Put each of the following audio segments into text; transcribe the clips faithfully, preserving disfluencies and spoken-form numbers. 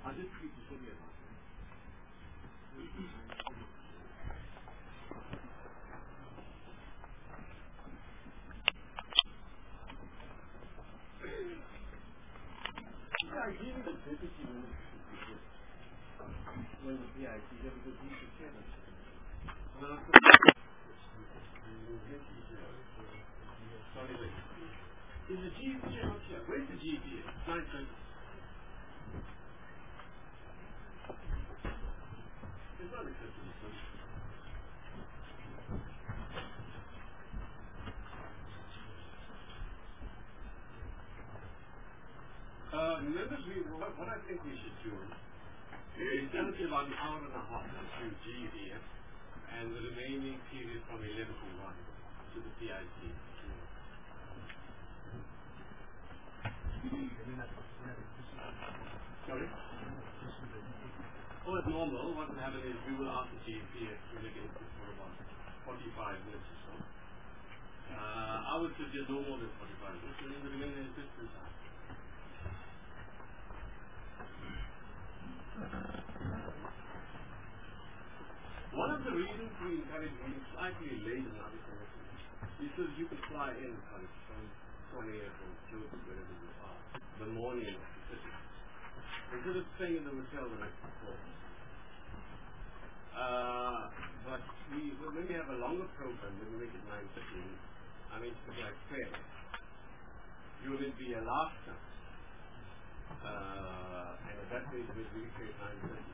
I'll just speak to Sylvia about that. Yeah, ideally the deputy minister should be good. When the P I C, because he should chair them. Sorry, wait. Is the G E P not here? Where's the G E P? nine thirty. It's not acceptable. Uh, members, we, what, what I think we should do is allocate about an hour and a half to G E D F and the remaining period from eleven to one to the P I C. Sorry? Oh, as normal, what will happen is we will ask the G E P F to make it for about forty-five minutes or so. Uh, I would suggest no more than forty-five minutes, and then the remaining is business time. One of the reasons we encourage being slightly late in other committees is so you can fly in from Sonia from Kyoto, wherever you are, the morning of the city. Instead of staying in the hotel the night before. Uh, but we, when we have a longer program, when we make it nine fifteen, I mean, it's like fair. You will be a laughter. Uh, and at that stage, we really say nine thirty.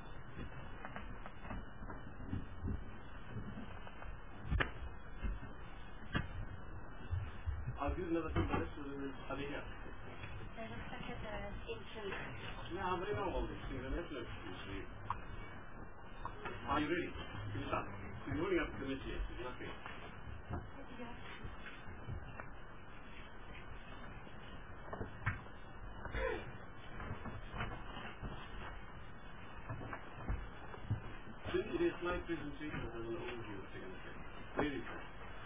I'll give another two minutes for the other here. There looks like it's an ancient. Yeah, but I know all these things. I'm not usually. Are you ready? Can you start? So you're holding up the committee. It's nothing. Yeah. Since it is slide presentation, it has an overview of the thing. Very good.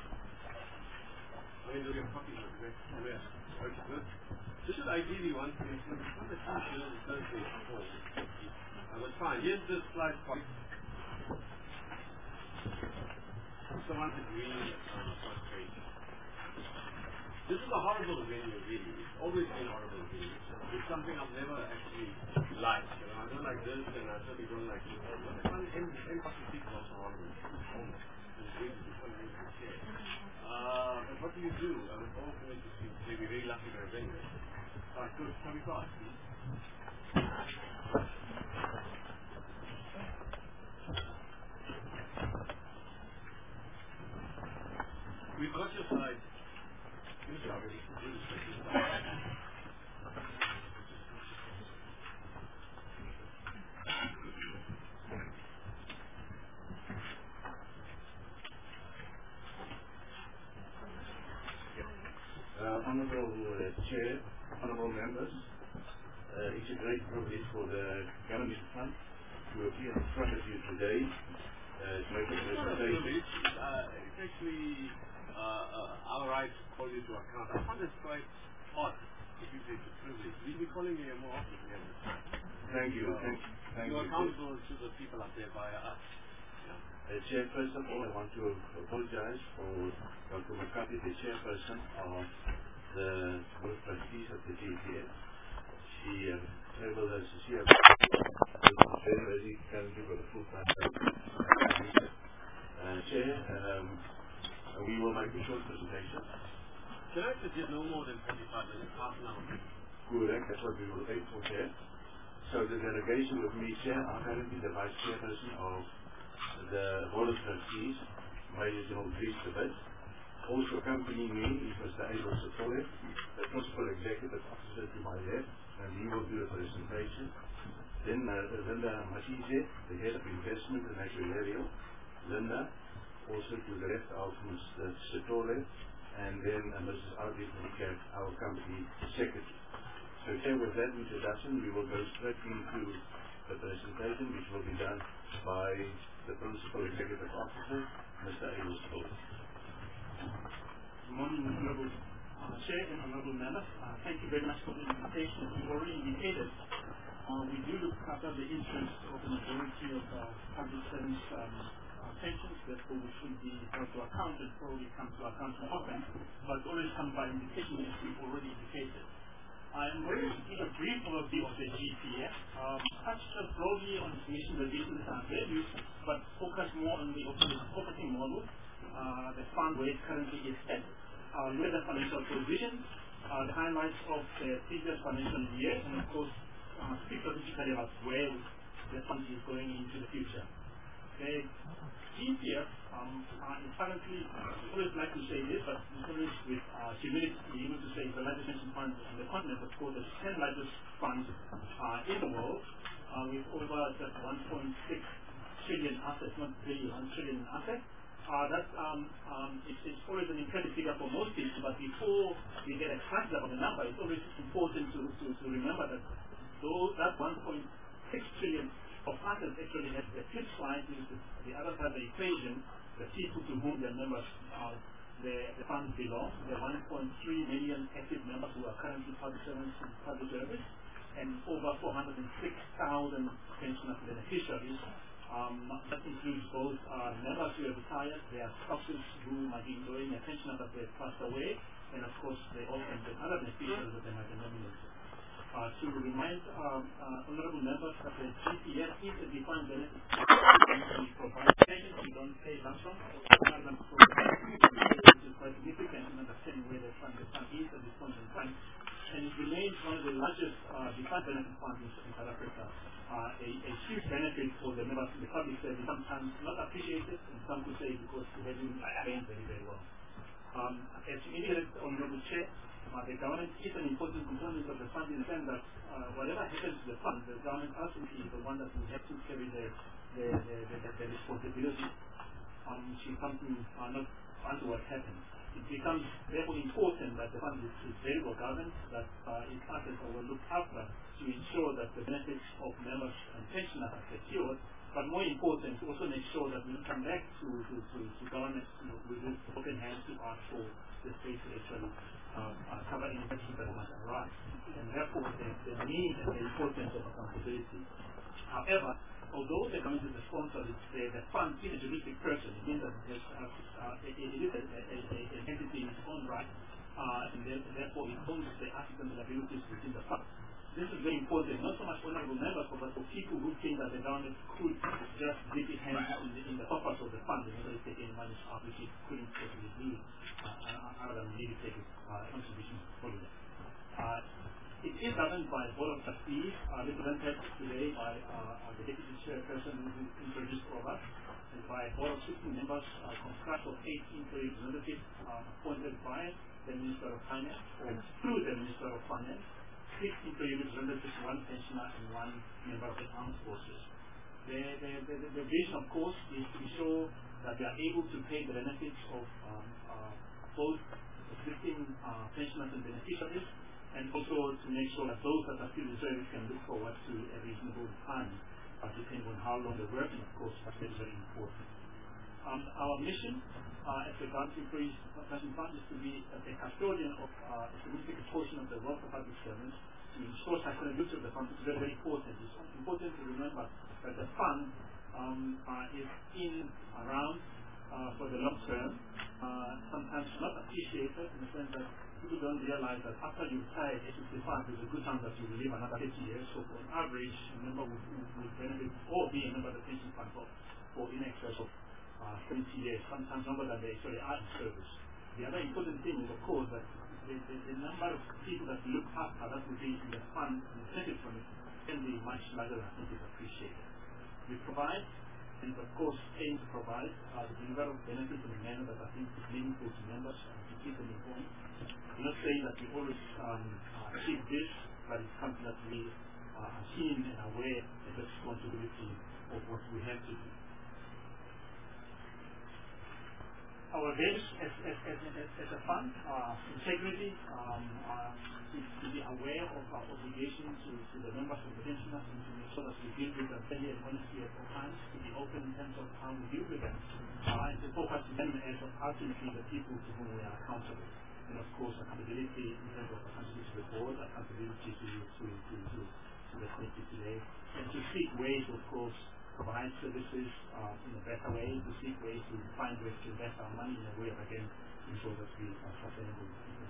I mean, there'll be copies of it. Where? Okay, good. This is ideally one thing. It's not the two shield, it's Thursday four. I was fine. Here's the slide point. So once it's green on the first page. This is a horrible venue, really. It's always been a horrible venue. It's something I've never actually liked. You know, I don't like this and I certainly don't like this. One M Party seat is also horrible. It's really different to share. Uh, but what do you do? I mean, all committees seem to be very lucky to have been there. Alright, good. Shall we start? We've got your slides. Good job, really. Uh, Honourable uh, Chair, Honourable Members, uh, it's a great privilege for the Government Fund to appear in front of you today uh, to make a presentation. Uh, it's actually uh, uh, our right to call you to account. I find this quite odd if you take the privilege. You'll be calling me more often if you have the time. Thank you. Uh, thank, thank you're you. accountable to the people up there via us. Uh, Chair, first of all, I want to apologize for Doctor McCarthy, the chairperson of the Board of Trustees of the G E P F. She uh, traveled as she has very busy currently for the full time. Uh, Chair, um, we will make a short presentation. Can I suggest no more than twenty-five minutes, half an hour? Correct, that's what we will aim for, Chair. So the delegation with me, Chair, I'm currently the Vice Chairperson of the Board of Trustees, Major General Dries de Wit. Also accompanying me is Mister Abel Satoya, the Principal Executive Officer to my left, and he will do a presentation. Then uh, Linda Masize, the Head of Investment and Actuarial. Linda, also to the left of Mister Satoya, and then uh, Missus Audrey Monique, our company secretary. So, Chair, with that introduction, we will go straight into the presentation, which will be done by the Principal Executive Officer, Mister Abel Satoya. Good morning, Honourable uh, Chair and Honourable Members. Uh, thank you very much for the invitation. You already indicated Uh, we do look after the interests of the majority of uh, public servants' um, uh, pensions, therefore we should be held to account and probably come to account more often, but always come by indication as we've already indicated. I am going to give a brief overview of the G P F, um, touch just broadly on information the business and values, but focus more on the operating model, uh, the fund where it currently is set, uh, where the financial position, uh, the highlights of the previous financial year, and of course, uh, speak strategically about where the fund is going into the future. The G P F um, uh, is currently, I always like to say this, but it's always with uh, humility to be able to say it's the largest pension fund on the continent, of course, the tenth largest fund uh, in the world, uh, with over just one point six trillion assets, not trillion, one trillion assets. Uh, that um, um, it's, it's always an impressive figure for most people, but before we get excited about the number, it's always important to, to, to remember that though that one point six trillion of assets actually has the flip side, which is the other side of the equation, the people to whom the members uh, the, the funds belong, the one point three million active members who are currently public servants in public service, and over four hundred six thousand pensioners beneficiaries. Um, that includes both uh, members who have retired, their spouses who might be enjoying a pension after they've passed away, and of course the orphans and other beneficiaries that they might be nominated. Uh, to remind um, uh, honorable members that the G P F is a defined benefit. We provide pensions, we don't pay lump sum, which is quite significant in understanding where the fund, the fund is at this point in time. And it remains one of the largest uh, defined benefit funds in South Africa. Uh, a, a huge benefit for the members in the public service, sometimes not appreciated, and some could say because it has been arranged very, very well. Um, as indicated on the chair, uh, the government is an important component of the fund in the sense that uh, whatever happens to the fund, the government ultimately is the one that will have to carry the, the, the, the, the, the responsibility, um, which is something uh, not untoward happens. It becomes therefore important that the fund is, is very well governed, that uh, its assets are well looked after to ensure that the benefits of members and pensioners are secured, but more important, to also make sure that we come back to, to, to, to governments you know, with open hands to ask for the state to actually uh, uh, cover any questions that might arise. And therefore, the, the need and the importance of accountability. However, although the government is the sponsor, the, the fund is a juristic person. It means that it, uh, uh, it, it is a, a, a, an entity in its own right, uh, and therefore it owns the assets and liabilities within the fund. This is very important, not so much for honorable members, but for people who think that the government could just dip its hands in the, in the coffers of the fund and not take any money out, which it couldn't possibly do, uh, other than maybe take its uh, contribution for it. Uh, It is governed by a board of trustees, uh, represented today by uh, the deputy chairperson who introduced all of us, and by a board of sixteen members, uh, comprised of eight employee representatives uh, appointed by the Minister of Finance, or through the Minister of Finance, six employee representatives, one pensioner, and one member of the armed forces. The, the, the, the vision, of course, is to ensure that they are able to pay the benefits of um, uh, both existing uh, pensioners and beneficiaries, and also to make sure that those that are still reservists can look forward to a reasonable retirement, uh, depending on how long they're working, of course, but that's very important. Um, our mission uh, as the Grant Employees Pension Fund is to be uh, a custodian of uh, a significant portion of the wealth of public servants, to ensure sustainability of the fund. It's very, very important. It's important to remember that the fund um, uh, is in, around uh, for the long term, uh, sometimes not appreciated in the sense that people don't realize that after you retire at sixty-five, there's a good chance that you will live another thirty years. So, on average, a member will, will benefit or be a member of the pension fund for, for in excess of uh, twenty years, sometimes longer than they actually are in service. The other important thing is, of course, that the, the, the number of people that look after that will be in the fund and benefit from it can be much larger than I think is appreciated. We provide, and of course, aim to provide uh, the delivery of benefits in a manner that I think is meaningful to members and to keep them informed. I'm not saying that we always um, uh, achieve this, but it's something that we uh, are keen and aware of the responsibility of what we have to do. Our values as, as, as, as, as a fund are integrity, um, uh, to, to be aware of our obligation to, to the members of the pensioners and to make sure that we deal with them fairly and honestly at all times, to be open in terms of how we deal with them, uh, and to focus on them as ultimately the people to whom we are accountable. And of course, accountability in terms of accountability to the board, accountability to, to, to, to, to the committee, to the seek ways, of course, provide services uh, in a better way, to seek ways to find ways to invest our money in a way that, again, ensure that we are sustainable.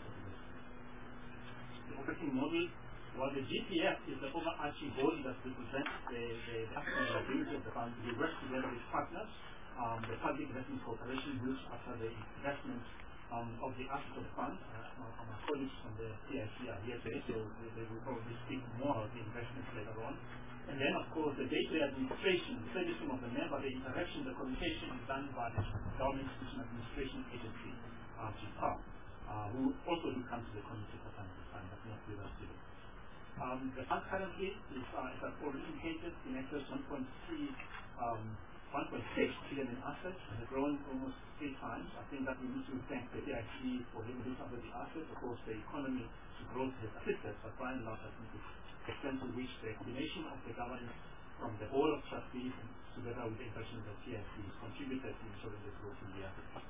The operating model, well, the G P F is the overarching body that represents the, the, the actual liability of the fund. We work together with partners. Um, the Public Investment Corporation looks after the investment um, of the assets of the fund. Uh, my, my colleagues from the P I C are here today, so they, they will probably speak more about the investments later on. And then, of course, the day-to-day administration, the servicing of the member, the interaction, the communication is done by the Government Institution Administration Agency, uh, G P A, uh, who also look into the community for time to time, but not with us today. Um, the fund currently is, uh, as I've already indicated, in excess of one point three, um, one point six trillion in assets, has grown almost three times. I think that we need to thank the P I C for having this under the assets. Of course, the economy growth has assisted, but by and large, I think it's the extent to which the combination of the governance from the board of trustees together with the interaction of the P I C has contributed to ensuring the growth in the assets.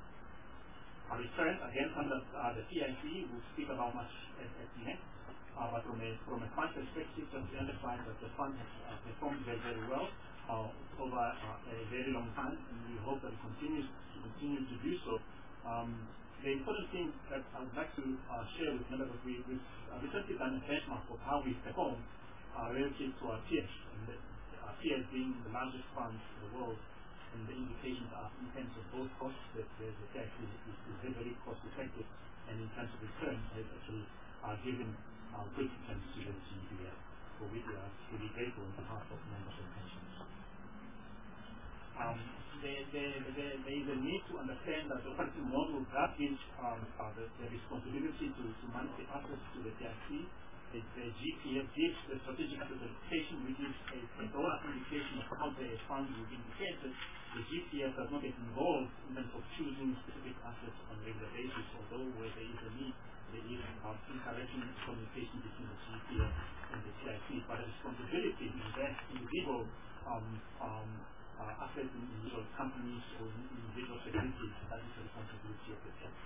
Our return, again, under uh, the P I C, we'll speak about much at, at the end. Uh, but from a, from a fund perspective, just to emphasize that the fund has uh, performed very, very well uh, over uh, a very long time, and we hope that it continues to continue to do so. Um, the important thing that I would like to uh, share with members is we, we've uh, recently done a benchmark of how we perform uh, relative to our peers, and the, our peers being the largest funds in the world, and the indications are in terms of both costs, that the, the tax is, is, is very, very cost effective, and in terms of returns has actually uh, given uh, good returns to the G B F, for which we are really grateful on behalf of members and pensions. Um, there, there, there, there is a need to understand that the operating model that gives um, uh, the, the responsibility to, to manage the assets to the P I C. The, the G P F gives the strategic asset allocation, which is a, a broad indication of how the fund will be indicated. The G P F does not get involved in terms of choosing specific assets on a regular basis, although where there is a need, there is um, interaction and communication between the G P F and the P I C. But the responsibility to invest individual um, um, uh, assets in individual companies or in individual securities, that is the responsibility of the P I C.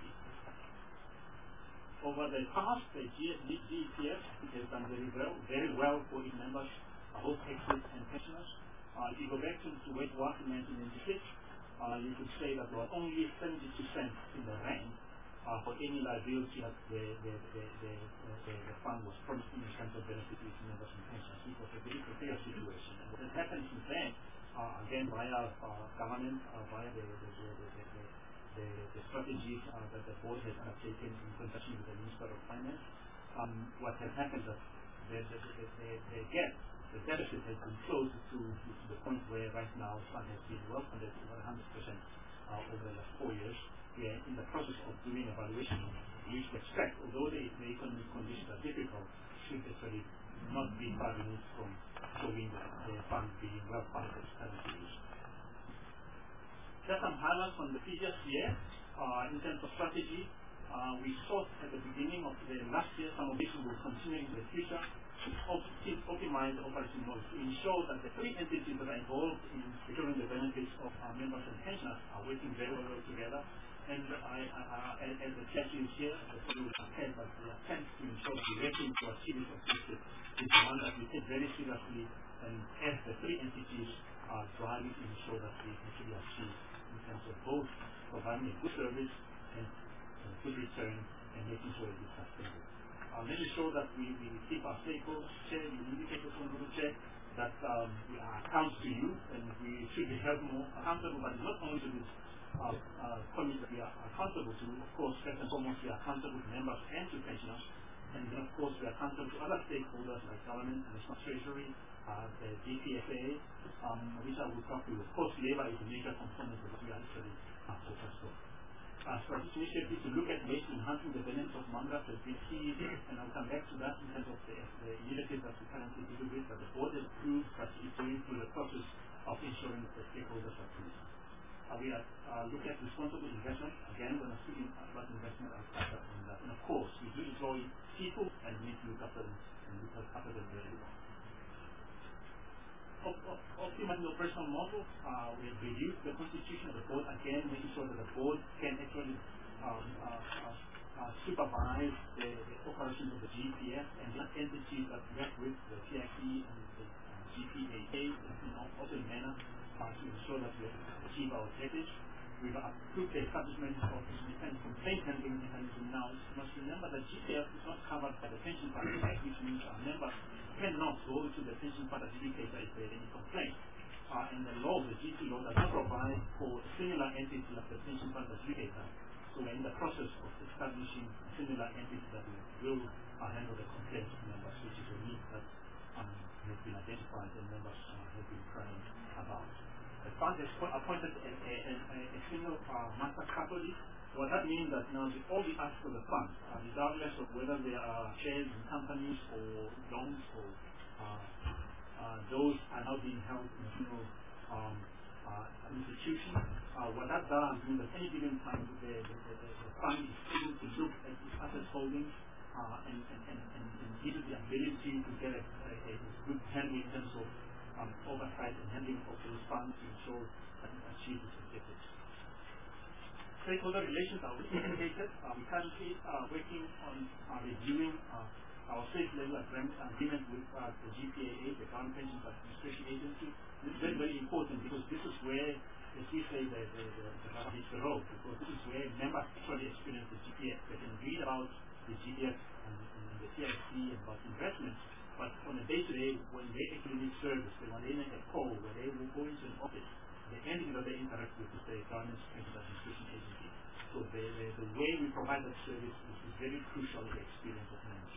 Over the past, the G P F has done very well, very well for its members, uh, both exits and pensioners. Uh, if you go back to, to where it was in nineteen ninety-six, uh, you could say that there was only seventy percent in the rank uh, for any liability that the, the, the, the, the, the fund was promising in terms of benefit to its members and pensioners. It was a very precarious situation. And what has happened since then, uh, again, via uh, government, uh, via the, the, the, the, the, the The, the strategies uh, that the board has undertaken in conjunction with the Minister of Finance, um, what has happened is that the, the, the, the, the gap, the deficit has been closed to, to, to the point where right now the fund has been well funded to one hundred percent uh, over the last four years. We are in the process of doing evaluation, which we expect, although the, the economic conditions are difficult, should actually not be far removed from showing that the fund being well funded currently. Just some highlights from the previous year uh, in terms of strategy. Uh, we sought at the beginning of the last year, some of this will continue in the future, to op optimize the operating model to ensure that the three entities that are involved in securing the benefits of our members and pensioners are working very well together. And I, I, I, as the church is here, the people will attend, but the attempt to ensure the working to achieve this objective is one that we take very seriously, and as the three entities are driving to ensure that we actually achieve in terms of both providing a good service and a good return and making sure it is sustainable. Uh, making sure that we, we keep our stakeholders, chair, you indicated from the chair, that um, we are accountable to you, and we should be held more accountable, but not only to this uh, uh, committee that we are accountable to. Of course, first and foremost, we are accountable to members and to pensioners, and then of course we are accountable to other stakeholders like government, national treasury, uh, the D P F A, um, which I will talk to. Of course, labor is a major component of what we are actually uh, focused on. Uh, strategic initiative to look at ways to enhancing the benefits of mandates has been key, and I'll come back to that in terms of the, the initiatives that we currently deal with, that the board has approved, that is going through the process of ensuring that the stakeholders are approved. Uh, we are uh, looking at responsible investment. Again, when I'm speaking about investment, I'll touch on that. And of course, we do employ people, and we need to look after them, and look after them very well. Optimizing the operational model, uh, we have reviewed the constitution of the board, again making sure that the board can actually um, uh, uh, uh, supervise the, the operations of the G P F and the entities that work with the P I C and the uh, G P A our objectives. We've approved the establishment of this independent complaint handling mechanism now. You must remember that G P F is not covered by the Pension Fund Act, which means our members cannot go to the Pension Fund adjudicator if there are any complaints. Uh, and the law, the G P law, does not provide for a similar entity like the Pension Fund adjudicator. So we're in the process of establishing a similar entity that will uh, handle the complaints of members, which is a need that um, has been identified and members uh, have been crying about. The fund has appointed a, a, a, a single uh, master custody. What that means that now the, all the assets of the fund, uh, regardless of whether they are shares in companies or loans or uh, uh, those are now being held in a single um, uh, institution. Uh, what that does means that any given time the, the, the, the fund is able to look at its asset holdings uh, and, and, and, and, and gives it the ability to get a, a, a good handling in terms of Um, oversight and handling of those funds to ensure that it achieves its objectives. Stakeholder relations are indicated. Uh, we currently are uh, working on uh, reviewing uh, our state level agreement, agreement with uh, the G P A A, the Government Pensions Administration Agency. This is very, very important because this is where, as we say, the, the, the, the rubber hits the road, because this is where members actually experience the G P F. They can read about the G P F and, and the P I C and about investments. But on a day-to-day, when they actually need service, when they make a call, when they will go into an office, the entity that they interact with is the Government Pensions Administration Agency. So the, the, the way we provide that service is, is very crucial to the experience of members.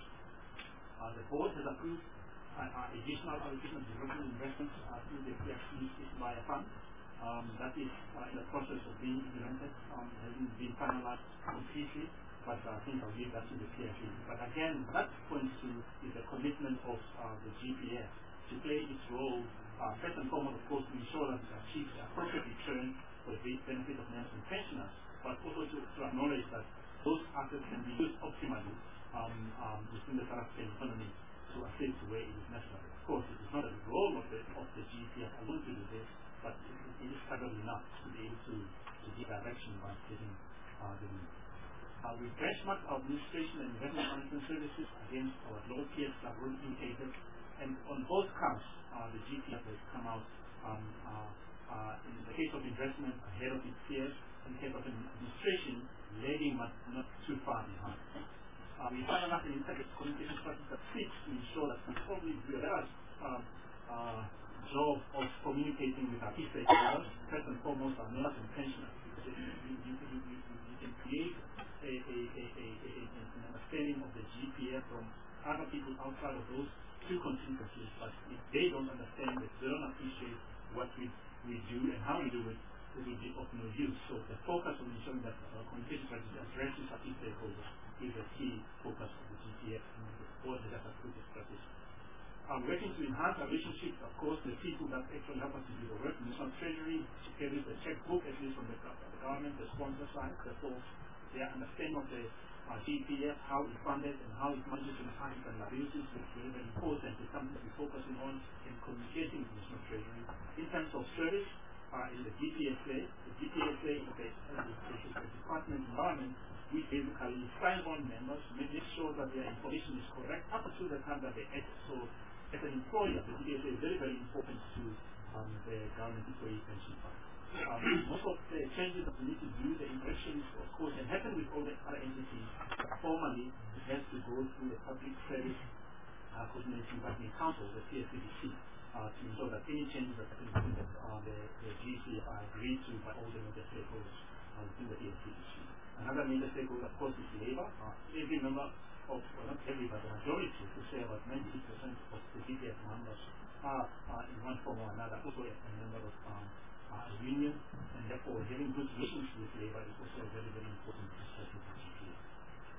Uh, the board has approved uh, uh, additional allocation of development investments uh, through the P F C's Ismaya Fund. Um, that is uh, in the process of being implemented, um, hasn't been finalized completely. But uh, I think I'll leave that to the P F C. But again, that points to is the commitment of uh, the G P F to play its role, uh, first and foremost, of course, to ensure that it achieves the appropriate return for the benefit of members and pensioners, but also to, to acknowledge that those assets can be used optimally um, um, within the South African economy to assist where it is necessary. Of course, it is not the role of the, of the G P F alone to do this, but it, it is staggered enough to be able to, to give direction by taking uh, the need. Uh, we benchmark our administration and investment management services against our global peers that were indicated, and on both counts, uh, the G P F has come out um, uh, uh, in the case of investment ahead of its peers, in the case of administration lagging but not too far behind. Uh, we find enough an integrated communication strategy that seeks to ensure that we probably do a better uh, uh, job of communicating with our key stakeholders, first and foremost our members and pensioners, because you, you, you, you, you can create A, a, a, a, a, an understanding of the G P F from other people outside of those two constituencies, but if they don't understand it, they don't appreciate what we, we do and how we do it, it will be of no use. So the focus on ensuring that our communication strategy addresses our key stakeholders is a key focus of the G P F and the board that has approved the strategy. I'm working to enhance our relationships, of course, the people that actually help us to do the work. National Treasury carries the checkbook, at least from the, the government, the sponsor side, therefore their understanding of the uh, G P F, how it's funded and how it manages in assets and liabilities is very, very important. It's something that we're focusing on in communicating with the National Treasury. In terms of service, uh, in the G P S A, the G P S A is the, uh, the department environment which basically sign on members, make sure that their information is correct up to the time that they exit. So as an employer, the G P S A is very, very important to um, the government employee pension fund. Um, most of the changes that we need to do, the interactions, of course, can happen with all the other entities. Formally, it has to go through the Public Service uh, Coordinating Bargaining Council, the P S C B C, uh, to ensure that any changes that happen within the, uh, the, the G C are agreed to by all the major stakeholders uh, within the P S C B C. Another major stakeholder, of course, is labor. Uh, every member of, well, not every, but the majority, to say about ninety-eight percent of the G P F members are uh, in one form or another also a member of um, Uh, union, and therefore having good relations with labor is also a very, very important aspect of the G P F.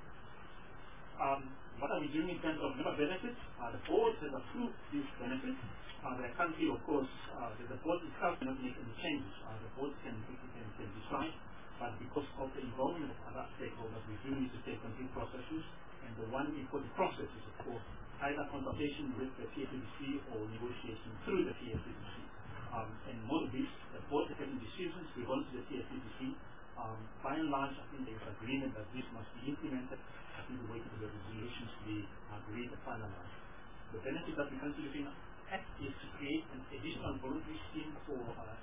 Um, what are we doing in terms of member benefits? Uh, the board has approved these benefits. Uh, the country, of course, uh, the, the board itself cannot make any changes. Uh, the board can, can, can decide, but because of the involvement of other stakeholders, we do need to take complete processes, and the one important process is, of course, either consultation with the P S C B C or negotiation through the P S C B C. Um, and most of these, the board is taking decisions, we go to the P S C B C. Um, by and large, I think there is agreement that this must be implemented. I think we're waiting for the resolutions to be agreed and finalized. The benefit that we currently looking at is to create an additional voluntary scheme for uh,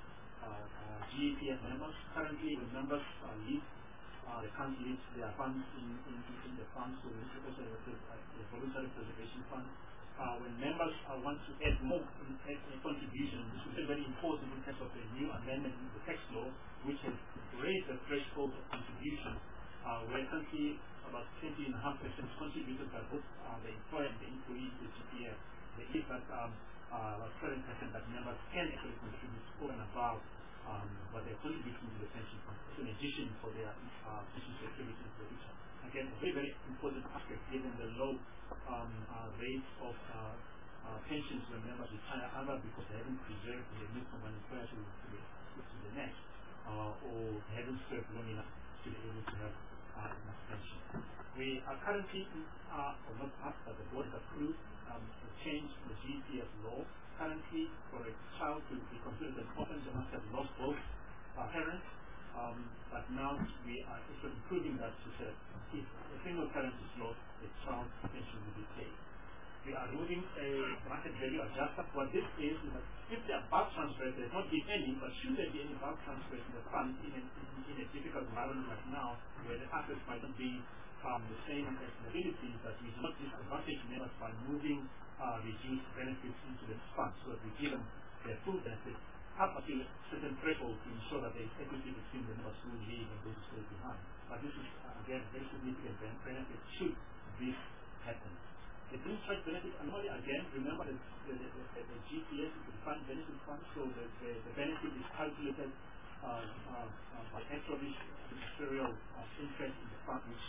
uh, uh, G E P F members. Currently, when members uh, leave, uh, they can't leave their funds in, in, in the fund, so this is also a, a voluntary preservation fund. Uh, when members uh, want to add more in, add a contribution, this is very important in terms of the new amendment in the tax law, which has raised the threshold of contribution, uh, where currently about twenty point five percent contributed by both uh, the employer and the employee to the G P F. There is that um, uh, about seven percent that members can actually contribute over and above um, what they're contributing to the pension fund. It's an addition for their uh, pension security in the future. Again, a very, very important aspect given the low um, uh, rates of uh, uh, pensions when members retire, either because they haven't preserved the move from one employer to, to, the, to the next, uh, or they haven't served long enough to be able to have uh, enough pension. We are currently, uh, or not us, but the board has approved um, a change in the G E P F law. Currently, for a child to be considered an orphan, they must have lost both uh, parents. Um, but now we are actually improving that to say if a single parent is lost, a child's pension will be paid. We are doing a market value adjuster. What this is, is that if there are bulk transfers, there's not been any, but should there be any bulk transfers in the fund in a, in, in a difficult environment like now, where the assets might not be um, the same as liabilities, that we do not disadvantage members by moving uh, reduced benefits into the fund, so that we give them their full benefits up until a certain threshold to ensure that there is equity between the members who leave and those who stay behind. But this is, uh, again, a very significant benefit should this happen. The green strike benefit anomaly, again, remember that the, the, the, the G P S is the fund benefit fund, so the, the, the benefit is calculated uh, uh, uh, by extraordinary material uh, interest in the fund, which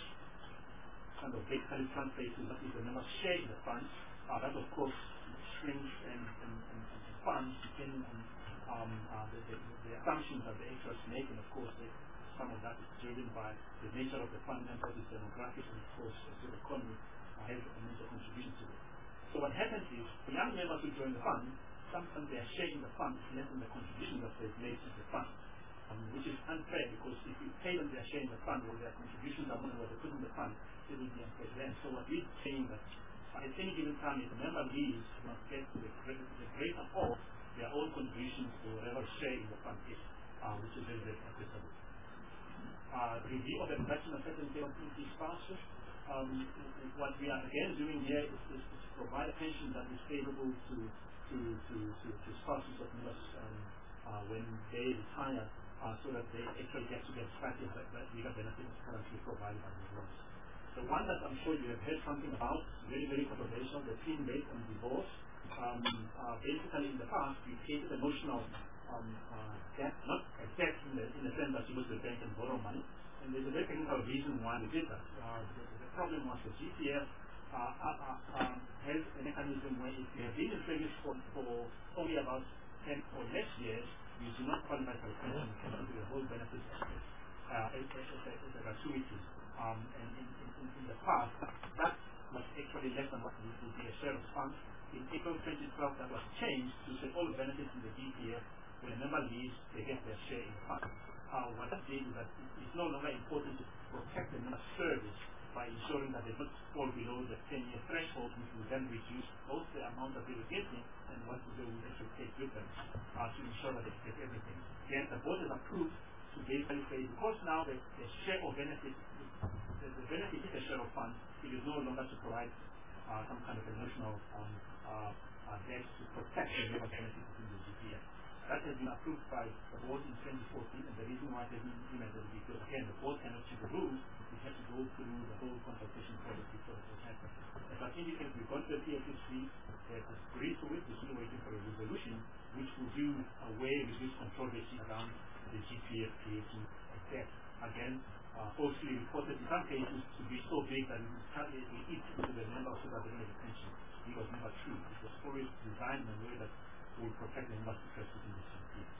kind of basically translates to what is the member's share in the fund. Uh, that, of course, shrinks and, and, and, and funds depending on Um, uh, the, the, the assumptions that the experts make, and of course they, some of that is driven by the nature of the fund and its demographics, and of course the economy uh, has a major contribution to it. So what happens is, the young members who join the fund, sometimes their share in the fund is less than the contribution that they've made to the fund, um, which is unfair, because if you pay them their share in the fund, or their contributions are more than what they put in the fund, it will be unfair to them. So what we're saying that at any given time, if a member leaves, they must get to the, the greater of their own contributions to whatever share in the fund is, uh, which is very, very applicable. Uh, review of the reduction of certain penalty spouses. Um, what we are again doing here is, is, is to provide a pension that is favorable to to, to, to, to spouses of members um, uh, when they retire, uh, so that they actually get to get slightly bigger benefits currently provided by the laws. The one that I'm sure you have heard something about, very, very controversial, the theme based on divorce. Um, uh, basically, in the past, we created a notional um, uh, debt, not a debt in the, in the sense that you go to the bank and borrow money. And there's a very technical reason why we did that. Uh, the, the problem was the G P F uh, uh, uh, um, has a mechanism where if you have been in service for, for only about ten or less years, you do not qualify for the pension because the whole benefits uh, as, as, as, as a gratuity. Um, and in, in, in the past, that was actually less than what would be a share of funds. In April twenty twelve, that was changed to say all benefits in the G P F, when a member leaves, they get their share in the fund. Uh, what that did is that it's no longer important to protect the member's service by ensuring that they don't fall below the ten-year threshold, which will then reduce both the amount that they were getting and what they will actually take with them uh, to ensure that they get everything. Again, the board has approved to basically say, because now the, the share of benefit, the, the benefit is a share of funds, it is no longer to provide Uh, some kind of emotional um, uh, uh, debt to protect the member benefits within the G P F. That has been approved by the board in twenty fourteen, and the reason why it has been implemented is because, again, the board cannot change the rules. It has to go through the whole consultation process before it will happen. As I indicated, we've gone to the T F S C, they have agreed to it, we're still waiting for a resolution, which will do away with this controversy around the G P F creating a debt. Again, Uh, falsely reported in some cases to be so big that it will eat into the member so that they don't have a pension. It was never true. It was always designed in a way that will protect the member's interest within the G P F.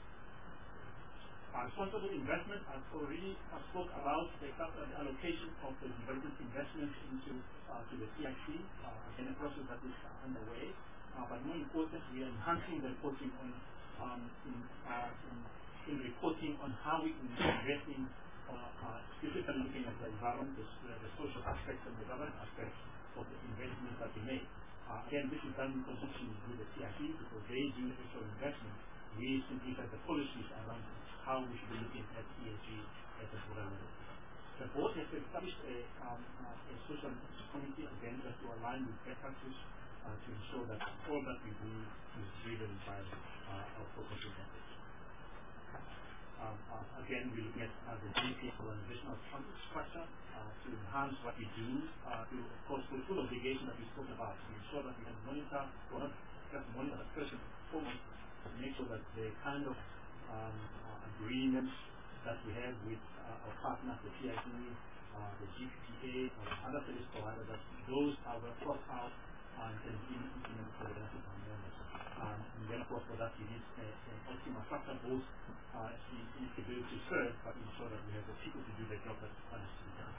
Uh, responsible investment, I've already uh, spoke about the, uh, the allocation of the development investments into uh, to the T I C, uh, again a process that is uh, underway. Uh, but more important, we are enhancing the reporting on um, in, uh, in, in reporting on how we invest in Uh, uh, specifically looking at the environment, the, the social aspects and the governance aspects of the investments that we make. Uh, again, this is done in conjunction with the T I C because they do actual investment we simplified the policies around how we should be looking at E S G at the broader level. The board has established a, um, uh, a social committee again just to align with best practice uh, to ensure that all that we do is driven by uh, our purpose objectives. Um, uh, again, we're looking at uh, the G P organizational structure uh, to enhance what we do, uh, to, of course, fulfill obligation that we spoke about, to ensure that we can monitor, or not just monitor the person performance, to make sure that the kind of um, uh, agreements that we have with uh, our partners, the P I D, uh, the G P T A, or other service providers, that those are well thought out uh, and can be implemented for the benefit of our members. Um, and then, of course, for that, you need an optimal structure, both uh, the ability to serve, but ensure that we have the people to do the job that has to be done.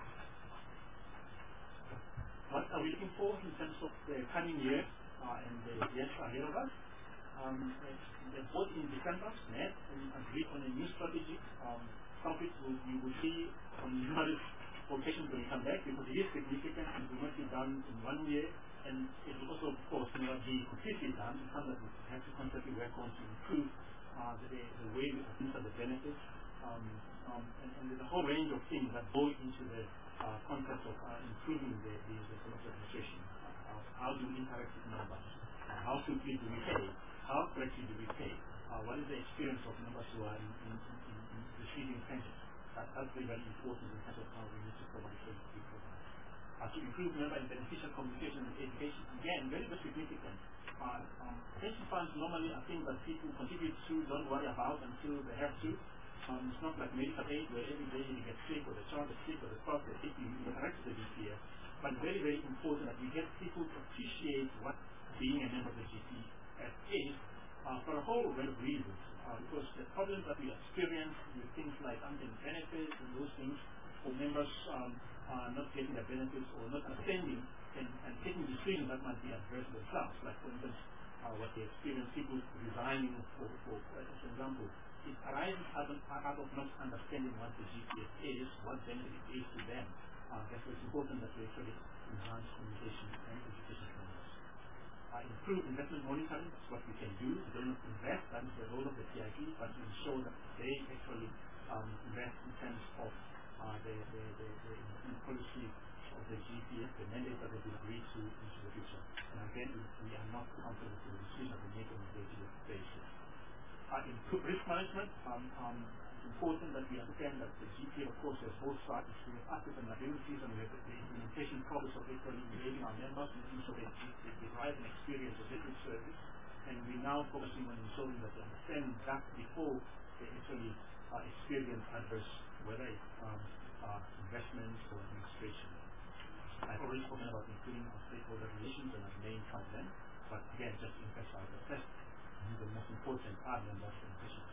What are we looking for in terms of the coming year uh, and the years ahead of us? Um, the board in December met and agreed on a new strategy. Um, some of it will, you will see on numerous occasions when we come back, because it is significant and will not be done in one year, and it will also, of course, never be completely done. It's something that we have to constantly work on to improve uh, the, the way we administer the benefits. Um, um, and, and there's a whole range of things that go into the uh, concept of uh, improving the, the, the commercial administration. Uh, how do we interact with members? Uh, how quickly do we pay? How correctly do we pay? Uh, what is the experience of members who are in, in, in, in receiving pensions? That, that's very, very important in terms of how we need to provide service to provide. Uh, to improve member and beneficial communication and education, again, very, very significant. Uh, um, pension funds normally are things that people contribute to, don't worry about until they have to. Um, it's not like medical aid where every day you get sick or the child is sick or the spouse is sick, you interact with the G P F. But very, very important that we get people to appreciate what being a member of the G P F is uh, for a whole range of reasons. Uh, because the problems that we experience with things like unpaid benefits and those things, for members um, uh, not getting the benefits or not attending and, and taking decisions that might be adverse to themselves. Like, for instance, uh, what they experience, people resigning, for, for, for example. It arises out of, out of not understanding what the G P F is, what benefit it is to them. Uh, therefore, it's important that we actually enhance communication and education for us. Uh, improve investment monitoring, that's what we can do. We don't invest, that is the role of the P I P, but to ensure that they actually um, invest in terms of uh, the, the, the, the, the policy of the G P F, the mandate that has been agreed to into the future. And again, we, we are not comfortable with the decision that we make on a day-to-day basis. Uh, improve risk management. Um, um, it's important that we understand that the G P, of course, has both sides. We have assets and liabilities, and we have the, the implementation process of actually engaging our members, making sure they, they derive an experience of business service. And we're now focusing on ensuring that they understand that before they actually uh, experience adverse, whether it's um, uh, investments or administration. I've already spoken about improving our stakeholder relations, and I've named some of them. But again, just to emphasize the first, the most important are members and patients.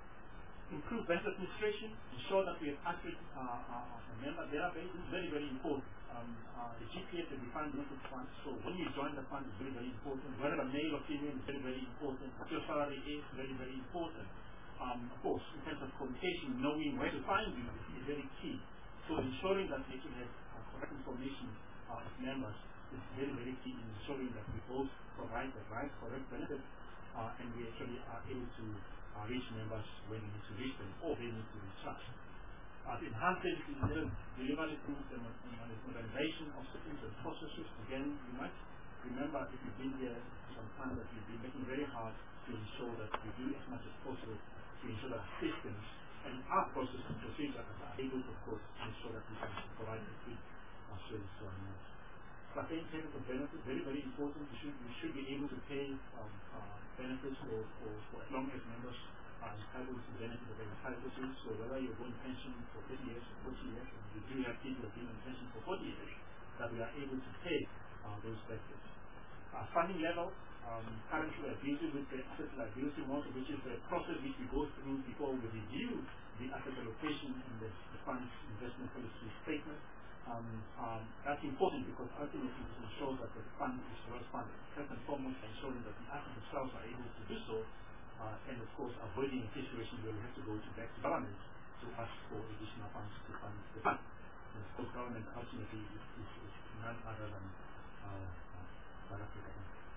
Improve benefit administration, ensure that we have accurate uh, uh, member database. This is very, very important. Um, uh, the G P F is a defined benefit fund, so when you join the fund, it's very, very important. Whether male or female is very, very important. What your salary is very, very important. Um, of course, in terms of communication, knowing where to find you is very key. So ensuring that we have uh, correct information uh, as members is very, very key in ensuring that we both provide the right, correct benefits. Uh, and we actually are able to uh, reach members when we need to reach them, or they need to reach us. Uh, to enhance services delivery through the modernization of systems and processes. Again, you might remember, if you've been here some time, that we've been working very hard to ensure that we do as much as possible to ensure that systems and our processes and procedures are able to, of course, ensure that we can provide a good uh, service to our members. Paying payment of benefits, very, very important. We should, we should be able to pay um, uh, benefits for, for, for as long as members are entitled to benefit that they're entitled to. So whether you're going pension for thirty years or forty years, and we do have people who have been on pension for forty years, that we are able to pay uh, those benefits. Uh, funding level, um, currently we are busy with the asset liability model, which is the process which we go through before we review the asset allocation in the, the fund's investment policy statement. Um, um, that's important because ultimately it ensures that the fund is well funded. First and foremost, ensuring that the assets themselves are able to do so, uh, and of course avoiding a situation where we have to go to back to government to ask for additional funds to fund the fund. And of course, government ultimately is, is, is none other than uh, uh, South African uh,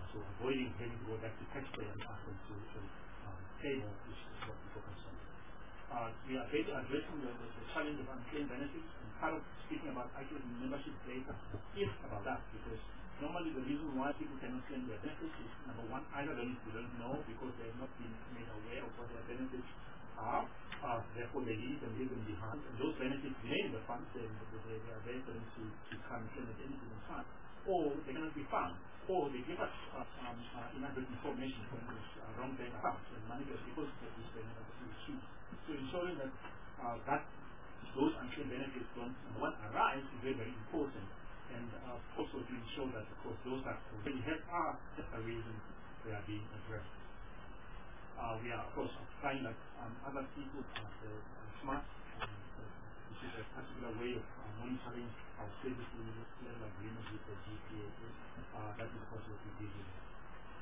so avoiding having to go back to taxpayer and ask them to, to um, pay more is, is what we focus on. Uh, we are basically addressing the, the, the challenge of unclaimed benefits, and part of speaking about accurate membership data is about that, because normally the reason why people cannot claim their benefits is, number one, either they don't know because they have not been made aware of what their benefits are, uh, therefore they leave and leave them behind, and those benefits remain in the fund, they, they, they are there for them to, to come and claim at any given time, or they cannot be found, or they give us uh, um, uh, inaccurate information from those uh, wrong bank accounts, and money gets deposited which they never received. So ensuring that uh, that those unclaimed benefits don't one arise is very, very important, and uh, also to ensure that of course those that already have are just a reason they are being addressed. Uh, we are of course applying that um, other people are uh, smart, um, uh, which is a particular way of uh, monitoring our service level agreement with the G P A. Uh, that is of course what we did with it.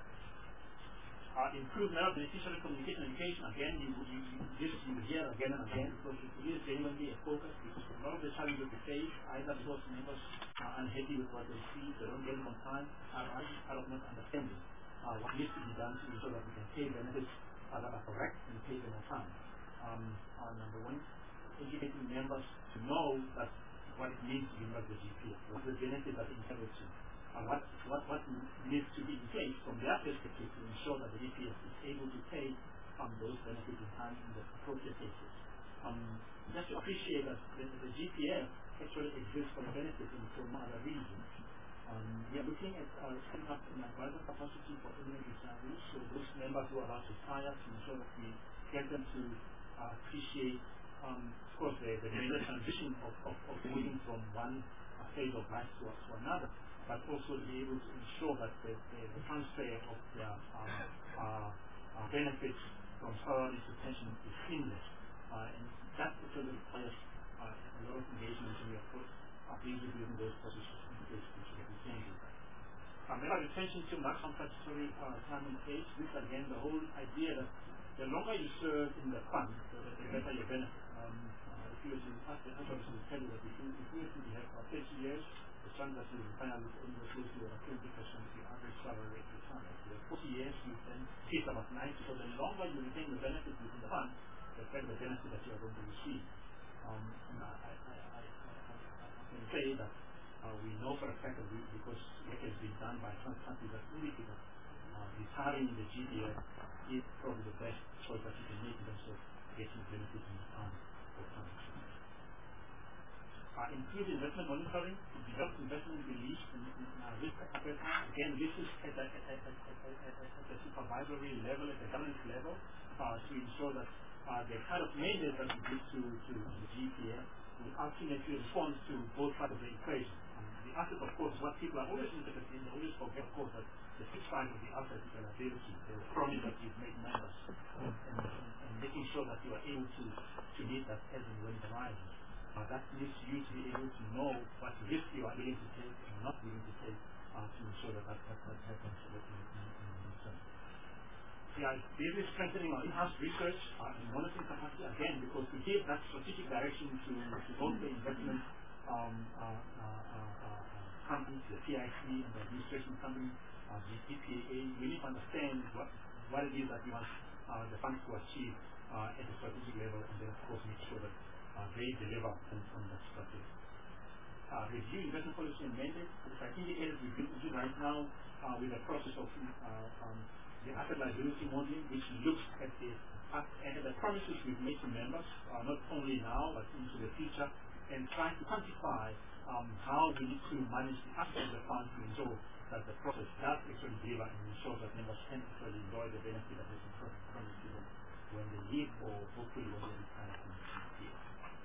Uh, improve now beneficiary communication and education. Again, you, you, you, this you hear again and again because it is genuinely a focus, because a lot of the challenges we face, either because members are unhappy with what they see, they don't get it on time, are out of not understanding uh, what needs to be done to ensure that we can pay benefits uh, that are correct and pay them on time. Um, uh, number one, educating members to know that what it means to be member of the G P A, what the benefits are entitled to. Uh, what, what, what needs to be in place from their perspective to ensure that the G P S is able to pay um, those benefits in time in the appropriate cases. Um, just to appreciate that the, the G P S actually exists for the benefit and for no other reason. Um, we are looking at uh, setting up an advisor capacity for eminent retirees, so those members who are about to retire, to ensure that we get them to uh, appreciate, um, of course, the, the, the transition of, of, of moving from one uh, phase of life to, to another, but also be able to ensure that the, the, the transfer of their um, uh, uh, benefits from salary to pension is seamless. Uh, and that actually requires uh, a lot of engagement, and we of course are busy building those processes in place which we can change. Um, then our retention to maximum statutory uh, retirement age, this again the whole idea that the longer you serve in the fund, the, the better your benefit. Um, uh, if you were to ask the actually will tell you that if you, if you were to have uh, thirty years, the chance that you retire is anywhere close to about twenty percent of your average salary rate retirement. So forty years you can hit about ninety, so the longer you retain the benefit within the fund, the better the benefit that you are going to receive. Um, and I, I, I, I, I, I can say that uh, we know for a fact that we, because work has been done by some countries that indicate that uh, retiring in the G P S is probably the best choice that you can make in terms of getting benefits in the fund for time. Uh, include investment monitoring to develop investment beliefs and uh, risk appetite. Again, this is at a, at, a, at, a, at, a, at a supervisory level, at the governance level, uh, to ensure that uh, the kind of mandate that we give to, to, to the G P A will ultimately respond to both sides of the equation. Um, the asset, of course, what people are always interested in, they always forget, of course, that the flip side of the asset is the liability, the promise that you've made members, and, and, and making sure that you are able to, to meet that as and when it arises. Uh, that needs you to be able to know what risk you are willing to take and not willing to take uh, to ensure that that, that, that happens in, in, in return. We are really strengthening our in-house research uh, and monitoring capacity again, because to give that strategic direction to, to both the investment um, uh, uh, uh, uh, companies, the P I C and the administration company, uh, the G P A, we need to understand what, what it is that we want uh, the funds to achieve uh, at the strategic level, and then of course make sure that Uh, they deliver on, on that strategy. Uh, review investment policy and mandate. As I indicated, we're busy right now uh, with the process of uh, um, the asset liability modeling, which looks at the, at the promises we've made to members, uh, not only now but into the future, and trying to quantify um, how we need to manage the assets of the fund to ensure that the process does actually deliver and ensure that members can actually enjoy the benefit that has been promised to them when they leave, or hopefully when they retire from the G P A.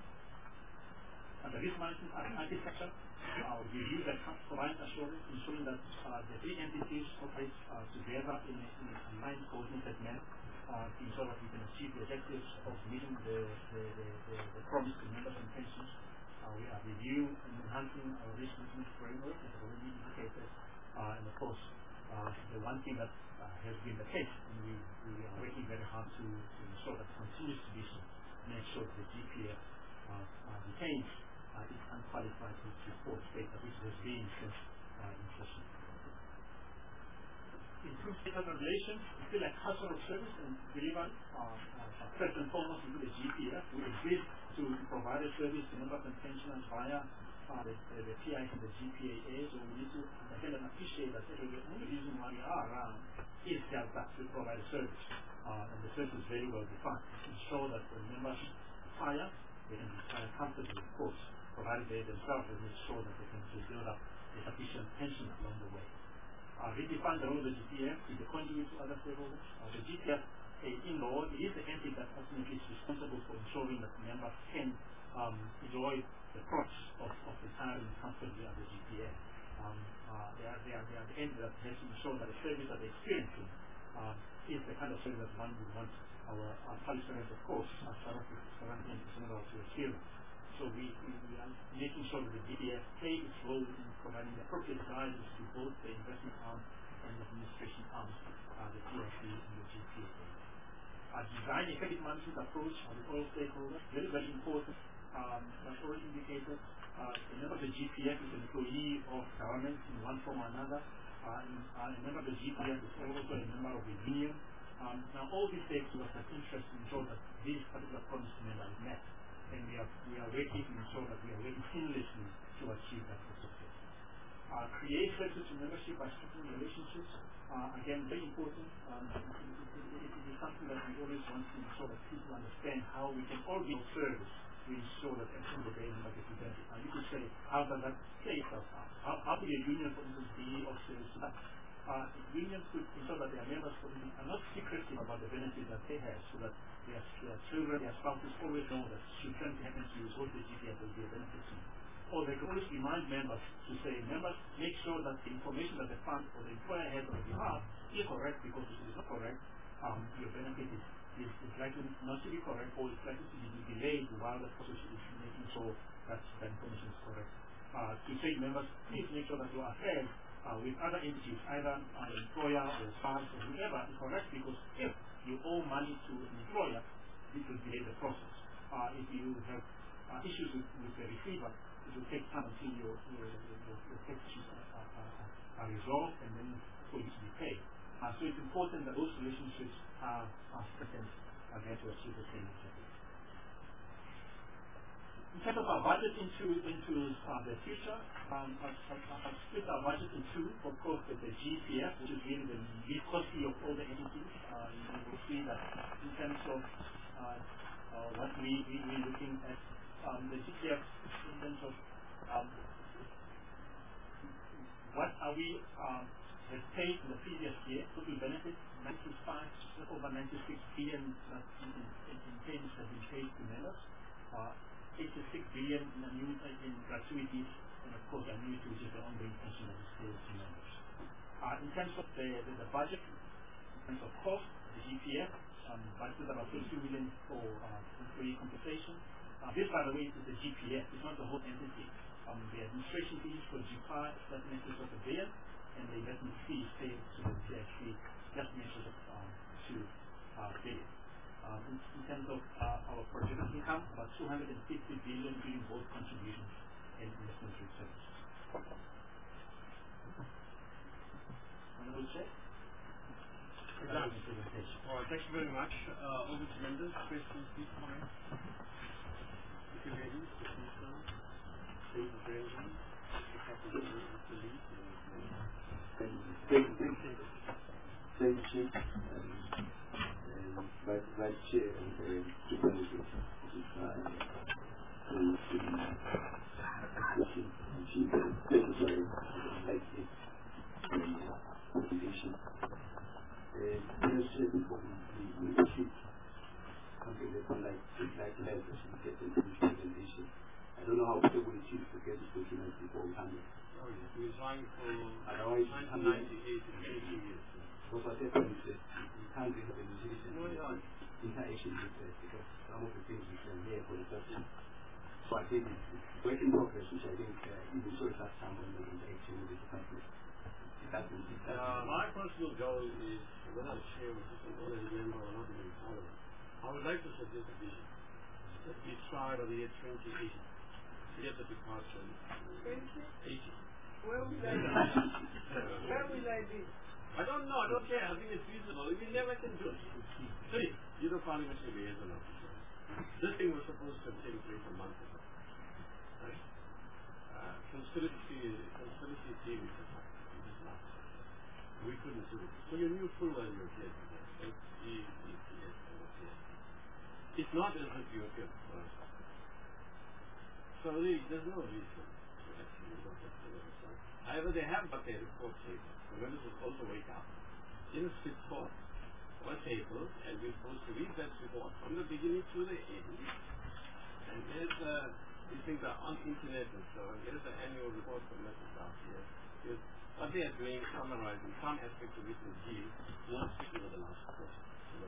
And the risk management architecture, uh, we use that compliance assurance, ensuring that uh, the three entities operate uh, together in a, in a aligned, coordinated manner uh, to ensure that we can achieve the objectives of meeting the, the, the, the, the promise to members and pensions. Uh, we are reviewing and enhancing our risk management framework, as already indicated, uh, and of course, uh, the one thing that uh, has been the case, and we, we are working very hard to, to ensure that it continues to be so, make sure that the G P A uh, uh, retains Uh, it's unqualified to support data, which has been since uh, inception. improve stakeholder relations, still like culture of service and delivery. Uh, uh, first and foremost, we do the G P F. We exist to provide a service to members and pensioners via uh, the, the, the P I and the G P A A. So we need to understand and appreciate that the only reason why we are around is just that we provide a service. Uh, and the service is very well defined. To ensure that when members retire, they can retire comfortably, of course, provided they themselves will make sure that they can build up a sufficient pension along the way. Uh, redefine the role of the G P F is the conduit to other stakeholders. Uh, the G P F, uh, in law, it is the entity that ultimately is responsible for ensuring that members can um, enjoy the perks of, of retiring comfortably at the G P F. Um, uh, they, are, they, are, they are the entity that has to ensure that the service that they're experiencing uh, is the kind of service that one would want our, our public servants, of course, as South African Senator to experience. So we, we, we are making sure that the G P F plays its role in providing the appropriate guidance to both the investment arm and the administration arms, uh, the P I C and the G P A. Uh, design a credit management approach uh, with all stakeholders, very, very important. Um, as already indicated, uh, a member of the G P F is an employee of government in one form or another. Uh, and, uh, a member of the G P F is also a member of the union. Um, now, all these stakeholders have interest in ensuring that this particular promise to member is met. And we are, we are working to ensure that we are working seamlessly to achieve that success. Uh, create services to membership by strengthening relationships. Uh, again, very important. Um, it, it, it, it is something that we always want to ensure that people understand how we can all be of service to ensure that at the end of the day, members get benefit. Now, you could say, how does that play itself out? How, how could a union, for instance, be of service to that? Uh, unions could ensure that their members, for instance, are not secretive about the benefits that they have, so that their, their children, their spouses always know that should something happen to you, go to the G P F, there will be a benefit to you. Or they can always remind members to say, members, make sure that the information that the fund or the employer has on your behalf is correct, because if it is not correct, um, your benefit is, is, is likely not to be correct, or it's likely to be delayed while the process is making sure that the information is correct. Uh, to say, members, please make sure that your affairs uh, with other entities, either an uh, employer or spouse or whoever, is correct, because if you owe money to an employer, this will delay the process. Uh, if you have uh, issues with, with the receiver, it will take time until your, your, your, your, your tax issues are, are, are, are resolved and then for you to be paid. Uh, so it's important that those relationships are, are strengthened again to achieve the same objective. In terms of our budget into into uh, the future, um, I've, I've split our budget in two. Of course, the, the G P F, which is really the least costly of all the entities. Uh, you will see that in terms of uh, uh, what we, we, we're looking at, um, the G P F in terms of um, what are we um, have paid in the previous year, total benefit, ninety-five, over ninety-six billion uh, in, in, in payments have been paid to members. Uh, eighty-six billion in, annuity, in gratuities, and of course annuity, which is the ongoing pension that is paid to members. Uh, in terms of the, the, the budget, in terms of cost, the G P F um, budgeted about thirty-two million for uh, employee compensation. Uh, this, by the way, is the G P F. It's not the whole entity. Um, the administration fees for G P A is just in excess of a billion, and the investment fees paid to the P I C just in excess of um, two uh, billion. Um, in, in terms of uh, our projected income, about two hundred fifty billion, including both contributions and investment services. Honorable Chair. Done. All right, thank you very much. Uh, over to members. Questions, please, comments. Thank you, ladies. Please, now. Thank you, Brandon. Thank you. Thank you. Vice, Vice Chair and uh, Supervisor is uh, to the Chief Secretary like this presentation. As I said before, we we achieved something that one like like to help us to get into this presentation. I don't know how people achieve to get this document before we handle it. Oh, yes. We were trying for Otherwise, nineteen ninety-eight and eighty years. Because I said, you can't get the musician No, yeah. interaction with this because some of the things we can hear for the first time. So I think it's, it's work in progress, which I think uh, even so last time when the interaction with the department. It hasn't, it hasn't. Uh, my personal goal is, whether I'm chair or just an honorary member or not even parliament, I would like to suggest a vision that we try by the year twenty eighty to get the departure. twenty eighty. Where will I be? Where will I be? I don't know, I don't care. I think it's reasonable. We never can do it. Three, you're the parliamentary liaison officer. This thing was supposed to have taken place a month ago. Right? Uh, conspiracy, conspiracy theories are just not. We couldn't do it. So you knew full well you were here today. It's, it's, it's, it's, it's not as if you're here first. So really, there's no reason to actually look at the website. However, they have got their report table. The members will also wake up in a split court or a table, and we're supposed to read that report from the beginning to the end. And there's uh, these things are on internet and so on. There's an annual report from Mister South here. There's what they are doing, summarizing some aspects of it in deal, not sticking with the last question.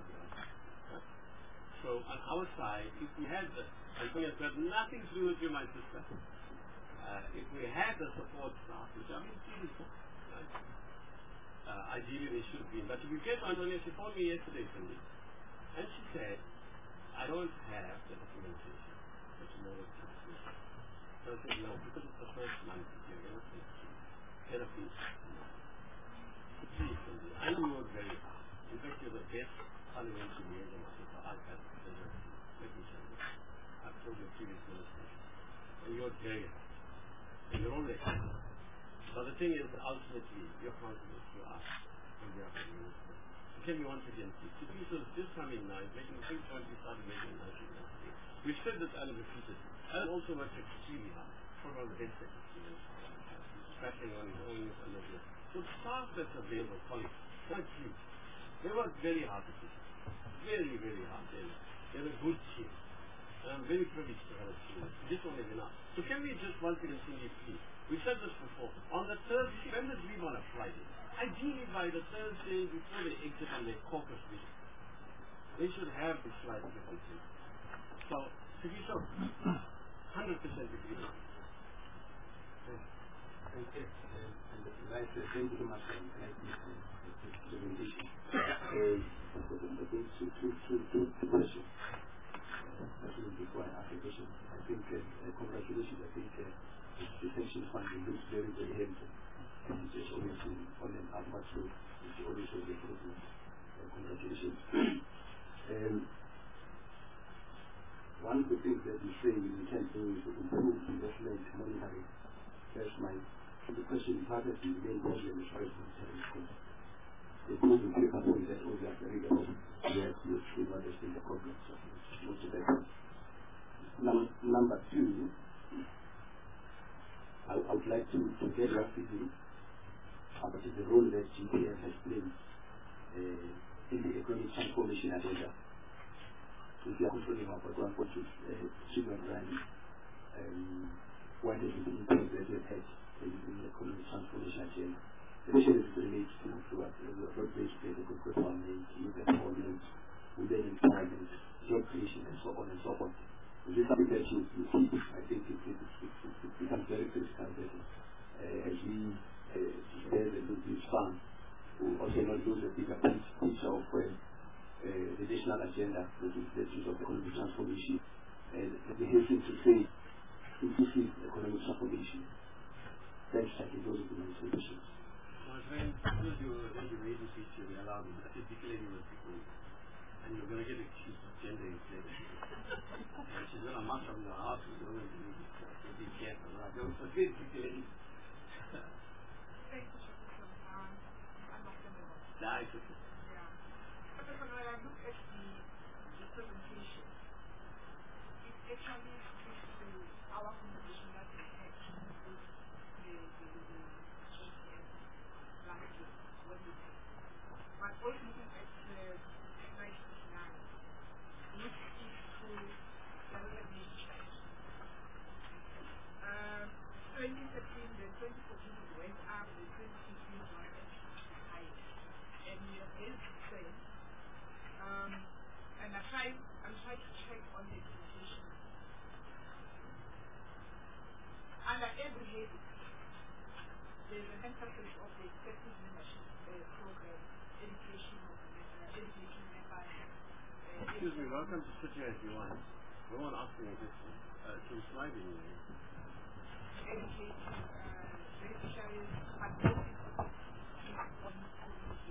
So on our side, if we had the, I think it's got nothing to do with you, my sister. Uh, if we had the support staff, which I mean, seriously, right? Uh, ideally they should have been. But if you get one, she phoned me yesterday, Cindy, and she said, I don't have the documentation for tomorrow's transmission. So I said, no, because it's the first month, you're going to say, get a piece. Please, Cindy, I know you work very hard. In fact, you're the best parliamentary liaison officer I've had the pleasure of. Let me tell you. I've told your previous minister. And you work very hard. And you're always hard. But the thing is, ultimately, you're accountable to us on behalf of the minister. So tell me once again, please. If you sort of just come in now, making the same point we started making in nineteen ninety. We've said this and repeated. Alan also worked extremely hard. Probably one of the best secretaries. Scratching on his own and over. So staff that's available, colleagues, thank you. They work very hard to keep. Very, very hard. They're, they're a good team. And I'm very privileged to have a team. This one is enough. So can we just once again Cindy, please? We've said this before. On the Thursday, members leave on a Friday. Ideally by the Thursday before they exit on their caucus visit, they should have the slide given to you. So, to be so, one hundred percent agree. Thank you. And like uh, thank you so much for the presentation. I think two, two, two, two, two questions. Actually, before I ask a question, I think uh, uh, congratulations. I think uh, the pension fund looks very, very healthy. And it's always been on an upward slope. It's always shows improvement. Uh, congratulations. um, one of the things that you say we can do is to improve investment monitoring. That's my the question is how does the main problem is right now? The group of people that all that very well. Yes, you should understand the problem. So it's better. Num- number two, I, I would like to, to get back to you about the role that G P F has played uh, in the economic transformation agenda. If you are controlling about one point two uh, children running, um, what is the impact that it has in the economic transformation agenda? Especially as it relates to, to uh, the workplace, the good performance, youth employment, women employment, job creation, and so on and so forth. This is something that you, you keep. I think it, it, it, it, it becomes very critical that uh, as we uh, share the this fund, we also not lose a bigger picture of uh, uh, the national agenda, which is the issue of economic transformation. And we hasten to say, inclusive economic transformation. Thanks, I think those are the main solutions. No, it's very good you when you raise this issue, we allow them, particularly with people, and you're going to get accused of gender inflation. And she's going to march on your house, you're going to be, be careful, right? Don't forget particularly. Thank you, Shakir. Um, I'm not going to. Nah, it's okay. Yeah. But when I look at the, the presentation, it actually speaks to our conversation that we had with the, the, the G P S last year, what we had. But also looking at the slide nine, which speaks to the recognition strategy. Um, twenty thirteen, the twenty fourteen went up, the twenty fifteen was actually higher. And we are very concerned. Um, and I try, I'm trying to check on the presentation. Under every heading, there's an emphasis of the executive leadership uh, program, education of uh, education members. Uh, Excuse me, welcome to sit here if you want. No one asking a question. Uh, to slide in there. Educating uh, beneficiaries, but most importantly, on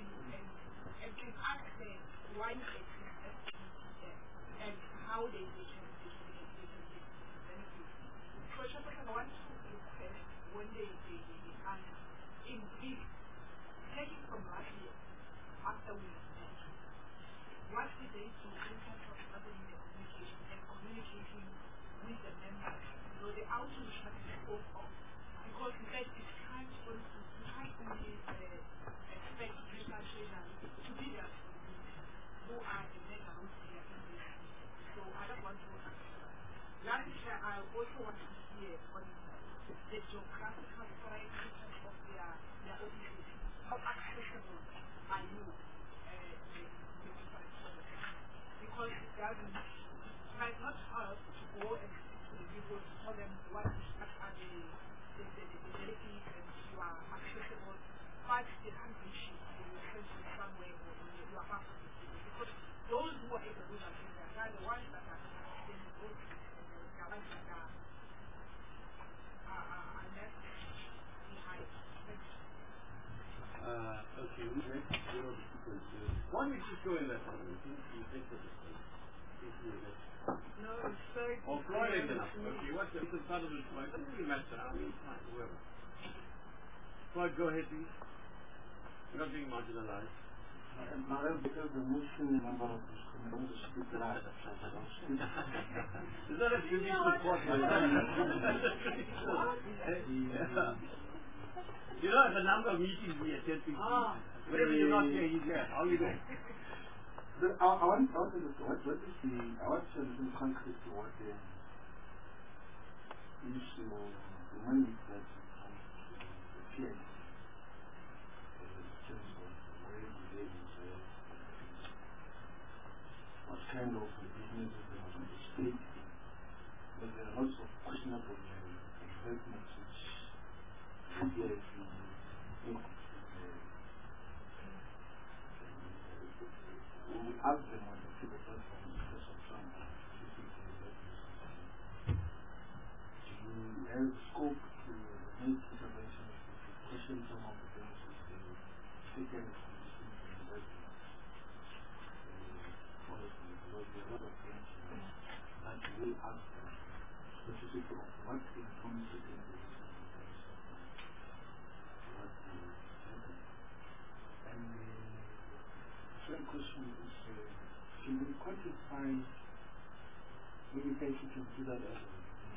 and, and, and can ask them why they existed and how they, they can they can they can they can benefit. For example, I want to request when they they they they answer in this taking from last year after we met, what did they do in terms of having the communication and communicating with the members? You know, the outreach that we spoke of. Because he said it's time for you to can't only uh, expect digital traders to be there for you who are in the house here in this. So I don't want to ask that. Last year I also want to hear on the geographical priorities of their their offices. How accessible are you uh, the, the different services? Because it doesn't it might not help to go and speak to the people to tell them what what are the the the the benefits and you are accessible, but they can't reach you or you send you somewhere or you are part of the city. Because those who are able to do that they are the ones that are in the road and they are ones that are are are left behind. Thanks. Uh, okay, we have zero difficulties. Why don't we just go in that one? You think of it? No, it's very Or Friday enough. Okay, what's the part of it? It doesn't really matter. I mean, fine, whoever. Floyd, go ahead, please. You're not being marginalized. Madam, because the Muslim member of this committee is speaking out. Is that a tribute to what? You know, the number of meetings we attend to. Ah, whenever you're not here, he's there. How are you doing? I, I want to also look what what is the I want to look concrete to what the issue the money that the P N what kind of businesses they want to state in. But there are lots of questionable investments which the P I C we ask them on the people platform because of some do you have scope to make interventions to question some of the things which they take care of these things in investments? Honestly, because there are a lot of things that we ask them specifically of what informs the things in terms of what will happen. And the second question is, uh, can we quantify, maybe thank you to do that as well,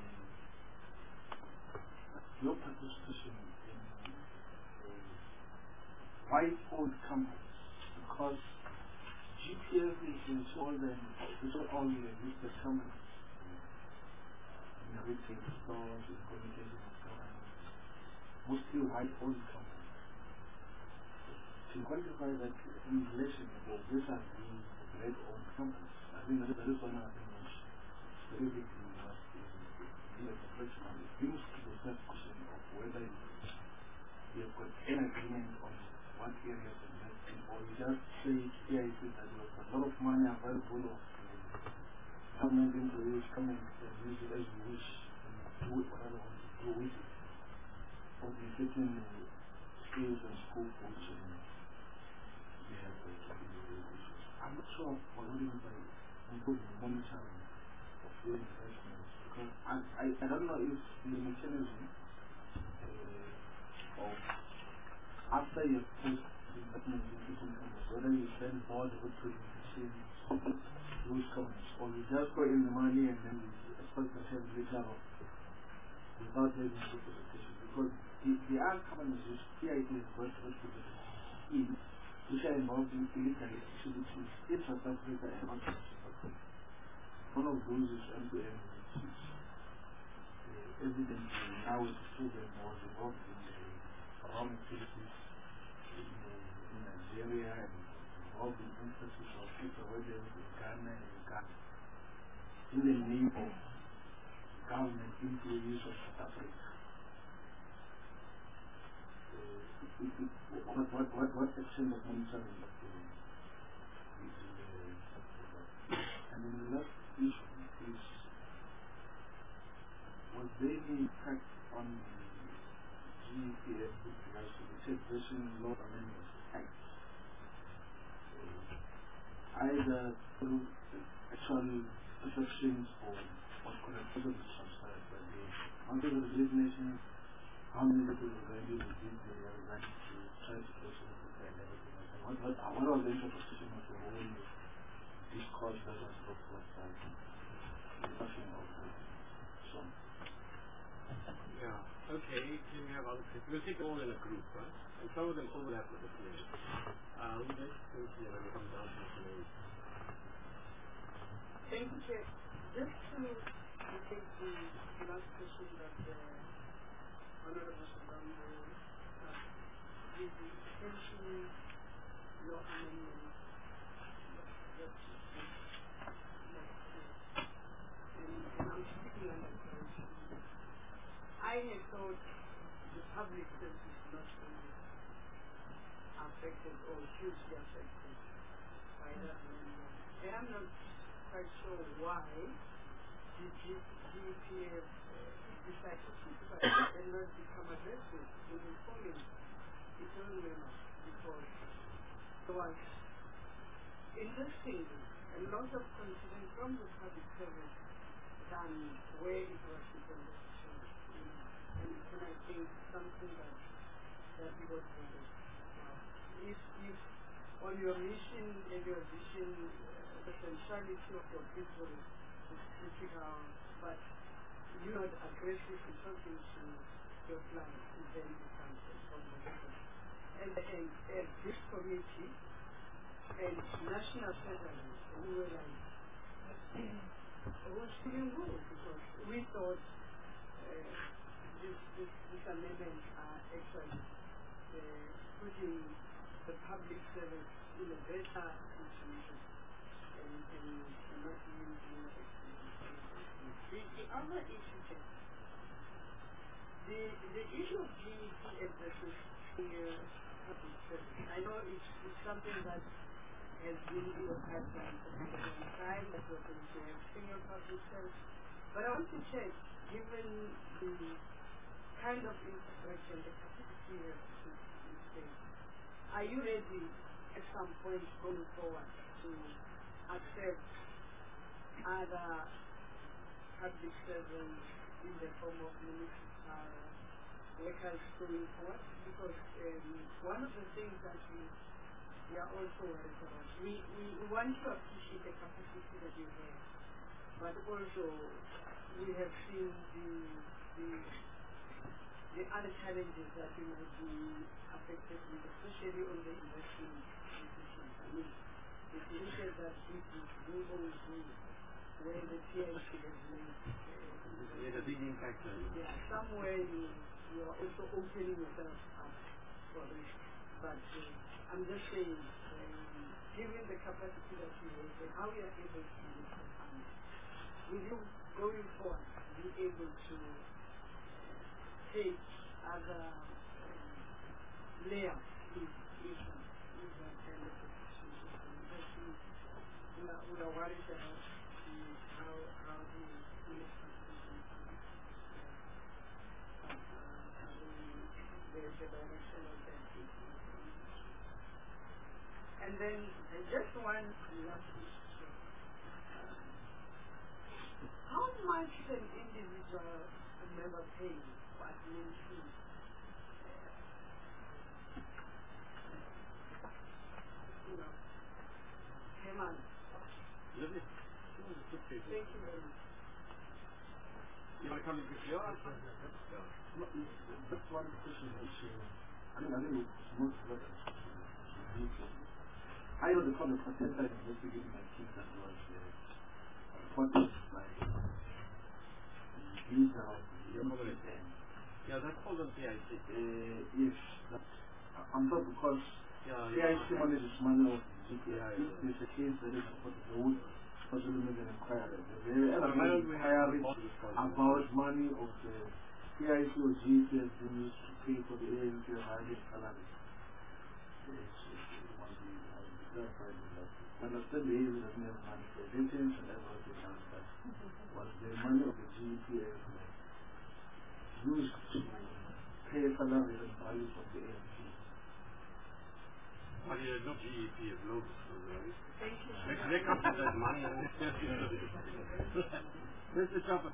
your participation in uh, white-owned companies, because G P F is all the, it's all the listed companies, in the retail stores, in communication and government, mostly white-owned companies. To quantify that in relation to these are the red-owned companies, I think that is one of the things very big in the last year of reflection on it. We must keep the first question of whether you have got an agreement on what areas to invest in, or you just say here it is that you have got a lot of money available of uh, government employees coming and use it as you wish and do whatever you want to do with it. Or the certain uh, skills and scope which uh, we have uh, issues. I'm not sure what do you mean by improving monitoring of your investments, because I, I, I don't know if the mechanism uh, of after you put investments in different companies, whether you then board with presentation those companies, or you just put in the money and then you expect to have later on without having good presentation, because the, the other companies which P I T is going to represent in, which are involved in illegal activities in South Africa and outside South Africa. One of those is M two M, which is uh, evidently now it's proven was involved in the wrong activities in, uh, in Nigeria and involved in instances of people weddings in Ghana and Uganda in the name of government employees of South Africa. Uh, it, it, what, what, what, what action of monitoring is uh, and then the last issue is, was there any impact on the G P F with regards to the Taxation Law Amendment Act either through actual perceptions or what could have possibly transpired. But the answer to the Great Nations, how many people were going to be they were going to try to question it and everything like that. What, what, what was the interpretation of the whole discourse that was brought forth by the passing of the song? Yeah, okay, then we have other people. We'll take them all in a group, right? And some of them overlap with the play. Uh, who next thinks here when we come down to the play? Thank you, Chair. Just to take the last question that the Honorable Shabambo asked, the pension law amendment that and, and I'm speaking under correction. I had thought the public service is not really affected or hugely affected by that amendment. And I'm not quite sure why the G P F decided to keep it and not become aggressive in informing its own members, because there was, interestingly, a lot of confidence from the public service than where it was intended to show. And, and I think something that that we don't want. If, if on your mission and your vision, uh, the centrality of your people is critical, but you're not aggressive in talking to your clients, then it becomes a problem. And, and, and this committee and national presidents, we were like, what's feeling good? Because we thought uh, this, this, this amendment are actually uh, putting the public service in a better situation and, and, and not using it. The, the other issue, the, the issue of G E P and versus senior public service, I know it's, it's something that has been in the pipeline for a long time, that we're going to have senior public service, but I want to check, given the kind of infrastructure, the capacity we have in place, are you ready at some point going forward to accept other public servants in the form of municipal workers going forward? Because um, one of the things that we, we are also worried about, we, we, we want to appreciate the capacity that you have, but also we have seen the, the the other challenges that we might be affected with, especially on the investment decisions. I mean, the decisions that we do always do, where the P I C has made uh, There's a big impact on you. yeah, somewhere you, you are also opening yourself up for risk. But uh, I'm just saying, um, given the capacity that you have and how you are able to use the fund, will you, going forward, be able to take other um, layers in in in that kind of situation? We are we are worried about the, how how the municipal commission uh, the the direction of that. And then uh, just one last issue. Uh, how much an individual member pays? What means he, you know, came on. Lovely. Thank Thank you very much. You want to come in quickly? Yeah. That's one question which uh, I mean, I think it's most relevant to me. I know the comment for ten times investigating my case that was uh, reported by the user of the community. Yeah, that's called on P I C. Uh, yes, but I'm not because yeah, P I C yeah. money is money of the G P. Yeah, If yeah. there's a case that is supported, they would possibly make an inquiry. They So will why don't we have inquiry about money of the P I C or G P has been used to pay for the A N P or higher salary. Yes, it must be clarified in that. I understand the A N P doesn't have money for victims and everything else, but was the money of the G P S used to pay salary and values of the A N P? But there's no G E P, it's no. Thank you. Next day comes with that money. Mister Chopper.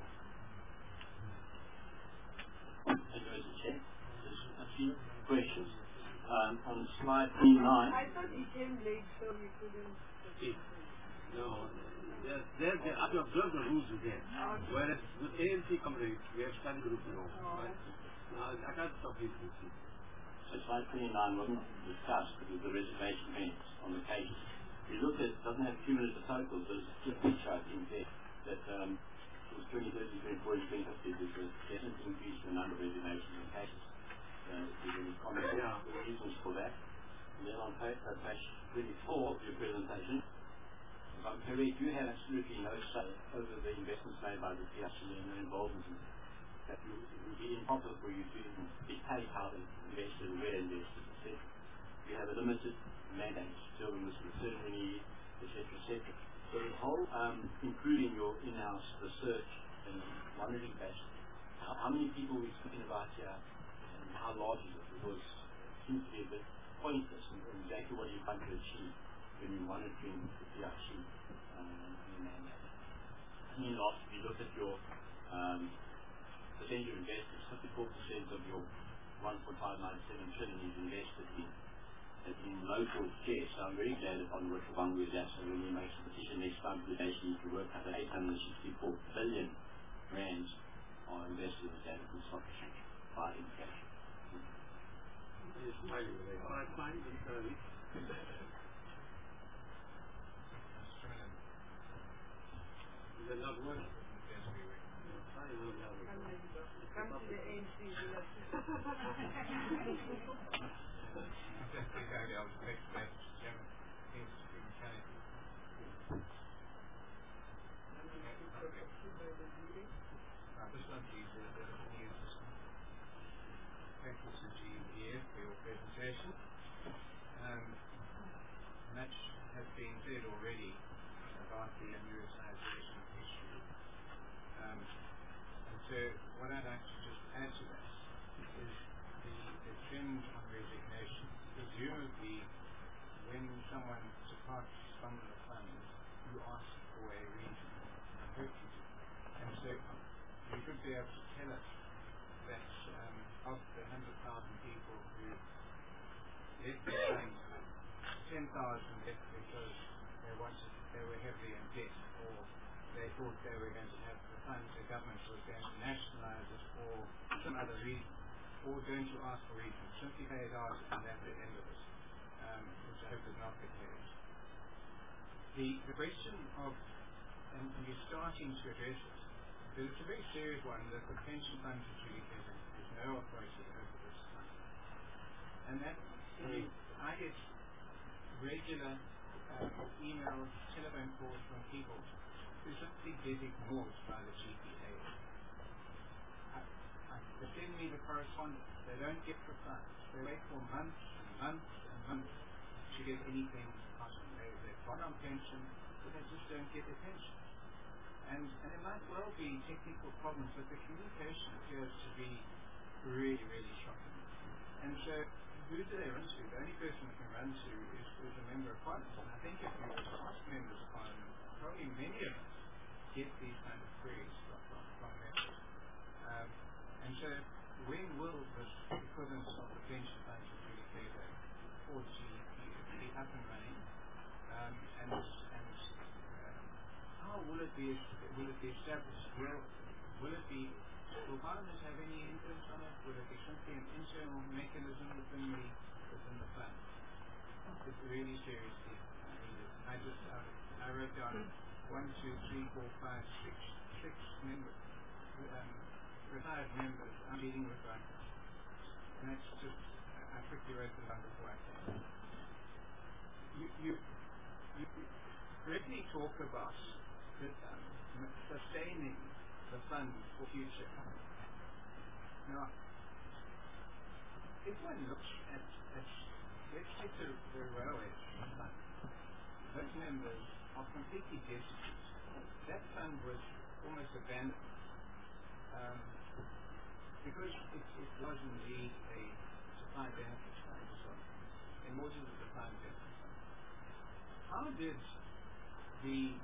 Thank you, Mister Chair. Just a few questions. Um, on slide twenty-nine. I thought he came late, so we couldn't. See, no, there's, there's, there, I have observed the rules there. Okay. Whereas with A N C companies, we have study groups and all. Right? Now, I can't stop these things. So slide twenty-nine wasn't discussed because the reservation payments on the cases. You look at it, doesn't have cumulative totals, there's a flip chart in there that um, it was twenty thirteen, twenty fourteen, twenty fifteen, there's a definite increase in the number of reservations and cases. Uh, if there's any comments Yeah. or reasons for that. And then on page, uh, page twenty-four of your presentation, if I'm correct, you have absolutely no say over the investments made by the P R C and their involvement in that. It would be impossible for you to dictate how they invested and where they invested, et cetera. You have a limited mandate to determine this ceremony, et cetera, et cetera. So the whole, um, including your in-house research and monitoring base, how, how many people are we speaking about here, and how large is it? Because it seems to be a bit pointless in, in exactly what you're trying to achieve when you're monitoring the P R C um, and your mandate. And then last, if you look at your um, percentage of investors, fifty-four percent of your one point five nine seven trillion is invested in in local shares. So I'm very glad that Honourable Kavango is that. So when he makes a decision next time for the nation, he can work out that eight hundred sixty-four billion rands are invested in the South African stock exchange by inflation. He's smiling today. All right, fine. It's, uh, Is that not working? Come to the A N C. This one, please, is the news. Thank you to G E P F for your presentation. Um, much has been said already about the annuitization issue. Um, and so what I'd like to just add to that is the, the trend on resignation. Presumably, when someone departs from the fund, you ask for a reason. I hope you do. And so you should be able to tell us that um, of the one hundred thousand people who left the fund, ten thousand left because they wanted, they were heavily in debt, or they thought they were going to have the funds, the government was going to nationalize it, or some other reason. Or don't you ask for reasons? Simply pay it out and that's the end of it, um, which I hope is not the case. The, the question of, and you're starting to address it, but it's a very serious one that the pension funds are really getting. There's no authority over this fund. And that, mm. I get regular uh, emails, telephone calls from people who simply get ignored by the G P A. I, I, they send me the correspondence. They don't get the funds. They wait for months and months and months to get anything out of them. They, they've got on pension, but they just don't get the pension. And, and it might well be technical problems, but the communication appears to be really, really shocking. And so, who do they run to? The only person they can run to is, is a member of Parliament. And I think if you were to ask members of Parliament, probably many of us get these kind of queries from, from, from members. Um, and so, when will this equivalent of the pension funds of really favor for G E P be up and running? Um, and and how will it be will it be established? Will, will it be will Parliament have any influence on it? Will it be simply an internal mechanism within the within the fund? It's really seriously needed. I just uh, I wrote down one, two, three, four, five, six six members um, retired members I'm dealing with right now. And that's just I quickly wrote them down before I came. You you you correctly talk about Um, sustaining the fund for future. Now, if one looks at, at let's take the, the railway fund, those members are completely destitute. That fund was almost abandoned um, because it, it was indeed a supply benefits fund. So, in Moses at the time testified. How did the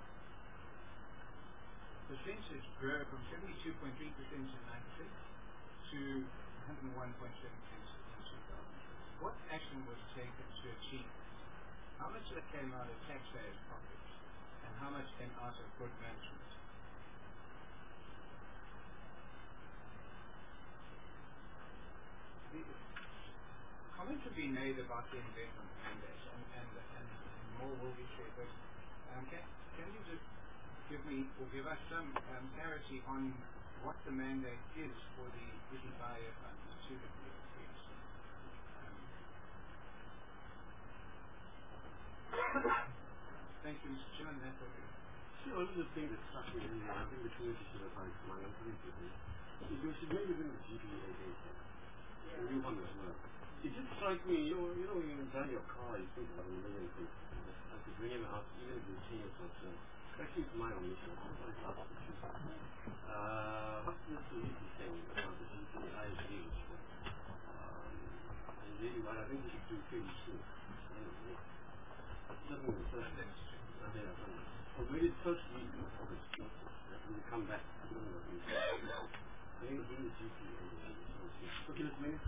percentage grow from seventy-two point three percent in ninety-six to one hundred one point seven percent in two thousand? What action was taken to achieve this? How much of it came out of taxpayers' pockets, and how much came out of good management? The comments have been made about the investment mandate, and, and, and, and more will be said, but um, can, can you just give me, or give us some um, clarity on what the mandate is for the Isibaya funds to the P F Ps? Thank you, Mister Chairman. That's all. See, one of the things that struck me in I think the community should have found my own principle is you should maybe bring the G P A data. And you want as well. It just strikes me, you know, you know, when you drive your car, you think about a million things. I could bring them out, even if you change your concern. Actually, it's my own mission. Uh, what's Mister Lisi saying about the G P A? I agree with you. Um, and really, what I think we should do pretty soon. Anyway, nothing in the first place. Nothing else. So maybe the first week of August, when we come back, I don't know what we do. I think we'll bring the G P A. Okay, let's make it.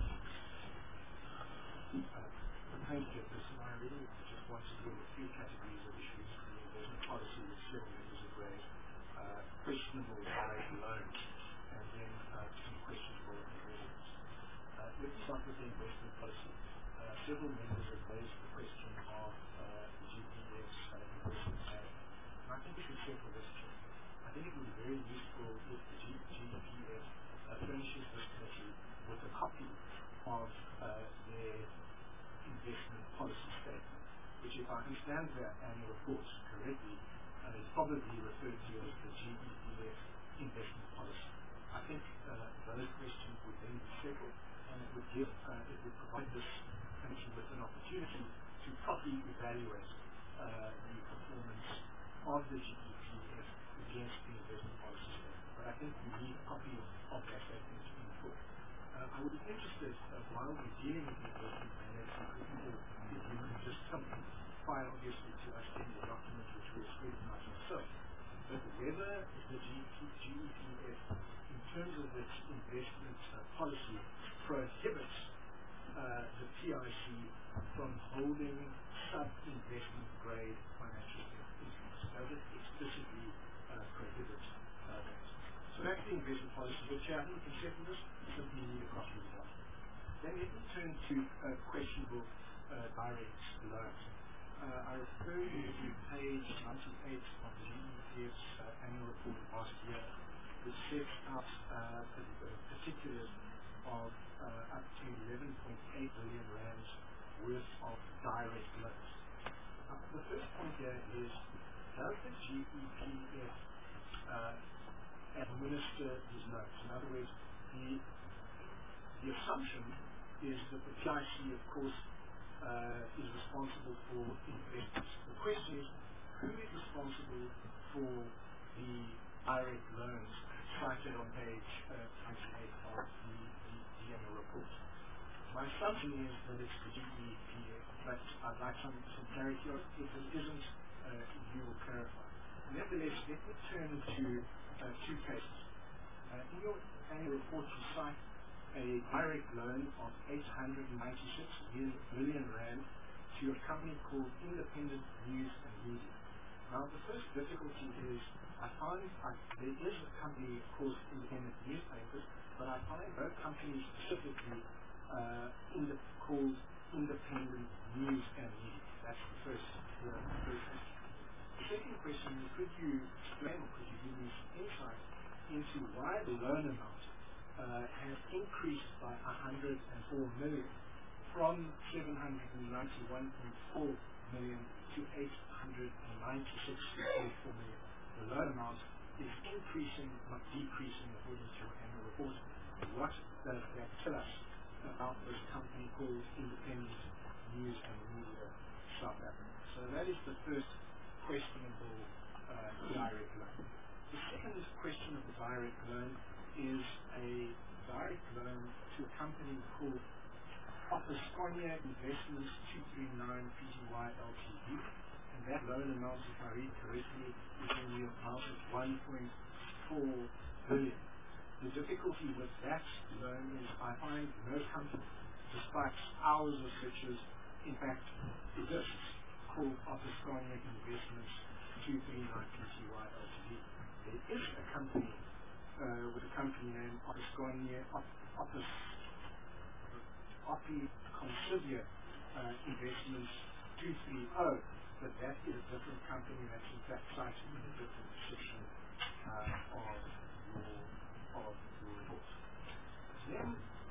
Thank you, Mister I really just want to deal with three categories of issues. The investment policy with several members of raised, uh, questionable direct loans, and then uh, some questionable investments. Uh, let me start with the investment policy. Uh, several members have raised the question of uh, the G P S uh, investment planning. And I think we should settle this too. I think it would be very useful if the G P S uh, furnishes this committee with a copy of uh, their investment policy statement, which, if I understand their annual reports correctly, uh, is probably referred to as the G E P F investment policy. I think uh, those questions would then be settled, and it would give, uh, it would provide this committee with an opportunity to properly evaluate uh, the performance of the G E P F against the investment policy statement. But I think we need a copy of that statement in full. Uh, I would be interested, uh, while we're dealing with the investment mandate, if you could just simplify, obviously, to us in the document which we'll scrutinize ourselves, but whether the G E P F, in terms of its investment uh, policy, prohibits uh, the P I C from holding sub-investment grade financial instruments. Does it explicitly uh, prohibit uh, that? So that's the investment policy. But Chair, I think we can settle this. Simply need a copy of that. Then let me turn to uh, questionable uh, direct loans. Uh, I refer you to page ninety-eight of the G E P F's uh, annual report last year, which sets out uh, the, the particulars of uh, up to eleven point eight billion rands worth of direct loans. Uh, the first point here is, does the G E P F uh, administer these loans? In other words, the the assumption is that the P I C, of course, uh, is responsible for investments. The question is, who is responsible for the direct loans cited on page uh, twenty-eight of the, the, the annual report? My assumption is that it's the G E P F, but I'd like some, some clarity on it. If it isn't, uh, you will clarify. Nevertheless, let me turn to uh, two cases. Uh, in your annual report, you cite a direct loan of eight hundred ninety-six million rand to a company called Independent News and Media. Now, the first difficulty is, I find I, there is a company, of course, Independent Newspapers, but I find both companies specifically uh, in the, called Independent News and Media. That's the first, uh, the first question. The second question is, could you explain or could you give me some insight into why the loan amount uh, has increased by one hundred four million from seven hundred ninety-one point four million to eight hundred ninety-six point four million. The loan amount is increasing, not decreasing, according to your annual report. What does that tell us about this company called Independent News and Media South Africa? So that is the first questionable uh, direct loan. The second questionable direct loan is a direct loan to a company called Opasconia Investments two three nine P T Y L T D, and that loan amount, if I read correctly, is in the amount of one point four billion. The difficulty with that loan is I find no company, despite hours of searches, in fact exists, called Opasconia Investments two three nine P T Y L T D. There is a company uh, with a company name Opasconia Op, Opus Opi Considia uh, Investments two three zero, but that is a different company that's in fact cited in a different section uh, of your of your report. Then,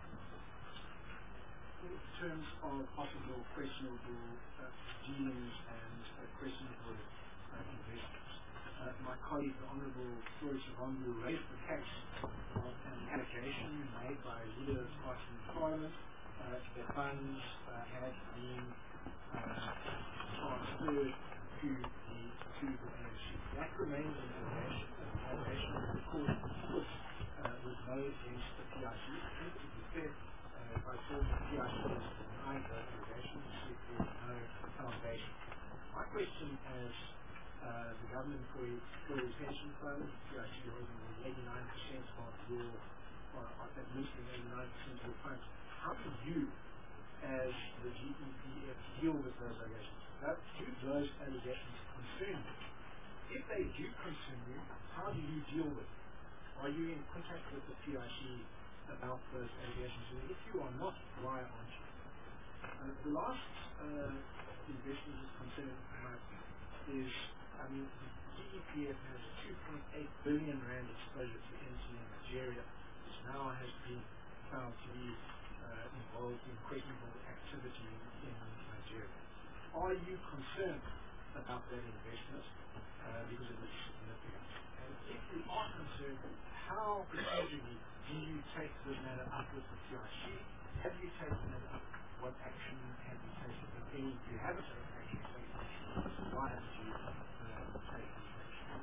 in terms of possible questionable uh, dealings and uh, questionable uh, investments, uh, my colleague, the Honourable Floyd Shivambu, raised the case of an allegation made by a leader of party in Parliament uh, that funds uh, had been uh, transferred to the to the A N C. That remains an allegation, an allegation that the court put uh, was made against the P I C. I think to be fair, uh, by form the P I C has denied those allegations, said there is no foundation. My question as uh, the government for employees pension fund, P I C holding eighty-nine percent of your, or administering eighty-nine percent of your funds, how do you, as the G E P F, deal with those allegations? Now, do those allegations concern you? If they do concern you, how do you deal with them? Are you in contact with the P I C about those allegations? And if you are not, why aren't you? Uh, the last uh, investment is concerned uh, is, I mean, the G E P F has a two point eight billion rand exposure to M T N Nigeria, which now has been found to be uh, involved in questionable activity in Nigeria. Are you concerned about that investment uh, because it is significant? And if you are concerned, how procedurally do you take this matter up with the P I C? Have you taken it up? What action have you taken? If any, you haven't taken action, taken action. Why haven't you uh, taken action?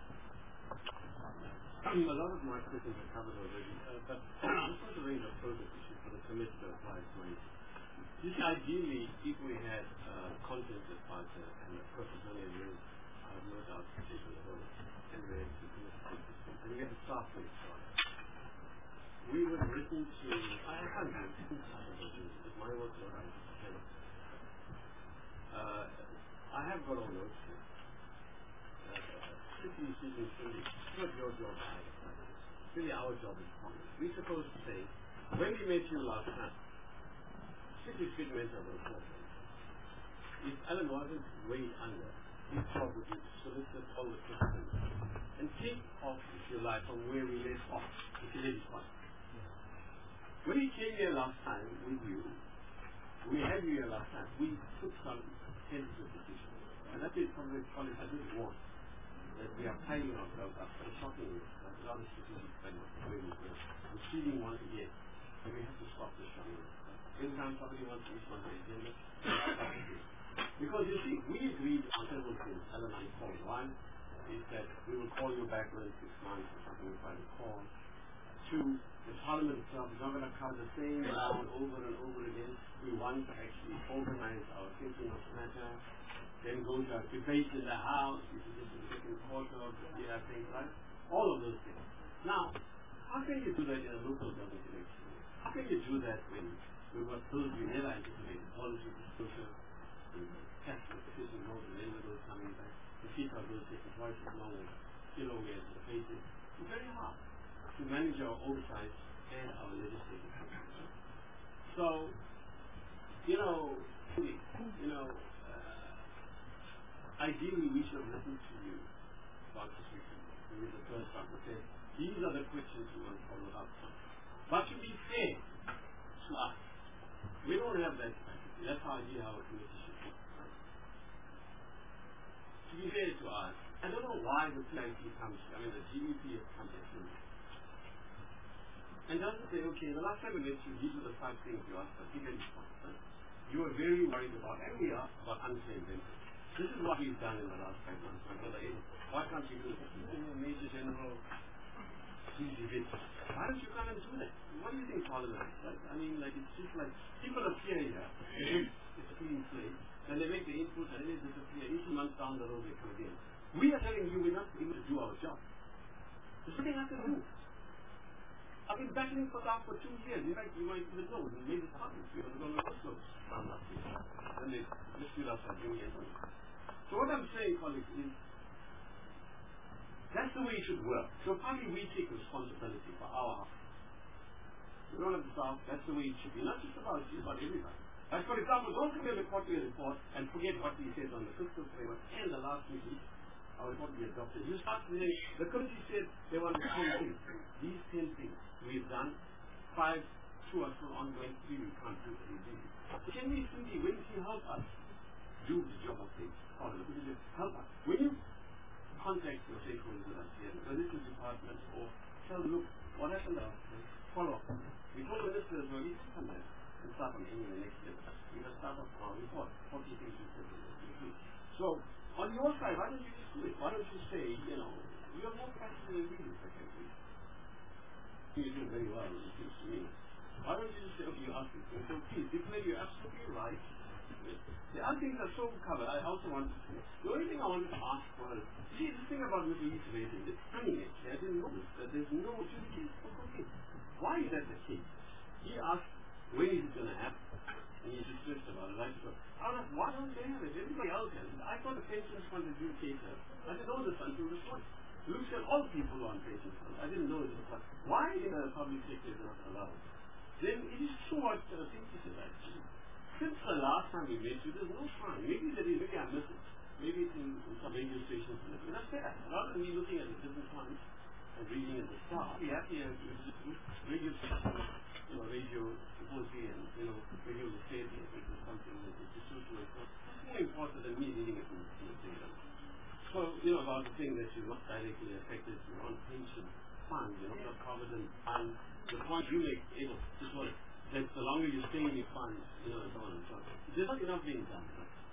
Um, a lot of my questions are covered already, uh, but this was a range of process issue for the committee to apply its mind. You see, ideally, if we had uh, content advisor and a professional review, I have no doubt to take on the whole, and we had to do it, and we had a staff for it. We would have written to, I can't do it, it's my work, so I cannot. Uh, I have got all notes here. Strictly speaking, it's not your job either. It's really our job as Congress. We're supposed to say, when we met you last time, strictly speaking, we have a report. If Alan wasn't way under, his job would be to solicit all the questions and take off, if you like, from where we left off, if you let it on. When he came here last time with you, we had you here last time, we took some tentative decisions. And that is probably college I didn't want. That we are piling ourselves up and shocking it. That's a lot of strategic planning. We're cheating once again. And we have to stop this shocking. Every time somebody wants to eat on the agenda, stop it. Because you see, we agreed on several things. Element call one is that we will call you back within six months or something if I recall. Two, the Parliament itself is not going to cover the same ground over and over again. We want to actually organize our thinking of the matter, then go to a debate in the House, which is in the second quarter of the year, things like all of those things. Now, how can you do that in a local government election? How can you do that when we've got bills we never anticipated, policy disclosure, the tax petition notes, and then those coming back, the FIFA bills taking twice as long as still over anticipated? It's very hard to manage our oversight and our legislative function. So, you know, you know, uh, ideally we should have listened to you about this weekend. We were the first one to say, these are the questions we want to follow up on. But to be fair to us, we don't have that capacity. That's how I see how a committee should work. To be fair to us, I don't know why the P I C comes, I mean the G E P comes at me. And doesn't say, okay, the last time we met you, these are the five things you asked us, give a response. Right? You were very worried about, and we are, about unclaimed benefits. This is what we've done in the last five months. My brother, why can't you do this? Major General, these debates. Why don't you come and do that? What do you think Parliament is, right? I mean, like, it's just like, people appear here, it's a clean slate, then they make the input and then they disappear. eighteen months down the road they come again. We are telling you we're not able to do our job. There's nothing I can do. I've been battling for that for two years. In fact, you might even know, we made it happen. We were going to Oslo. I'm not here. Then they listed us as doing it. So what I'm saying, colleagues, is that's the way it should work. So partly we take responsibility for our house. We don't have to stop. That's the way it should be. Not just about you, but everybody. Like, for example, don't come here with quarterly report and forget what we said on the fiscal framework and the last meeting. Our report we adopted. You start today. The committee said they wanted ten things. These ten things we've done. Five, two are still ongoing. Three we can't do. Three, three. So can we simply, when you help us do the job of things, help us. When you contact your stakeholders with us here, the business department, or tell them, look, what happened now? Follow up. We told the ministers, well, we can come there and start on any of the next step. We must start off our report. forty things we said we do. So, on your side, why don't you just do it? Why don't you say, you know, you have more capacity than we do, I can see. You do very well, it seems to me. Why don't you just say, okay, you ask me, so please, declare you're absolutely right. The other things are so covered, I also want to say. The only thing I wanted to ask for is, see, this thing about Middle East rating, it's funny actually, I didn't know this, that there's no opportunity for cooking. Why is that the case? He asked, when is it going to happen? And he's distressed about it, right? So, I was like, why don't they have it? Everybody else has it. I thought the pensions fund is U K, sir. I didn't know this until this morning. Luke said all people are on pension funds. I didn't know this. But why in the public sector is not allowed? Then it is true what I think he said actually. Since the last time we met you, there's no time. Maybe there is, maybe I missed it. Maybe it's in, in some radio stations. But that's fair. Rather than me looking at the different times and reading at the start, we have here radio stations, you know, radio supposedly, and, you know, radio the state, which is something that is social. It's more important than me reading it in, in the data. So, you know, about the thing that you're not directly affected, you're on pension fund, you're not covered in fund. The point you make, you know, is what that the longer you stay in your funds, you know, and so on and so on. There's not enough being done.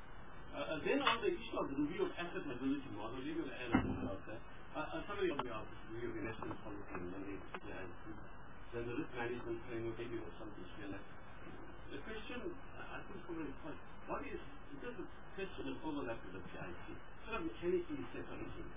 Uh, uh, then on the issue of the review of asset liability model, we're going to add a bit about that. Uh, uh, somebody on the office, review of investment policy, and then they yeah, then the risk management framework, maybe was something similar. The question, uh, I think, for the point, what is, it is a question of overlap with the P I C. Sort of mechanically separating.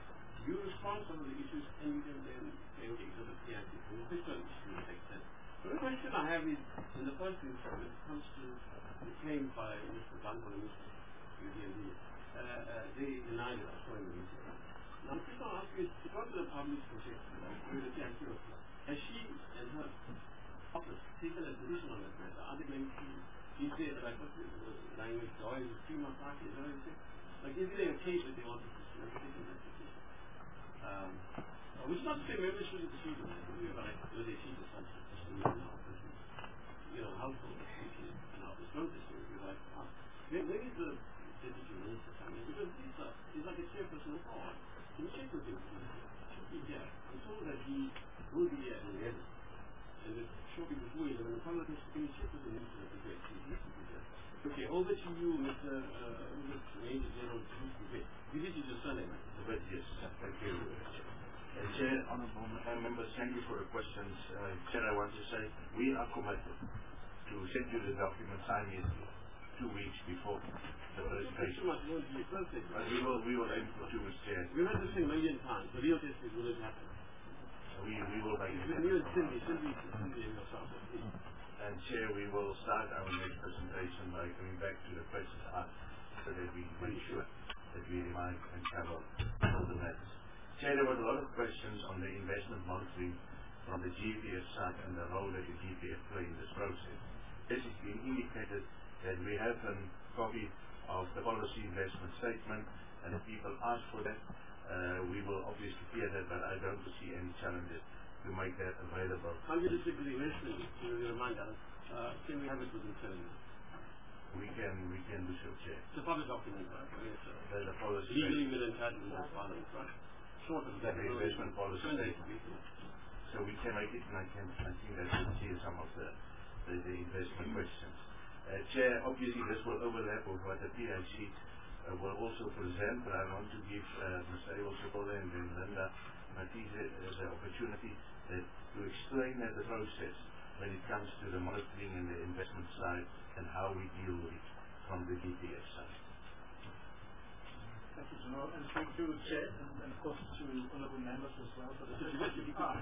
You respond to some of the issues, and you can then say, okay, so the P I C, and the fiscal issue like that. So the question I have is, in the first instance, when it comes to the claim by Mister Banko and Mister U D M D, uh, uh, they denied it, I saw in the Mister Now, the question I ask you is, to go to the public protection, with the P I C, has she and her office taken a position on that matter? Are they going to, you say, like, what's the language, joy is a prima party, is that what you say? Like, is there a case that they want to pursue? Have they taken that position? Um, which is not to say members shouldn't pursue them, but like, do they see the substance? You know, household education and office notices, you're like, ah, when, when is the deputy minister coming? Because he's, a, he's like a chairperson of all. Can you check with him? Should be here. I'm told that he will be here in the end. And it's shortly before eleven. The public has to be checked with the minister of the great city. Okay, over to you, Mister Uh, Major General Dubé. This is your surname, right? Yes, thank you. Uh, Chair, honourable members, thank you for the questions. Uh, Chair, I want to say we are committed to send you the document immediately, two weeks before the presentation. But we will, we will aim for two weeks, Chair. We heard this a million times. The real test is will it happen? We, we will make it happen. You and Cindy, Cindy, Cindy and yourself. And Chair, we will start our next presentation by coming back to the questions asked so that we make sure that we remind and cover all the matters. Chair, there was a lot of questions on the investment monitoring from the G P F side and the role that the G P F play in this process. This has been indicated that we have a copy of the policy investment statement, and if people ask for that, uh, we will obviously hear that, but I don't foresee any challenges to make that available. How do you disagree with this? You remind us, uh, can we have it within seven minutes? We can, we can do so, Chair. It's a public document, right? I mean, it's a There's a policy legally will entitled to this parliament, right? Short of that, the investment policy statement. So we can make it, and I can, I think that will see some of the, the, the investment questions. Uh, Chair, obviously this will overlap with what the P I C uh, will also present, but I want to give uh, Mister Abel Sokola and then Linda I see it as an opportunity that, to explain that the process when it comes to the monitoring and the investment side and how we deal with it from the G P F side. Thank you, General, and thank you, Chair, and, and of course to honourable members as well for the opportunity. I,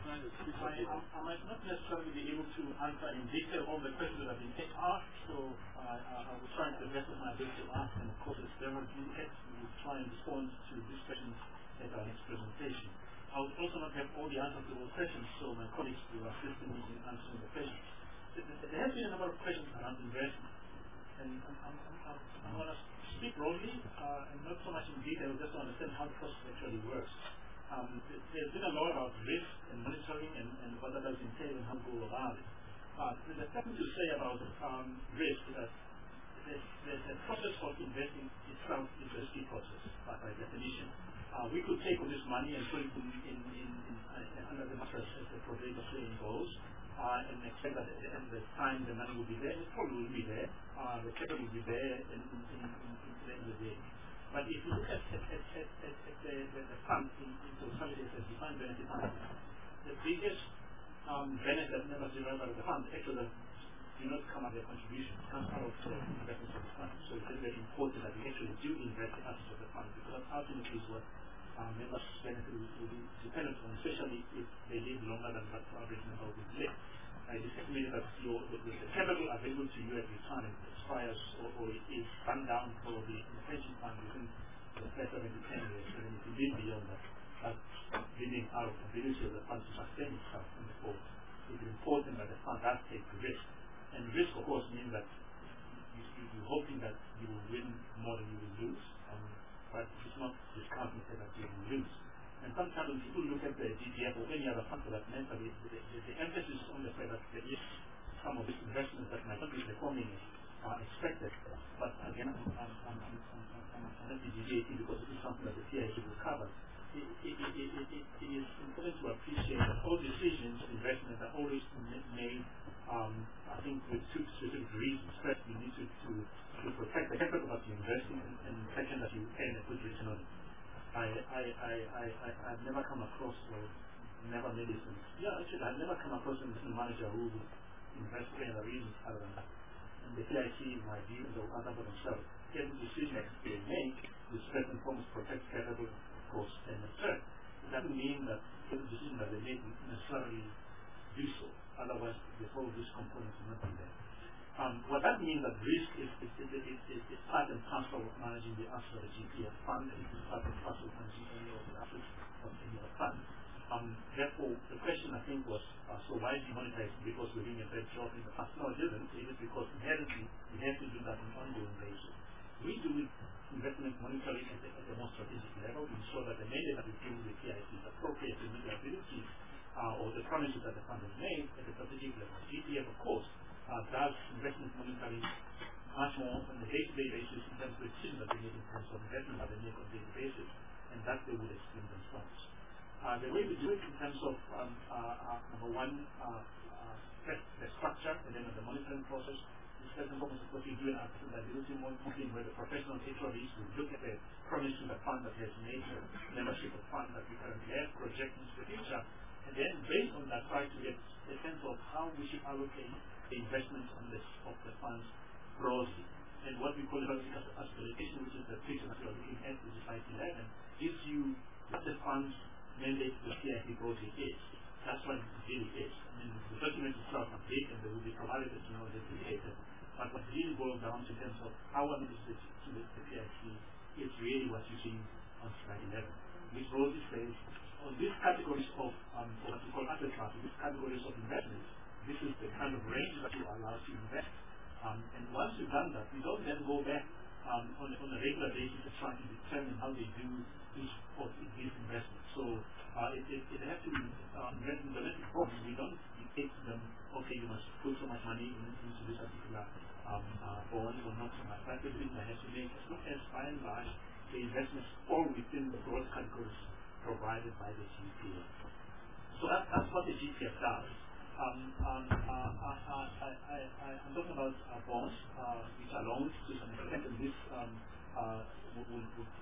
I might not necessarily be able to answer in detail all the questions that have been asked, so I, I, I will try to the best of my ability to ask, and of course as General X, we will try and respond to these questions at our next presentation. I would also not have all the answers to all questions, so my colleagues will assist me in answering the questions. There has been a number of questions around investment, and I'm, I'm, I'm, I'm going to speak broadly uh, and not so much in detail, just to understand how the process actually works. Um, there's been a lot about risk and monitoring and, and what that does entail and how to go about it. Uh, there's something to say about um, risk that there's, there's a process of investing itself is a risky process by, by definition. Uh, we could take all this money and put it in, in, in, in, uh, under the mattress, as the proverbial saying goes, uh, and expect that at the end of the time the money will be there. It probably will be there. Uh, the capital will be there in, in, in, in, in the end of the day. But if you look at, at, at, at, at, at the, the, the fund in, in totality as a defined benefit fund, the biggest um, benefit members derive out of the fund actually do not come out of their contribution, it comes out of the investments of the fund. So it's very, very important that we actually do invest the assets of the fund, because ultimately is what um, members' benefit will, will be dependent on, especially if they live longer than what the average member will live. Uh, it is estimated that your, the, the capital available to you at retirement expires or, or it is run down probably in the pension fund within the first seven to ten years, and then if you live beyond that, that's leaving out the ability of the fund to sustain itself. And therefore, it is important that the fund does take risk. And risk, of course, means that you, you, you're hoping that you will win more than you will lose, um, but it's not discounting that you will lose. And sometimes when people look at the G P F or any other fund for that matter, the, the, the, the emphasis on the fact that there is some of these investments that might not be performing are expected. But again, I'm, I'm, I'm, I'm, I'm, I'm not deviating because it is something that the P I C will cover. It, it, it, it, it, it is important to appreciate that all decisions, investments are always made, um, I think, with two specific reasons. First, you need to, to, to protect the capital that you're investing, and, and second, that you earn a good return on it. I, I, I, I, I, I've never come across, or never made it, yeah, actually, I've never come across an investment manager who would invest for any other reasons other than that. And the P I C, in my view, and the other for themselves, every decision that they make is first and foremost protect capital, of course, and return. It doesn't mean that every decision that they make will necessarily do so. Otherwise, the whole risk component will not be there. Um, what that means that risk is, is, is, is, is, is part and parcel of managing the assets of the G P F fund, and it is part and parcel of managing any of the assets of any other fund. Um, therefore, the question I think was, uh, so why do you monetize it? Because we're doing a bad job in the past? No, it isn't. It is because inherently we have to do that on an ongoing basis. We do it investment monitoring at the, at the more strategic level to ensure that the mandate that we give the P I C is appropriate to meet the abilities uh, or the promises that the fund has made at the strategic level. G P F, of course, Uh, does investment monitoring much more on a day-to-day basis in terms of the decisions that they make in terms of investment that they make on a daily basis, and that they would explain themselves. Uh, the way we do it in terms of um, uh, uh, number one, uh, uh, the, the structure, and then the monitoring process is first and foremost, of course, we do an asset liability modeling where the professional H R Vs will look at the promise to the fund that has made the membership of fund that we currently have, project into the future, and then based on that try to get a sense of how we should allocate the investments on this of the funds broadly. And what we call the aspiration, which is the picture that we are looking at, which is slide eleven, gives you what the fund's mandate to the P I C broadly is. That's what it really is. I mean, the document itself is big and they will be provided as you know the later. But what really boils down to in terms of our message to the, the P I C is really what you see on slide eleven, which broadly says on these categories of um, what we call asset classes, these categories of investments, this is the kind of range that you are allowed to invest. Um, and once you've done that, you don't then go back um, on, on a regular basis and try to determine how they do each of these investments. So uh, it, it, it has to be uh, invest in domestic bonds. We don't dictate to them, okay, you must put so much money in, into this particular um, uh, bond or not so much. That's the thing that has to make, as long as by and large the investments fall within the broad categories provided by the G P F. So that, that's what the G P F does. Um, um, uh, uh, uh, I, I, I, I'm talking about uh, bonds, uh, which are loans to some extent, and this um, uh, will, will,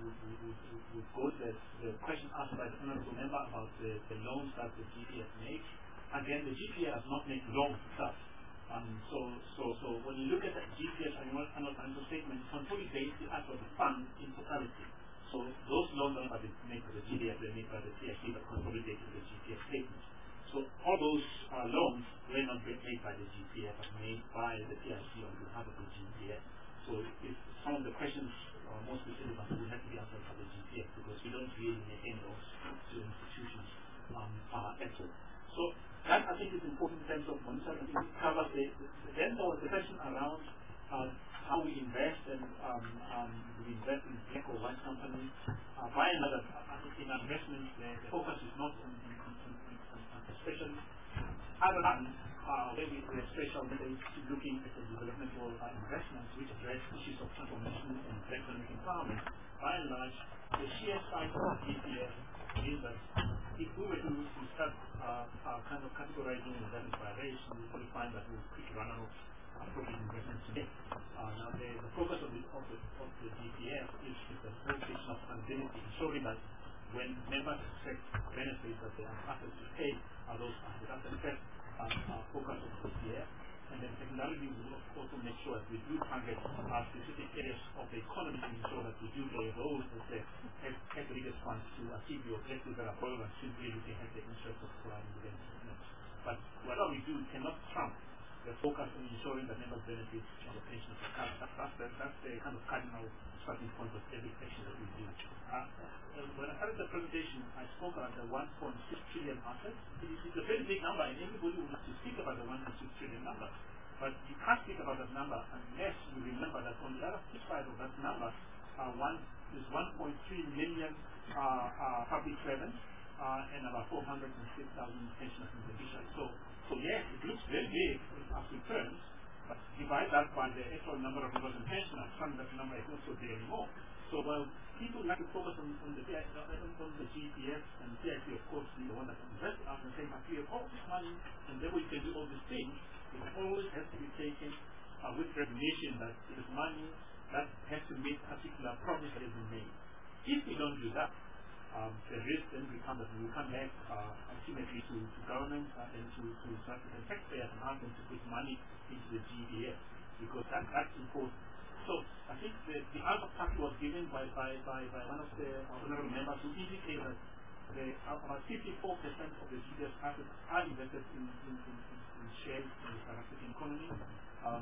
would, would, would, would go to the, the question asked by the honorable member about the, the loans that the G P F makes. Again, the G P F does not make loans itself. Um, so, so, so when you look at the G P F annual, annual financial statement, it consolidates the asset of the fund in totality. So those loans are not made by the G P F, they're made by the P I C, but consolidated in the G P F statement. So all those uh, loans were not made by the G P F, but made by the P I C on behalf of the G P F. So if some of the questions are more specific, will have to be answered by the G P F because we don't really make any loans to institutions um, uh, at all. So that I think is important in terms of monitoring. I think it covers the, the, then there was the question around uh, how we invest and um, um, we invest in black or white companies. Uh, by and large, I think in investments, the, the focus is not on, on, on, on, on, on especially other than uh, where we are special looking at the developmental uh, investments which address issues of transformation and economic empowerment. By and large, the sheer size of the G P F means that if we were to, to start uh, uh, kind of categorizing investment by race, we would find that we would quickly run out of appropriate investments to make. Uh, now, the, the focus of the, of the, of the G P F is, is the whole question of accountability, ensuring that when members expect benefits that they are assets to pay, are those assets. That's the first uh, uh, focus of the G P F. And then secondarily, we will also make sure that we do target uh, specific areas of the economy to ensure that we do play a role as the aggregate funds to achieve the objectives that are relevant simply looking at the interest of providing the benefits. But whatever we do cannot trump the focus on ensuring that members benefit from the pension of the cash. That, that's, the, that's the kind of cardinal starting point of every action that we do. Uh, uh, when I started the presentation, I spoke about the one point six trillion assets. It's a very big number, and everybody would like to speak about the one point six trillion number. But you can't speak about that number unless you remember that on the other side of that number uh, one, is one point three million uh, uh, public servants uh, and about four hundred six thousand pensioners and beneficiaries. So, so yes, it looks very big in absolute terms, but divide that by the actual number of members and pensioners, some that number is not so big anymore. So while people like to focus on, on, the, on the G P S and the P I C, of course, the one that invests out and saying, I clear all this money and therefore you can do all these things, it always has to be taken uh, with recognition that it is money that has to meet a particular promise that has been made. If we don't do that, um, the risk then becomes that we will come back uh, ultimately to, to government uh, and to, to South African taxpayers and ask them to put money into the G P S because that, that's important. So I think the, the answer partly was given by, by, by, by one of the uh, honorable members who indicated that the, uh, about fifty-four percent of the G P S assets are invested in, in, in, in, in shares in the South African economy. Um,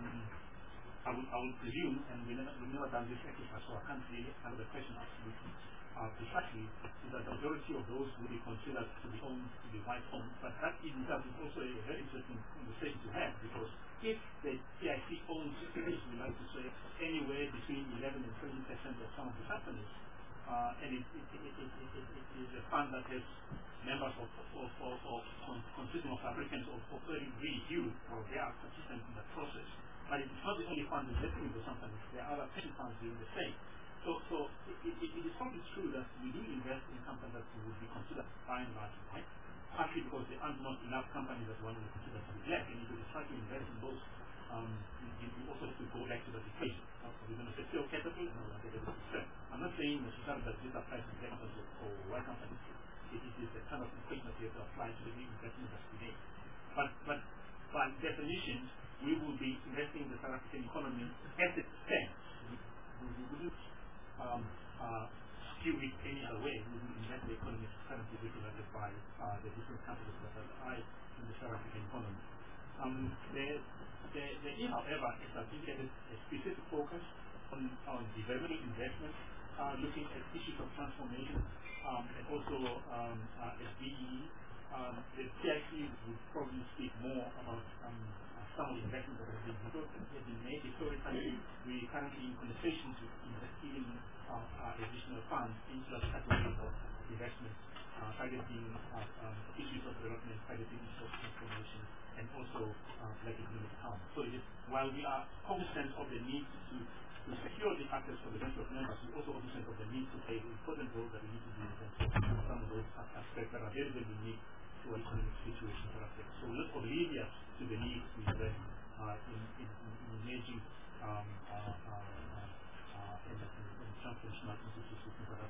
I would, I would presume, and we never, we've never done this exercise, so I can't really answer the question absolutely uh, precisely, is that the majority of those will be considered to be owned, to be white owned. But that in itself is also a very interesting conversation to have, because if the P I C owns, we like to say, anywhere between eleven and twenty percent of some of the companies, uh, and it, it, it, it, it, it, it is a fund that has members of, of, of, of, of consisting of Africans of, of very, really huge, or they are participants in that process. But it is not the only fund investing in those companies. There are other pension funds doing the same. So, so it, it, it is probably true that we do invest in companies that would be considered by and large white, partly because there aren't not enough companies that one would consider to be black. And if you try to invest in those, um, you, you also have to go back to that equation. So we're going to say still capital and we're going to get I'm not saying necessarily that this applies to black companies or white companies. It, it is the kind of equation that you have to apply to the investment that we make. But, but by definition, we will be investing in the South African economy as it stands. We, we wouldn't um, uh, skew it any other way. We will invest the economy currently represented by uh, the different companies that are in the South African economy. Um, there, there, there is, however, as I think, a, a specific focus on, on development investment, uh, looking at issues of transformation, um, and also um, uh, S D E. Um, the P I C would probably speak more about um, some of the investments that have been, have been made historically. We are currently in conversations with investigating uh, uh, additional funds into that category of investments, uh, targeting uh, um, issues of development, targeting issues of transformation, and also uh, black economic empowerment. So it is, while we are cognizant of the need to, to secure the access for the benefit of members, we also cognizant of the need to play the important role that we need to do in terms of some of those aspects that are very, very unique to our economic situation for Africa. So we're not oblivious to the need to invest uh, in, in, in emerging um, uh, uh, uh, and, and, and transformational institutions in South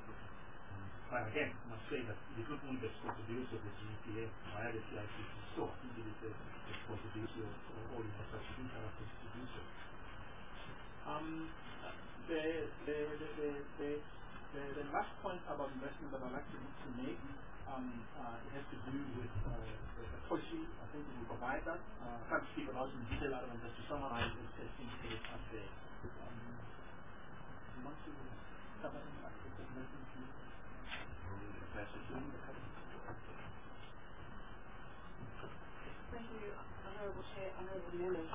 again, I must say that it is not only the responsibility of the G E P F via the C I C to store, I think it is the responsibility of, of all infrastructure interactors to do so. Um, the, the, the, the, the, the, the last point about investment that I'd like to, to make, um, uh, it has to do with uh, the, the policy. I think we will provide that. Uh, I can't speak about in detail other than just to summarize it as indicated up there. Um, you want to cover any aspects of investment? Thank you, Honourable Chair, Honourable Members.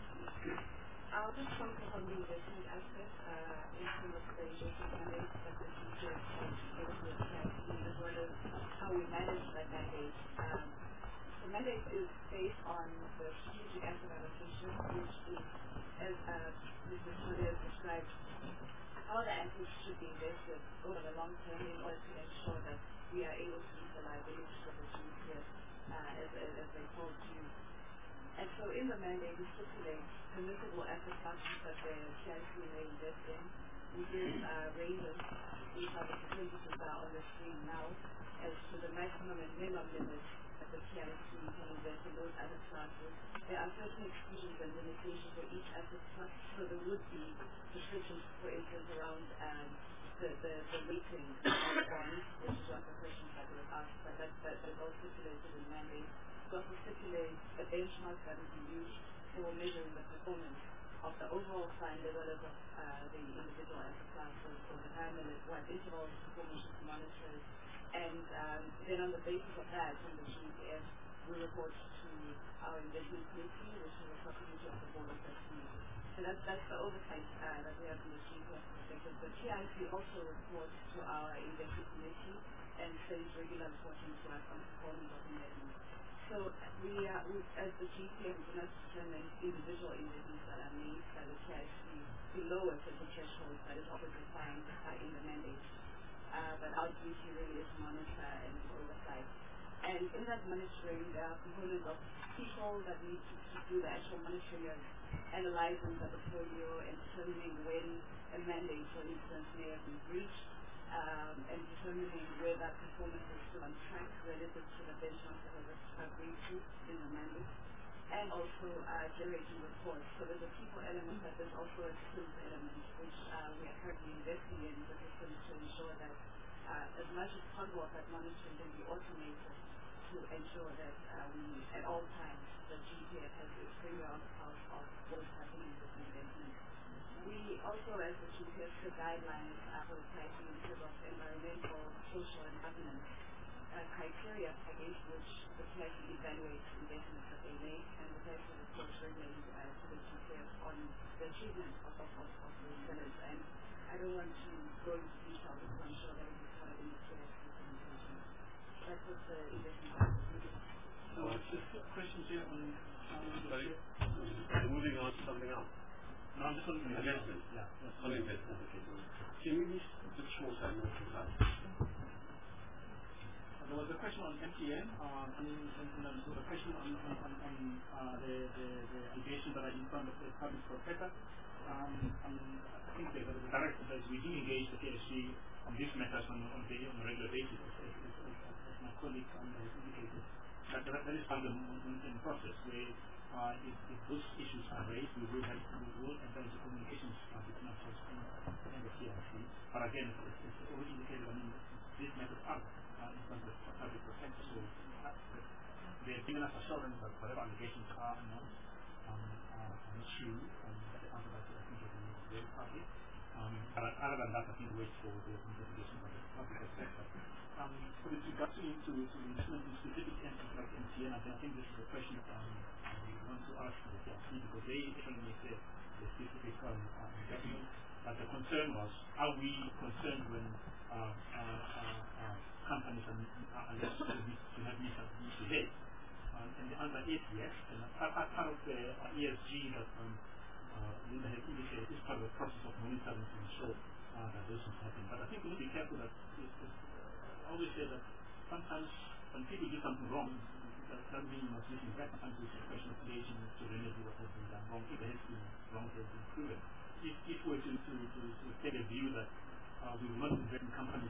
I'll just focus on the investment aspect uh, in terms of the investment mandate that the G P F has given to the C I C, as well as how we manage that mandate. Um, the mandate is based on the strategic asset allocation, which is, as uh, Mister Sonia described, how the assets should be invested over the long term in order to ensure that we are able to meet the liabilities of the G P F uh, as, as, as they call to. And so in the mandate, we stipulate permissible asset classes that the C I C may invest in. We give uh, ranges, these are the percentages that are on the screen now, as to the maximum and minimum limits that the C I C can invest in those asset classes. There are certain exclusions and limitations for each asset class, so there would be restrictions, for instance, around um, the, the, the rating of bonds, which is one of the questions that was asked, but that, that, that is all stipulated in the mandate. We also stipulate a benchmark that will be used for measuring the performance of the overall fund as well as of uh, the individual asset classes over time and at what intervals performance is monitored. And um, then on the basis of that, from the G E P F, we report to our investment committee, which is a subcommittee of the Board of Trustees. So that's, that's the oversight uh, that we have from the G E P F perspective. The T I C also reports to our investment committee and sends regular reporting to us on the performance of investments. So we, uh, we, as the G P F, we do not determine individual investments that are made by the T I C below a certain threshold that is also defined uh, in the mandate. Uh, but our duty really is to monitor and oversight. And in that monitoring, there are components of people that need to, to do the actual monitoring of analyzing the portfolio and determining when a mandate, for instance, may have been breached, um, and determining whether performance is still on track relative to the benchmark that was agreed to in the mandate, and also uh, generating reports. So there's a people element, but there's also a systems element, which uh, we are currently investing in the systems to ensure that uh, as much as possible that monitoring can be automated to ensure that uh, we, at all times, the G P F has its finger on the pulse of what is happening with investment. We also, as the G P F, set guidelines uh, for the pricing in terms of environmental, social, and governance uh, criteria against which the T I C evaluates investments that they make, and the T I C reports regularly uh, to the G P F on the achievement of, of, of, of those pillars. And I don't want to go into detail because I'm sure that will be covered in the T I C presentation. That was the investment opportunity. So, just questions here on. Um, Sorry? Moving on to something else. No, I'm just on investment. Yeah. Yes. On investment. Okay. Can you be a bit shorter and more precise? There was a question on M T N, uh, and, and, and there was a question on, on, on, on uh, the, the, the allegations that are in front of the public protector. Um, and I think the, the director says we do engage the P S C on these matters on, on, the, on a regular basis, as, as, as, as my colleague um, has indicated. That, that, that is part of the process where uh, if, if those issues are raised, we will have we will enter into communications uh, between ourselves and, and the P S C. But again, it's, it's already indicated, I mean, these matters are Uh, in terms of public protector, so uh, they have given us assurance that whatever allegations are announced um, are, are not true, and the answer that I think has been made very public. Um, but other than that, I think we wait for the investigation of the public protector. Um, with regard to, to, to investment in specific entities like M T N, I think this is a question that um, we want to ask the P S C because they actually make the, the specific um, uh, investment. But the concern was, are we concerned when uh, uh, uh, uh, companies are, are alleged to, to have misbehaved? Uh, and the answer is yes. And part, part of the uh, E S G that um, uh, Linda has indicated is part of the process of monitoring to ensure uh, that those things happen. But I think we need to be careful that it's, it's, uh, I always say that sometimes when people do something wrong, that doesn't mean you must listen back. Sometimes it's a question of liaison to remedy what has been done wrong. If it has been wrong, it has been proven. If, if we're to, to, to, to take a view that uh, we will not invest in companies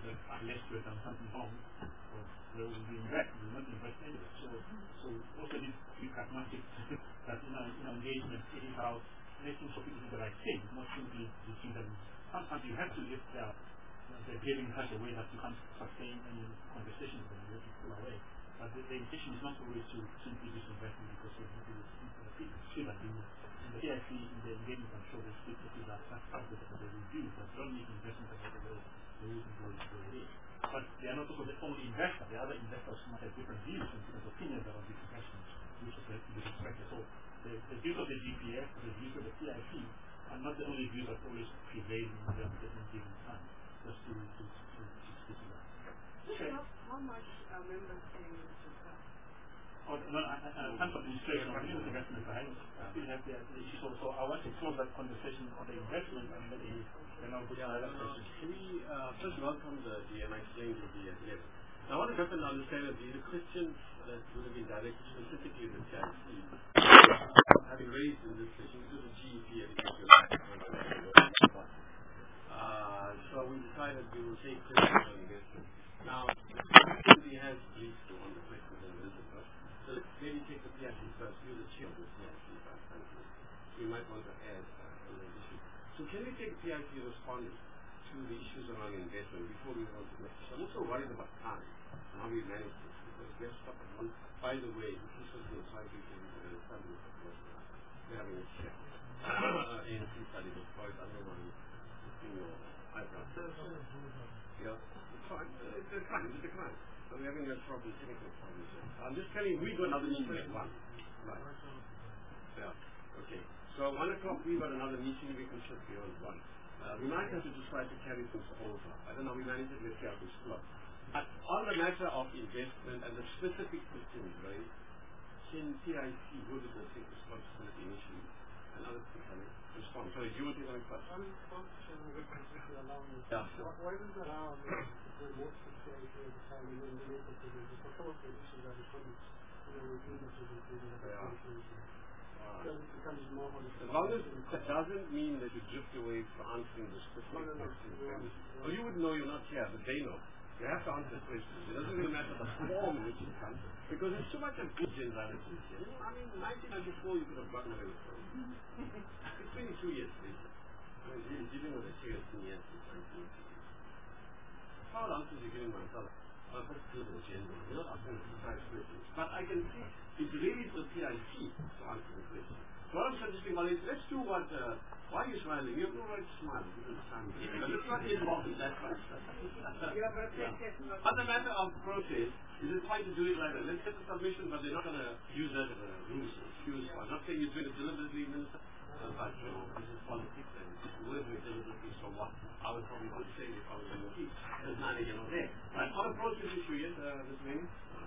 that unless we've done something wrong, or they will be invest, we will not invest anyway. So, so also this be pragmatic that in our, in our engagement it is about making sure people do the right thing, not simply teaching them. Sometimes you have to lift their, their behaving in such a way that you can't sustain any conversation with them, you have to pull away. But the, the intention is not always to simply disinvest them because of the feel that you in the P I C, in the engagement, I'm sure they speak to that that's part of the review, but they don't make investment about the way the reason for it is. But they are not also the only investor. The other investors might have different views and different opinions about these investments, which is to be respected. So the, the views of the G P F, the views of the P I C are not the only views that always prevail in the given time. Just to to to to speak to that. Okay. How, how much are members paying into that? Oh, no, I, I, I can't administration on the investment side. I still have the issue. So, so I want to close that conversation on the investment and then the then I'll go to yeah, other no, questions. we uh, first welcome the D M exchange of the uh, Now, I want to happen to understand that these questions that would have been directed specifically to the P I C have been raised in this session because of G E P uh, so we decided we will take questions on investment. Now, he has briefed on the questions on Elizabeth. So let's maybe take the P I C first. You're the chair of the P I C first. You might want to add uh, an issue. So can we take P I C respond to the issues around investment before we go on to the next? I'm also worried about time and how we manage this because we have stuff at one. By the way, this is something that's why people in the study we're having a check. A N C study deployed. I don't want to your eyebrows. Yeah, it's fine. It's a crime. It's a crime. So we're having a problem, technical problem. I'm just telling you, we got another meeting at one. Right. Yeah. Okay. So one o'clock we got another meeting. We can shift beyond one. Uh, we might have to just try to carry things over. I don't know. We manage it. Let's see how this flows. But on the matter of investment and the specific questions raised, can P I C will take responsibility initially and other people can respond? Sorry, do you want to take on first? One question, if you allow me. Yeah, sure. Why does it allow me to work with P I C at the time and then relate to the for some of the issues that we couldn't, you know, review them to the previous applications? Because it becomes more holistic. As long as that doesn't mean that you drift away from answering the specific no, no, no, questions. no. Well, you would know you're not here, but they know. You have to answer questions. It doesn't really matter the form in which it comes, because there's so much of good generalities here. You know, I mean, nineteen ninety-four you could have gotten away with it. It's twenty-two years later. I mean, really dealing with a serious years since nineteen ninety-two. How the answers you're giving myself are just good in general. You're not asking the precise questions. But I can see it's really the P I C to answer the question. So what I'm suggesting, well, is let's do what, uh, why are you smiling? You have no right to smile because it's time. But let's not get involved in that right. Yeah, but yeah. On the matter of process, is it fine to do it like that? Let's get the submission, but they're not going to use that as a rule excuse. I'm not saying you're doing it deliberately, Minister, uh, but you know, this is politics and you would do it deliberately, so what? I would probably not say if I was in the seat. There's neither here nor there. Right, on a process issue, yes, uh, Mister Manning?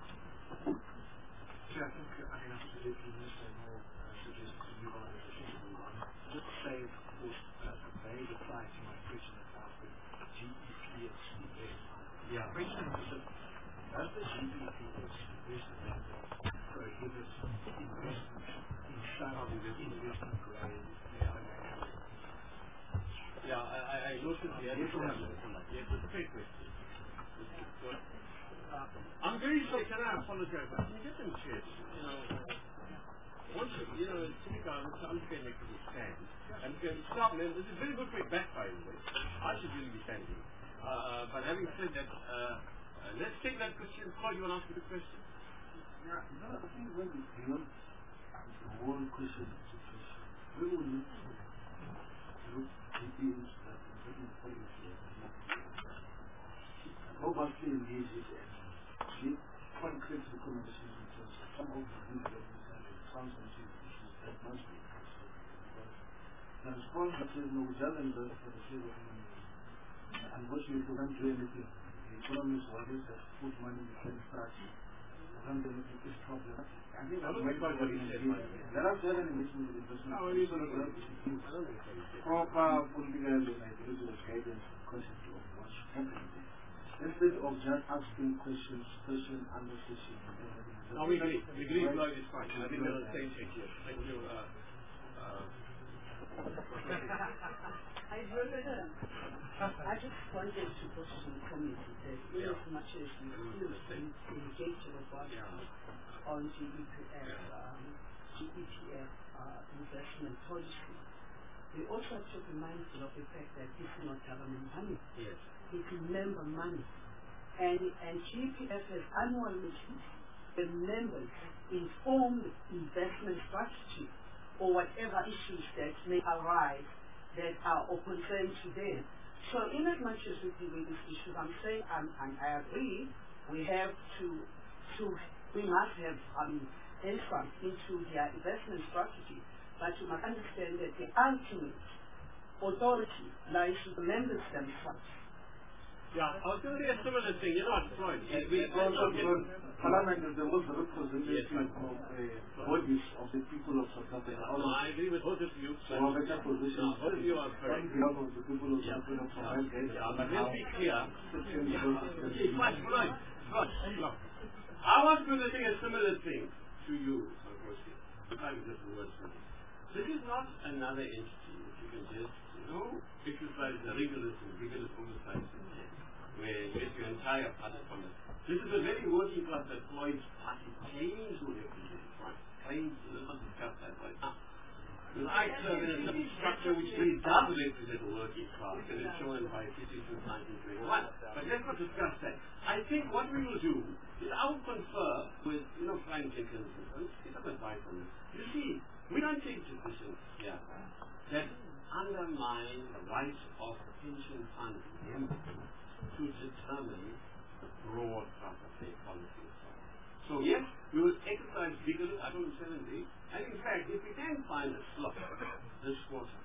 So I think, I mean, absolutely, Minister Moore uh, suggests to move on as a sensible one. Just to say, of course, uh, they reply to my question about the G E P S investment. Yeah. The question is, does the G E P S investment mandate prohibit investment in some investment grade financial? Yeah, I, I, I noticed the yes, yes, it's a great question. Uh, I'm very sorry, can I apologize? Can you get them chairs? You know, once you, you know, it's typical, it's unfair make people stand. And you can stop, and this is very good for your back, by the way. I should really be standing. Uh, but having said that, uh, uh, let's take that question. Paul, you want to ask me the question? Yeah, no, I think when we beyond the whole question of situation, we will need to look deeply into that and get in policy and how much we engage it and give concrete recommendations in terms of some of the things that we said and transmitting issues that must be addressed. The response that says no, we just invest for the sake of money. Unfortunately, we can't do anything. The economy is what is that put money in the infrastructure. We can't do anything. It's problematic. I think I don't think quite what he said, by the way. there are certain investment in investment. No, it is what it is. I don't think what he said. Proper political and ideological guidance and concept of what should happen there. Instead of just asking questions, question under question. No, we agree. We agree, Lloyd, is fine. I think we're on the same page here. Thank you. Uh, uh, I I wrote it down. I just wanted to put some comments that in as much as we feel engaged about on G E P F, um, G E P F uh, investment policy, we also have to be mindful of the fact that it's not government money. Yes. It's member money. And, and G E P F has annual meetings. The members inform the investment strategy or whatever issues that may arise that are of concern to them. So in as much as we deal with these issues, I'm saying, um, and I agree, we have to, to we must have um, insight into their investment strategy, but you must understand that the ultimate authority lies with the members themselves. Yeah, I was going to say a similar thing, you know, Floyd. And we also, Parliament is the most representative of the bodies of the people of South Africa. No, I agree with both of you. So our better position No, both of you are correct. on behalf of the people of South Africa from healthcare. Yeah, but let's be clear. Yeah. Okay, fine, Floyd, Floyd, look. I was going to say a similar thing to you, Sankosi. If I could just words for you. This is not another entity which you can just, you know, exercise the rigorous and rigorous oversight where you get your entire party from it. This is a very working class that Floyd's party claims to represent. Right? Claims, let's not discuss that right now. Because I serve in a structure which really does represent the working class and is shown by history since nineteen twenty-one. But let's not discuss that. I think what we will do is I will confer with, you know, Frank Jenkins and get some advice on this. You see, we don't take positions here that undermine the rights of pension fund members to determine the broad public policy. So yes, we will exercise vigorous, I don't know, seven days. And in fact, if we can find a slot this quarter,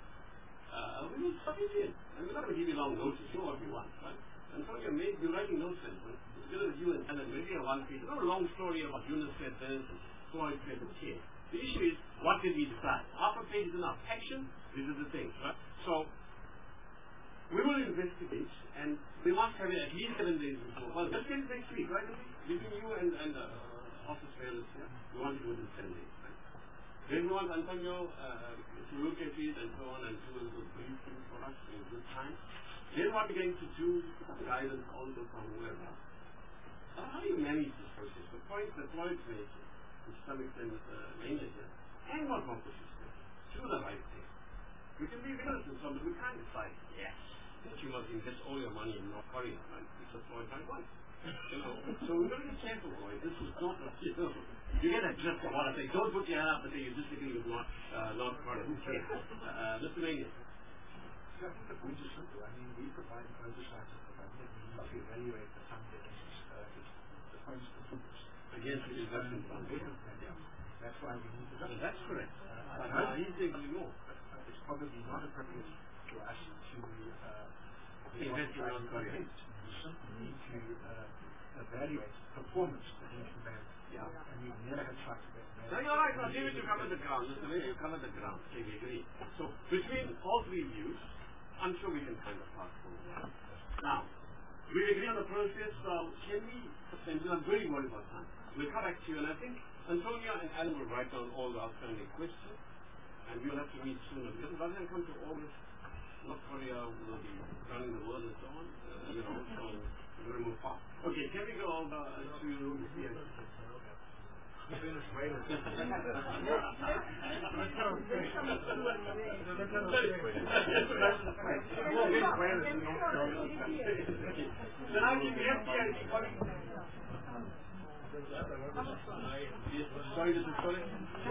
uh, we will submit it. And we're not going to give you long notice, you know what you want, right? And so you're, made, you're writing notes in, but it's good as you and Alan, maybe a one page, not a long story about Eunice said this and Floyd said this here. The issue is, what did we decide? Half a page is enough. Action, these are the things, right? So, we will investigate, and we must have it at least seven days before. Well, let's get it next week, right? Between you and, and uh, office fairness, yeah? We want to do it in seven days, right? Then we want Antonio uh, to look at it and so on and do a little briefing for us in good time. Then what we're going to do, some guidance also from whoever. So how do you manage this process? The point that Floyd's making, to some extent uh, manager, and what Marcus is saying, do the right thing. We can be vigorous in some, but we can't decide, yes, that you must invest all your money in North Korea, right? It's a Floyd might want. You know, so we're going to be careful, Floyd. This is not, you know, you get a drift of what I say. Don't put your hand up and say you disagree with North, uh, North Korea. Who cares? Uh, Mister Mania. I think the point is simple. I mean, we provide oversight of the government. We need to evaluate the fund that is uh, the funds performance against the investment fund. Yeah. That's why we need to do it. That's correct. Uh, but now he's thinking more. It's probably not appropriate for us to uh, invest in North Korea. We simply need to uh, evaluate performance of the bank. Yeah. And we've never had tried to No, you're right. Now, David, you cover the ground. Mister Mania, you cover the ground. Okay, we agree. So, between all three views, I'm sure we can kind of pass forward. Now, we agree on the process. So, can we, and I'm very worried about time. We'll come back to you, and I think Antonio and Alan will write down all the outstanding questions, and we'll have to meet sooner. Because rather than come to August, North Korea will be running the world and so on, uh, you know, so we're going to move fast. Okay, can we go over to yeah. Venezuela. Sorry, this is sorry.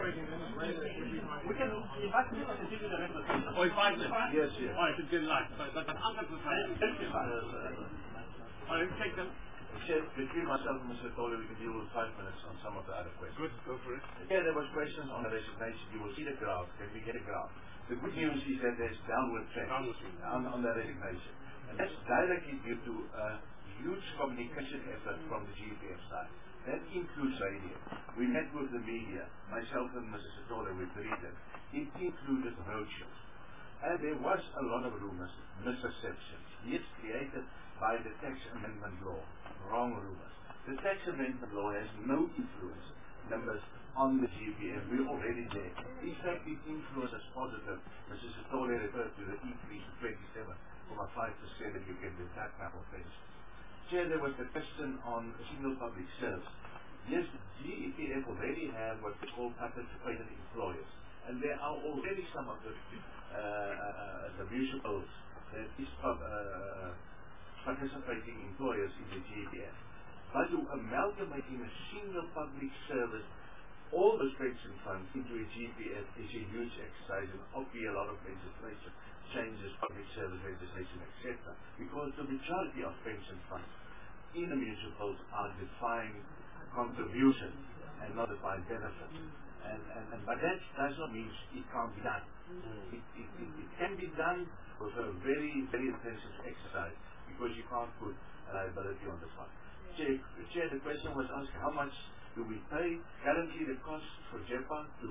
We can, if I can continue the rest of the time. Oh, in five minutes? Yes, yes. All right, it's good life. But, but, but under the time. All right, take them. Said between myself and Mister Tolle, we can deal with five minutes on some of the other questions. Good, go for it. Yeah, there was questions on the resignation. You will see the graph. Can we get a graph? The good news is that there's downward trend downward on, on the resignation. And that's directly due to a huge communication effort from the G E P F side. That includes radio. We met with the media, myself and Missus Tolle, we briefed them. It included roadshows. And there was a lot of rumors, misperceptions. It's created by the tax amendment law. Wrong rumors. The tax amendment law has no influence, numbers on the G P F. We're already there. In fact, it influences positive. Missus Sitole referred to the increase to twenty-seven point five percent that you get with that type of things. Chair, there was the question on single public service. Yes, G E P F already have what we call participated employers. And there are already some of the, uh, uh, the municipals that is uh, participating employers in the G E P F. But to amalgamate in a single public service all those pension funds into a G P F is a huge exercise, and obviously a lot of legislation changes, public service legislation, et cetera. Because the majority of pension funds in the municipals are defined contributions and not defined benefits. And, and, and but that does not mean it can't be done. It, it, it, it can be done with a very, very intensive exercise because you can't put liability on the fund. Chair, Chair, the question was asked, how much do we pay? Currently, the cost for J E P A to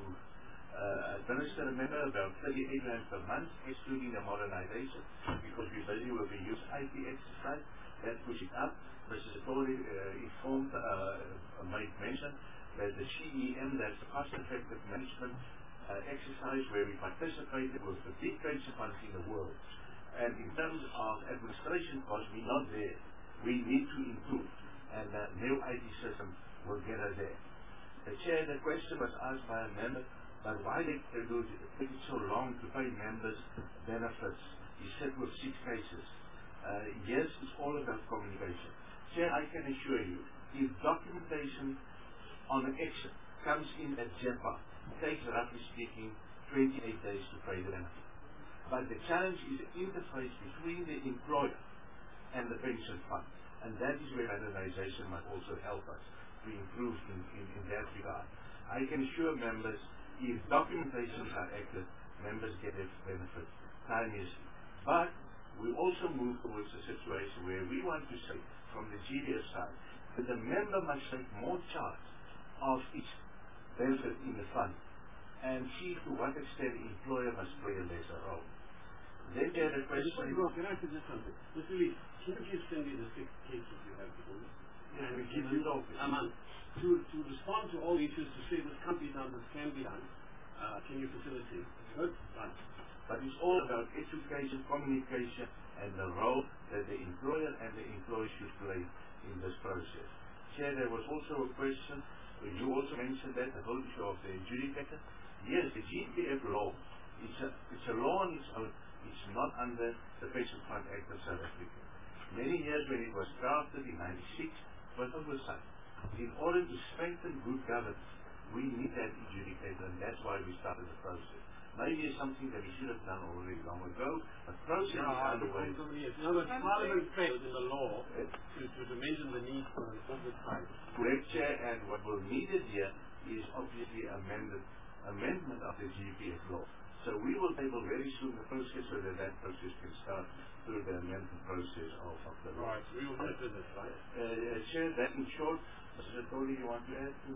uh, administer a member about thirty-eight rand per month, excluding the modernization, because we're busy with the use I T exercise. That push it up. Missus Sitole uh, informed, uh, made mention that the C E M, that's the cost-effective management uh, exercise, where we participated with the big pension funds in the world. And in terms of administration costs, we're not there. We need to improve, and the new I T system will get us there. The Chair, the question was asked by a member, but why did they do it take it so long to pay members benefits? He said with six cases. Uh, yes, it's all about communication. Chair, I can assure you, if documentation on an exit comes in at J E P A, it takes, roughly speaking, twenty-eight days to pay the benefit. But the challenge is the interface between the employer and the pension fund. And that is where standardization might also help us to improve in, in, in that regard. I can assure members, if documentations are accurate, members get their benefits timeously. But we also move towards a situation where we want to say, from the G B F side, that the member must take more charge of each benefit in the fund and see to what extent the employer must play a lesser role. Then there the question... Can I suggest something? Mister Lee, can you give Cindy the six cases you have before you? And we give you those. Um, to, to respond to all issues, to say this can't be done, this can be done, uh, can you facilitate? Good? Done. But it's all about education, communication, and the role that the employer and the employee should play in this process. Chair, there was also a question, you also mentioned that, the whole issue of the adjudicator. Yes, the G P F law, it's a, it's a law on its own. It's not under the Pension Fund Act of South Africa. Many years when it was drafted in ninety-six, it was oversight. In order to strengthen good governance, we need that adjudicator, and that's why we started the process. Maybe it's something that we should have done already long ago, but process no, is underway. In other words, Parliament failed in the law to, to, to mention the need for an oversight. Correct, Chair, and what we'll need it here is obviously amended, amendment of the G P F law. So we will table very soon the process so that that process can start through the amendment process of, of the law. Right, we will get to this, right? Uh, uh, Chair, that in short, Mister Sitole, you want to add to...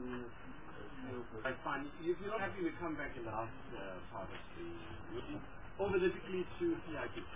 Uh, I find, if you're not happy, we come back in the last uh, part of the meeting. Over the weekly to P I P.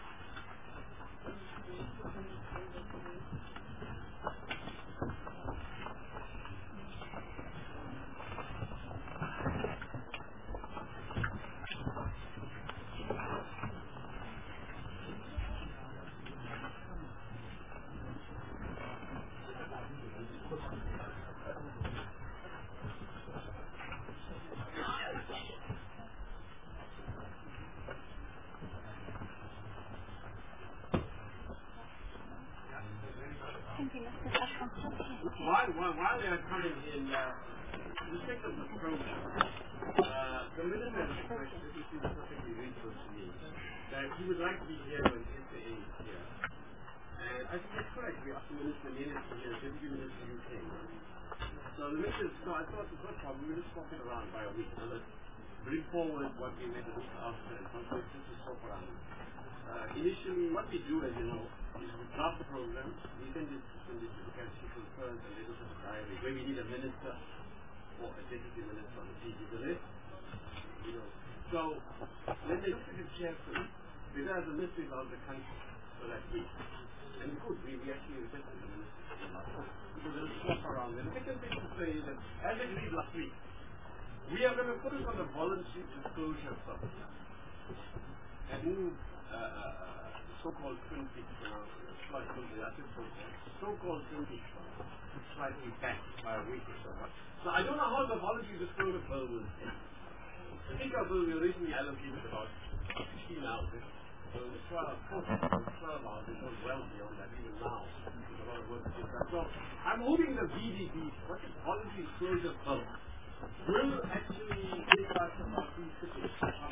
While, while, while they are coming in, uh, respect of the program, uh, the minister has expressed, this is perfectly reasonable to me, that he would like to be here when S A A is here. And I think that's correct. We asked the minister, the minister here, deputy minister U K. So the minister, so I thought it's not a problem, we just swap it around by a week. So let's bring forward what we met the week after and sometimes just to swap around. Uh, initially, what we do, as you know, is we draft the program, we send it, send it to the council conference and letters of diary, where we need a minister or a deputy minister on the P D the list. You know. So, when they look at it carefully, there are the ministers out of the country for that week. And good, we, we actually requested the minister because they'll swap around. around there. The second thing to say is that, as agreed last week, we are going to focus on the voluntary disclosure first. And in uh, uh, so-called twin peaks, uh, so-called so-called twin peaks, slightly back by a week or so. So I don't know how the voluntary disclosure bill will be. The T-Car bill we originally allocated about sixteen hours. So the twelve, twelve hours, it goes well beyond that even now. There's a lot of work to do. So I'm hoping the V D B, what is voluntary disclosure bill, will actually take us about these cities.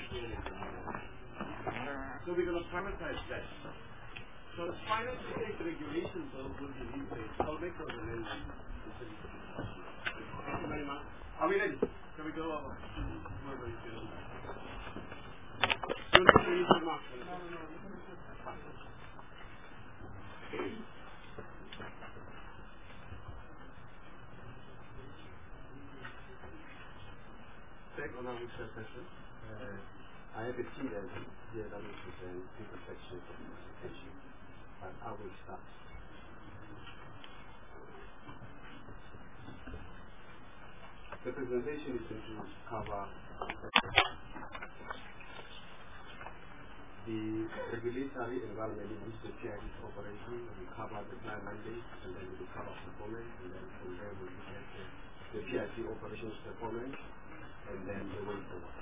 So we're going to prioritize that. So the financial state regulation bill will be replaced. I'll make those amendments. Thank you very much. Are we ready? Can we go over? Whoever is going to do any remarks? No, no, no. Take on our research session. I have a team that here that will present different sections of the presentation, but I will start. The presentation is going to cover the regulatory environment in which the P I D is operating. We cover the plan mandate, and then we will cover performance, and then from there we will get the P I D operations performance, and then the way forward.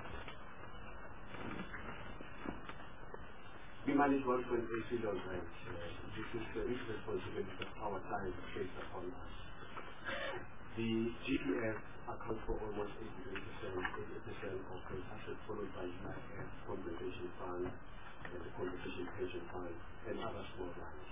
We manage one point eight billion grants. Uh, this is the risk responsibility of our clients based upon us. The G P F accounts for almost eighty-three percent, eighty percent of the assets, followed by U I F, compensation fund, and the compensation pension fund, and other small lines.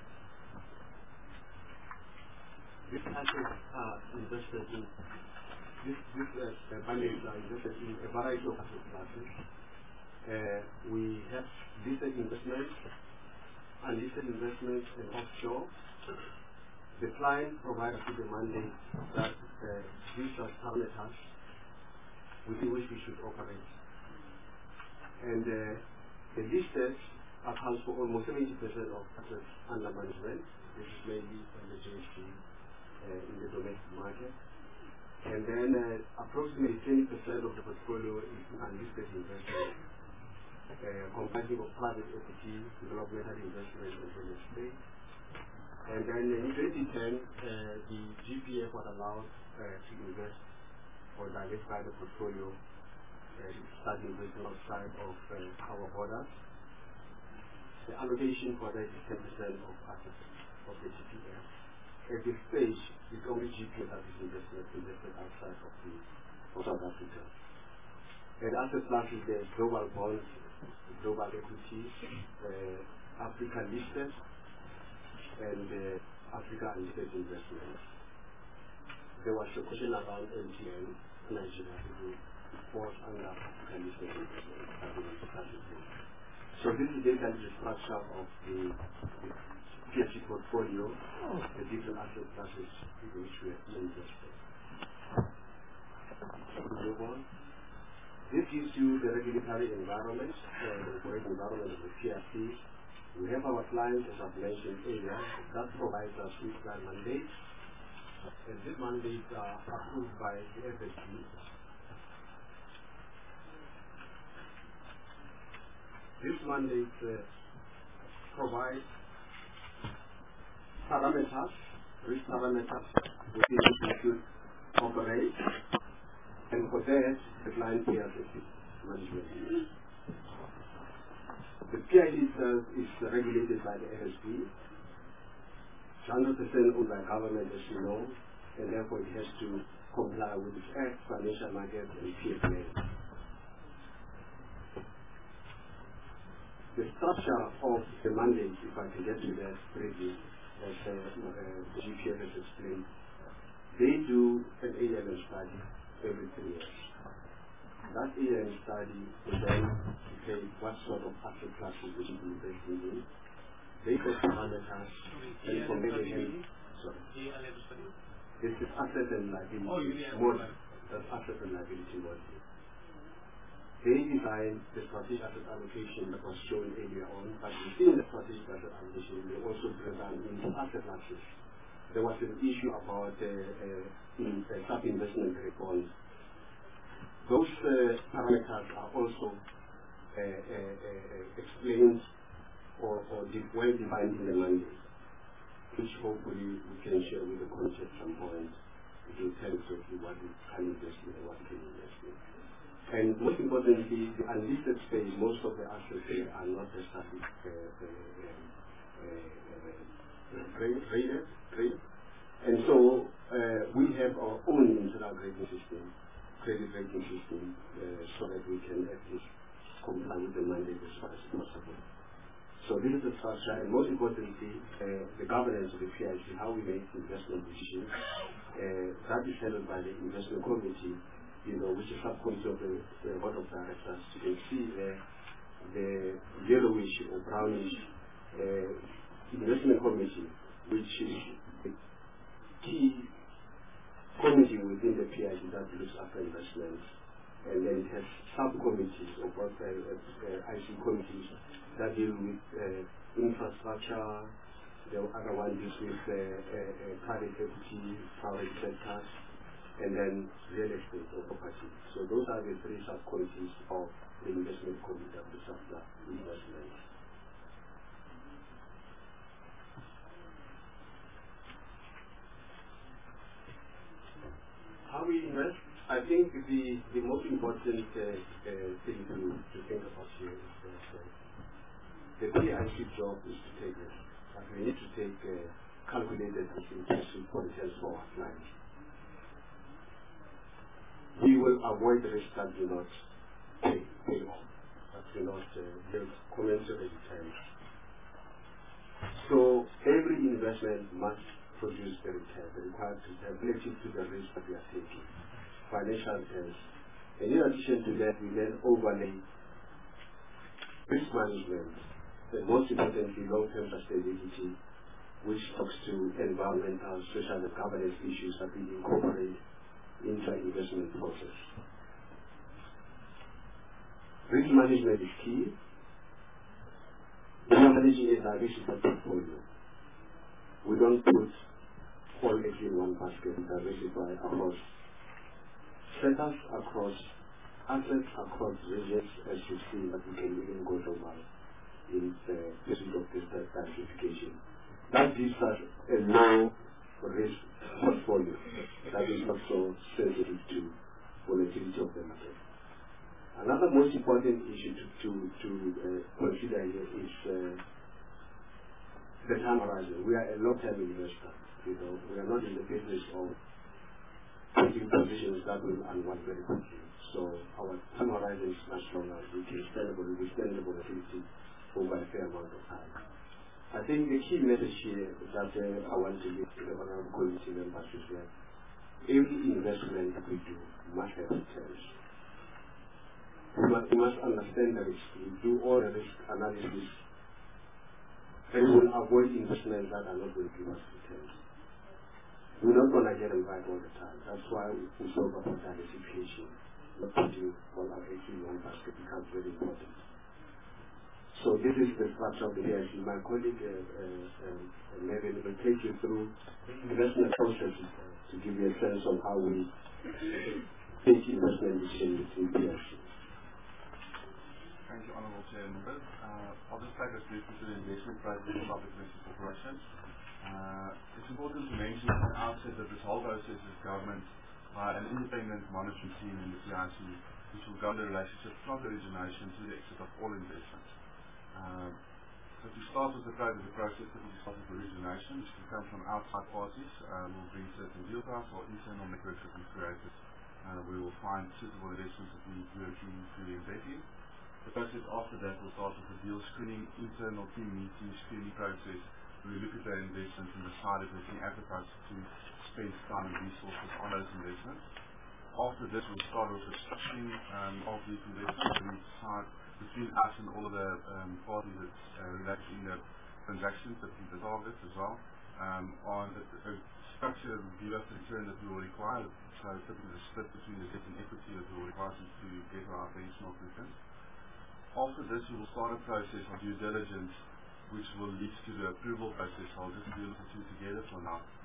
These assets are invested in, this, this uh, mandates are invested in a variety of asset classes. Uh, we have listed investments, unlisted investments, and offshore. The client provides us with a mandate that uh, these are parameters within which we should operate. And uh, the listed accounts for almost seventy percent of assets under management. This is mainly on the J S T uh, in the domestic market. And then uh, approximately twenty percent of the portfolio is unlisted investment. Uh, comprising of private equity, developmental investment, and real estate. And then in twenty ten, uh, the G P F was allowed uh, to invest or diversify the portfolio, uh, start investing outside of uh, our borders. The allocation for that is ten percent of assets of the G P F. At this stage, it's only G P F that is invested, invested outside of, the, of South Africa. And asset classes, there's global bonds, global equity, uh, Africa listed, and uh, Africa unlisted investments. There was a question around M T N, Nigeria, who falls under Africa listed investments. So this is basically the structure of the, the P S C portfolio, the different asset classes in which we are invested. This gives you the regulatory environment, uh, the operating environment of the P R C. We have our clients, as I've mentioned earlier, that provides us with plan mandates. And these mandates are approved by the F S B. These mandates uh, provide parameters, risk parameters within which we should operate. And for that, the client P R C management. The P I D itself is regulated by the F S B. It's one hundred percent owned by government, as you know, and therefore it has to comply with its Act, Financial Market, and P F A. The structure of the mandate, if I can get to that briefly, as uh, uh, G P F has explained, they do an A L M study every three years. That A L M study will then say what sort of asset classes we should be investing in. They set parameters and from there they can. Sorry. This is asset and liability. Oh, you mean model. That's asset and liability model. They design the strategic asset allocation that was shown earlier on, but within the strategic asset allocation, they also break down into asset classes there was an issue about uh, uh, in, uh, sub-investment bonds. Those uh, parameters are also uh, uh, uh, explained or, or de well defined in the mandate, which hopefully we can share with the committee at some point. It will tell exactly what we can invest in and what we can invest in. And most importantly, the unlisted space, most of the assets there are not established, uh, uh, uh, uh, graded, graded. And so uh, we have our own internal grading system, credit rating system, uh, so that we can at least comply with the mandate as far as possible. So this is the structure, and most importantly, uh, the governance of the P I C, how we make investment decisions. Uh, that is handled by the investment committee, you know, which is subcommittee of the, the board of directors. You can see there the yellowish or brownish uh, investment committee, which is the key committee within the P I C that looks after investments. And then it has subcommittees or uh, uh, I C committees that deal with uh, infrastructure. The other one deals with uh, uh, uh, private equity, private sectors, and then real estate or property. So those are the three subcommittees of the investment committee that looks after investments. How we invest? I think the, the most important uh, uh, thing to, to think about here is that uh, the P I C job is to take risk. But we need to take uh, calculated risk into policies for our clients. We will avoid risks that do not pay, pay off, that do not uh, give commensurate returns. So every investment must produce the return, the required return relative to the risk that we are taking, financial terms. And in addition to that, we then overlay risk management, and most importantly, long-term sustainability, which talks to environmental, social, and governance issues that we incorporate into the investment process. Risk management is key. We are managing a diversified portfolio. We don't put all eggs in one basket. We diversify across sectors, across assets, across regions, as you see that we can even go global in the pursuit of this diversification. That gives us a low risk portfolio that is not so sensitive to volatility of the market. Another most important issue to, to, to uh, consider here is uh, the time horizon. We are a long-term investor. You know, we are not in the business of taking positions that will unwind very quickly. So our time horizon is much longer. We can stand the withstand the volatility over a fair amount of time. I think the key message here that uh, I want to give to the honorable committee members is that every investment that we do must have returns. We must, we must understand the risk. We do all the risk analysis, and we will avoid investments that are not going to give us returns. We're not going to get them right all the time. That's why we talk about diversification. Not putting all our eggs in one basket becomes very important. So this is the structure of the P I C. My colleague, uh, uh, uh, Nevin, will take you through investment processes to give you a sense of how we take investment decisions in P I C. Thank you, Honourable Chair and Members. Uh, I'll just take us briefly to the investment process of public listed corporations. Uh, it's important to mention at the outset that this whole process is governed by an independent monitoring team in the P I C, which will govern the relationship from the origination to the exit of all investments. Uh, so to start with the code of the process, that we start with origination, which can come from outside parties. Uh, we'll bring certain deal types or internal networks that we've created. Uh, we will find suitable investments that we are keen to invest in. The process after that will start with the deal screening, internal team meeting, screening process. We look at the investments and decide if there's any appetite to spend time and resources on those investments. After this, we'll start with the structuring um, of these investments, and we decide between us and all of the um, parties that uh, relate in the transactions that we target as well, um, on the, the structure will give us the return that we will require. So typically the split between the debt and equity that we will require to get our benchmark returns. After this, we will start a process of due diligence, which will lead to the approval process. I'll just deal with the two together for now.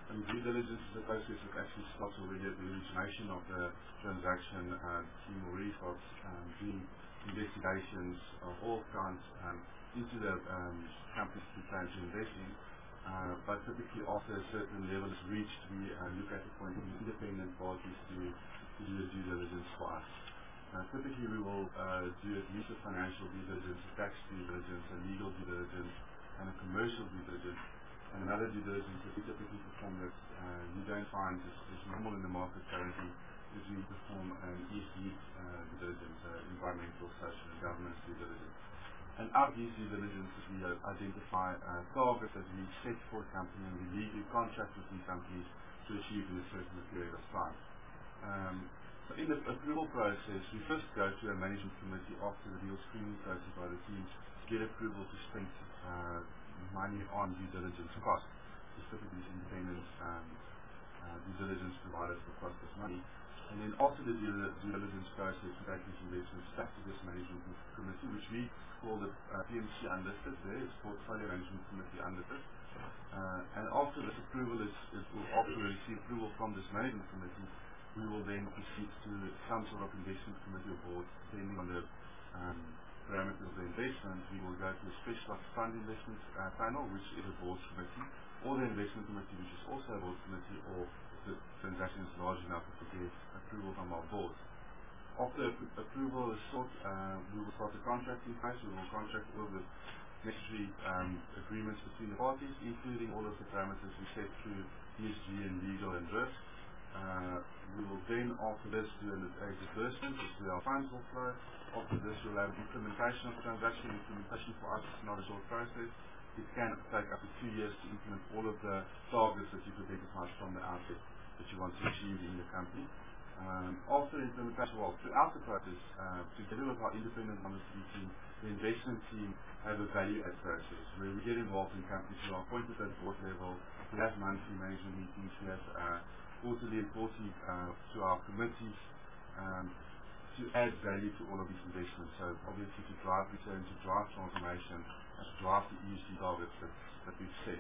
And due diligence is a process that actually starts already at the origination of the transaction. Uh, the team already starts um, doing investigations of all kinds um, into the um, companies we plan to invest in. Uh, but typically after a certain level is reached, we uh, look at appointing independent parties to, to do the due diligence for us. Uh, typically we will uh, do at least a financial due diligence, a tax due diligence, a legal due diligence, and a commercial due diligence. And another due diligence that we typically perform that uh, you don't find is, is normal in the market currently is we perform an E S G uh, due diligence, uh, environmental, social, and governance due diligence. And out of these due diligences, we uh, identify uh, targets that we set for a company, and we legally contract with these companies to achieve in a certain period of time. Um, so in the approval process, we first go to a management committee after the deal screening process by the team to get approval to spend uh, money on due diligence costs. Specifically, independent um, uh, due diligence providers will cost us money. And then after the due, due diligence process, we take these investments back to this management committee, which we call the uh, P M C unlisted there. It's Portfolio Management Committee unlisted. Uh, and after this approval is, is we'll after we receive approval from this management committee, we will then proceed to some sort of investment committee or board, depending on the um, parameters of the investment. We will go to a specialized fund investment uh, panel, which is a board committee, or the investment committee, which is also a board committee, or if the transaction is large enough to get approval from our board. After ap approval is sought, uh, we will start the contracting phase. We will contract all the necessary um, agreements between the parties, including all of the parameters we set through E S G and legal and risk. Uh, we will then, after this, do a disbursement, which is where our funds will flow. After this, we'll have implementation of the transaction. Implementation for us is not a short process. It can take up to two years to implement all of the targets that you've identified from the outset that you want to achieve in the company. Um, after implementation, well, throughout the process, uh, together with our independent monitoring team, the investment team have a value add process where we get involved in companies who are appointed at board level. We have monthly management meetings. We have uh, quarterly reporting uh, to our committees um, to add value to all of these investments. So obviously to drive return, to drive transformation, and to drive the E S G targets that, that we've set.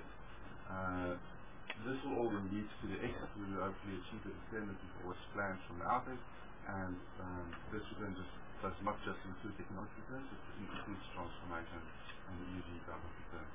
Uh, This will all lead to the exit. We will hopefully achieve the return that we've always planned from the outset, and um, this return just does not just include economic returns, it includes transformation and the E S G type of return.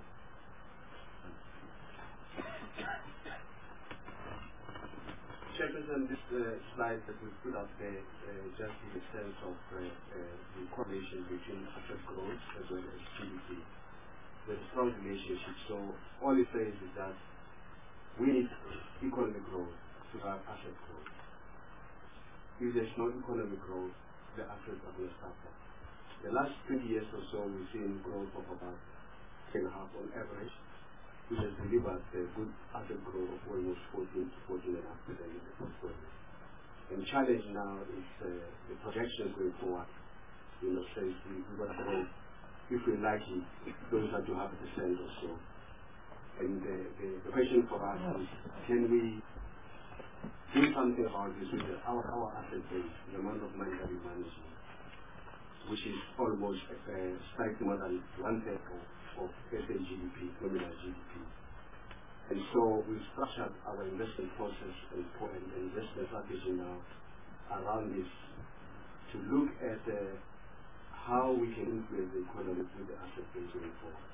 Chairman, on this uh, slide that we put up there, uh, just in the sense of uh, uh, the correlation between asset growth as well as G D P. There's a strong relationship. So all it says is that we need economic growth to have asset growth. If there's no economic growth, the assets are going to suffer. The last twenty years or so, we've seen growth of about three and a half on average, which has delivered a good asset growth of almost fourteen to fourteen and a half percent in the portfolio. And the challenge now is uh, the projections going forward. You know, says we, we're going to grow, if we're lucky, closer to half a percent or so. And the, the, the question for us is, can we do something about this with the, our, our asset base, the amount of money that we manage, which is almost uh, slightly more than one-third of, of S A G D P, nominal G D P. And so we've structured our investment process and, and investment strategy now around this to look at uh, how we can influence the economy with the asset base going forward.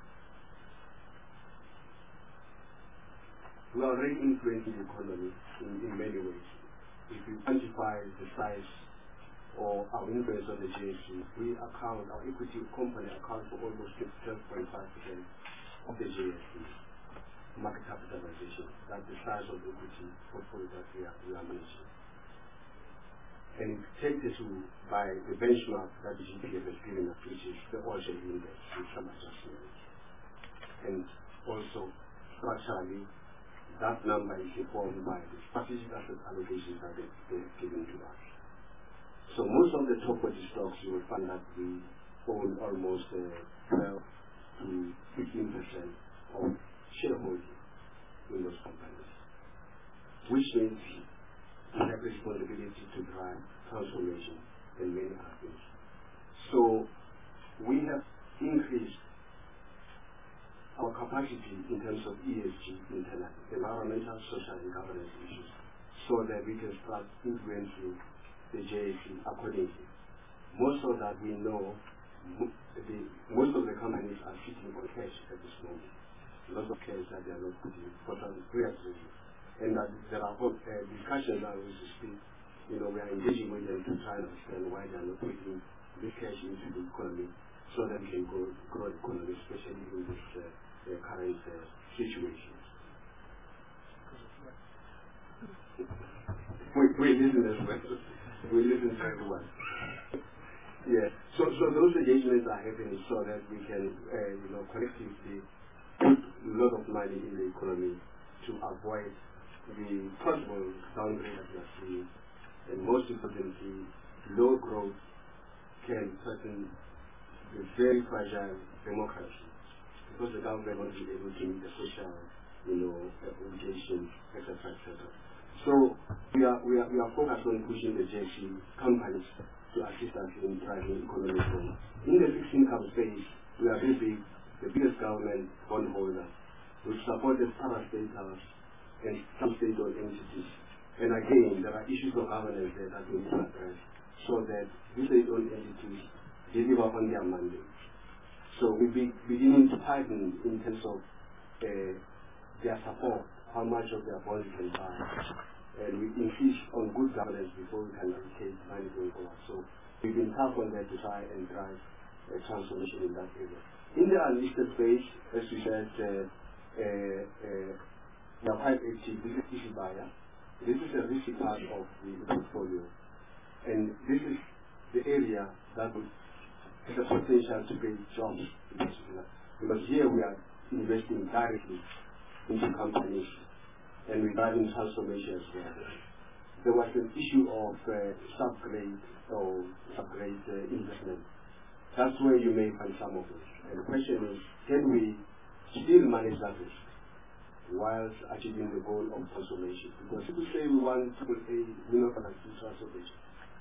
We are already influencing the economy in, in many ways. If you quantify the size or our influence on the J S E, we account, our equity company accounts for almost twelve point five percent of the J S E market capitalization. That's the size of the equity portfolio that we are, we are managing. And take this to by the benchmark that the G P F has given us, which is the oil shale index with some adjustments. And also, structurally, that number is informed by the strategic asset allocations that they, they've given to us. So most of the top quality stocks, you will find that we own almost uh, twelve to fifteen percent of shareholding in those companies, which means we have responsibility to drive transformation and many other things. So we have increased our capacity in terms of E S G internally, environmental, social, and governance issues, so that we can start influencing the J S E accordingly. Most of that we know, the, most of the companies are sitting on cash at this moment. Lots of cash that they are not putting for some reasons. And that there are uh, discussions that we speak, you know, we are engaging with them to try and understand why they are not putting this cash into the economy so that we can grow, grow the economy, especially in this uh, uh, current uh, situation. we, we listen as well. We listen to everyone. Yeah. So, so those engagements are happening so that we can, uh, you know, collectively put a lot of money in the economy to avoid the possible downgrade that we are seeing. And most importantly, low growth can threaten the very fragile democracy because the government won't be able to meet the social, you know, obligations, et cetera, et cetera. So we are we are we are focused on pushing the J C companies to assist us in driving economic growth. In the fixed income space, we are very big, the biggest government bondholder. We support the parastatals and some state-owned entities. And again, there are issues of governance there that we need to address so that these state-owned entities deliver on their mandate. So we'll be beginning to tighten in terms of uh, their support, how much of their bonds can buy. And we insist on good governance before we can allocate money going forward. So we've been tough on that to try and drive a transformation in that area. In the unlisted space, as we said, uh, uh, uh, we are quite active. This is issue buyer. This is a risky part of the portfolio. And this is the area that would has a potential to create jobs in particular. Because here we are investing directly into companies and we're driving transformation as well. There was an issue of uh, subgrade or subgrade uh, investment. That's where you may find some of it. And the question is, can we still manage that risk whilst achieving the goal of transformation? Because if we say we want triple A, we're not going to do transformation.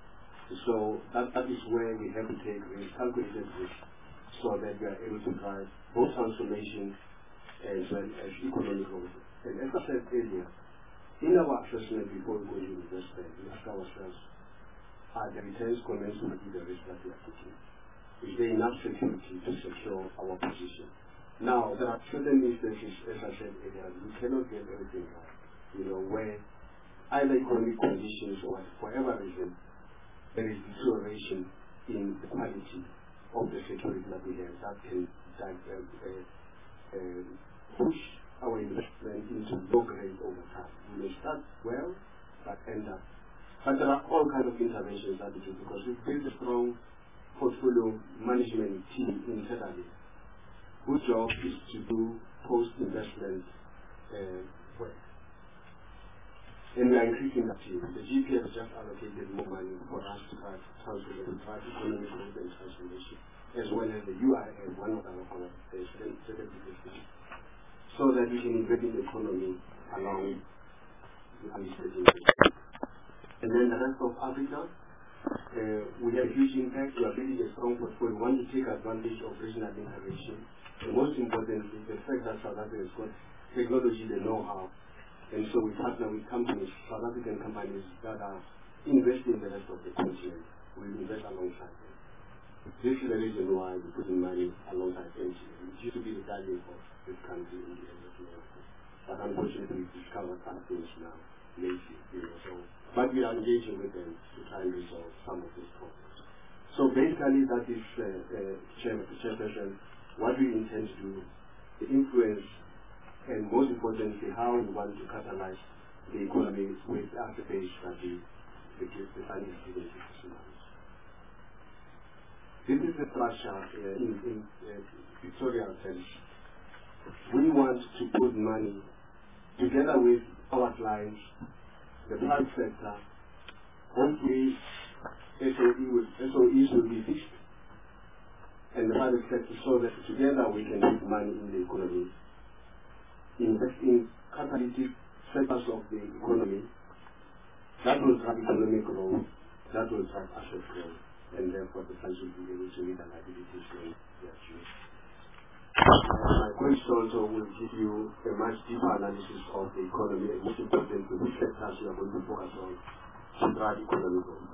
So that, that is where we have to take risk, calculated risk, so that we are able to drive both transformation as well as economic growth. And as I said earlier, in our assessment before we go into investment, we ask ourselves, are the returns commensurate with the risk that we are taking? Is there enough security to secure our position? Now, there are certain instances, as I said earlier, we cannot get everything right. You know, where either economic conditions or for whatever reason, there is deterioration in the quality of the security that we have that can that, uh, uh, uh, push our investment into low grade over time. We may start well, but end up. But there are all kinds of interventions that we do because we build a strong portfolio management team internally. Good job is to do post-investment uh, work. And we are increasing that team. The G P F just allocated more money for us to drive transformation, drive economic growth and transformation, as well as the U I N, one of our uh, certificates, so that we can invest in the economy along the unlisted industry. And then the rest of Africa, uh, we have huge impact. We are building a strong portfolio. We want to take advantage of regional integration. And most importantly, the fact that South Africa has got technology, the know-how. And so we partner with companies, South African companies that are investing in the rest of the continent. We invest alongside them. This is the reason why we put in money alongside N G O. It used to be the guardian of this country in the end of the world. But unfortunately, we've discovered some things now, lately, you know, so. But we are engaging with them to try and resolve some of these problems. So basically, that is, uh, uh, Chairperson, what we intend to do, the influence, and most importantly, how we want to catalyze the economy with after-pay strategy, which is the funding student systems. This is the structure uh, in, in uh, pictorial sense. We want to put money together with our clients, the private sector, hopefully S O E will, S O Es will be fixed, and the private sector, so that together we can put money in the economy, invest in catalytic sectors of the economy that will drive economic growth, that will drive asset growth, and therefore the funds will be able to meet the liabilities when they are due. My question also will give you a much deeper analysis of the economy and most importantly, which sectors we are going to focus on to drive economic growth.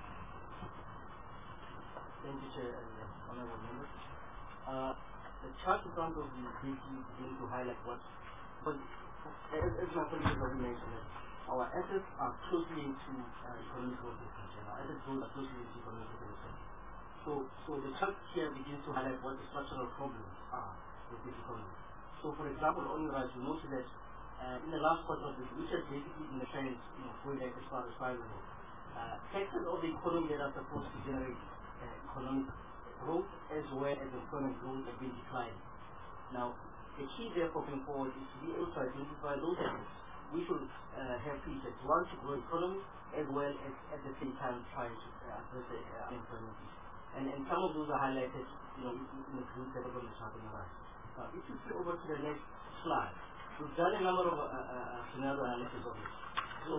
Thank you, Chair and uh, honorable members. Uh, the chart in front of you briefly begins to highlight what, but as, as my colleague has already mentioned, our assets are closely linked to uh, economic growth. Our assets growth are closely linked to economic growth. So, so the chart here begins to highlight what the structural problems are with this economy. So, for example, on your right, you notice that uh, in the last quarter of this, which is basically in the trend, you know, going back as far as five years, uh, sectors of the economy that are supposed to generate uh, economic growth as well as employment growth have been declining. Now, the key therefore going forward is to be able to identify those sectors we should uh, have features. One, to grow economy as well as at the same time trying to uh, address the uh, unemployment issue. And, and some of those are highlighted, you know, in the group that are on the chart on the right. Uh, if you flip over to the next slide, we've done a number of uh, uh, scenario analysis of this. So,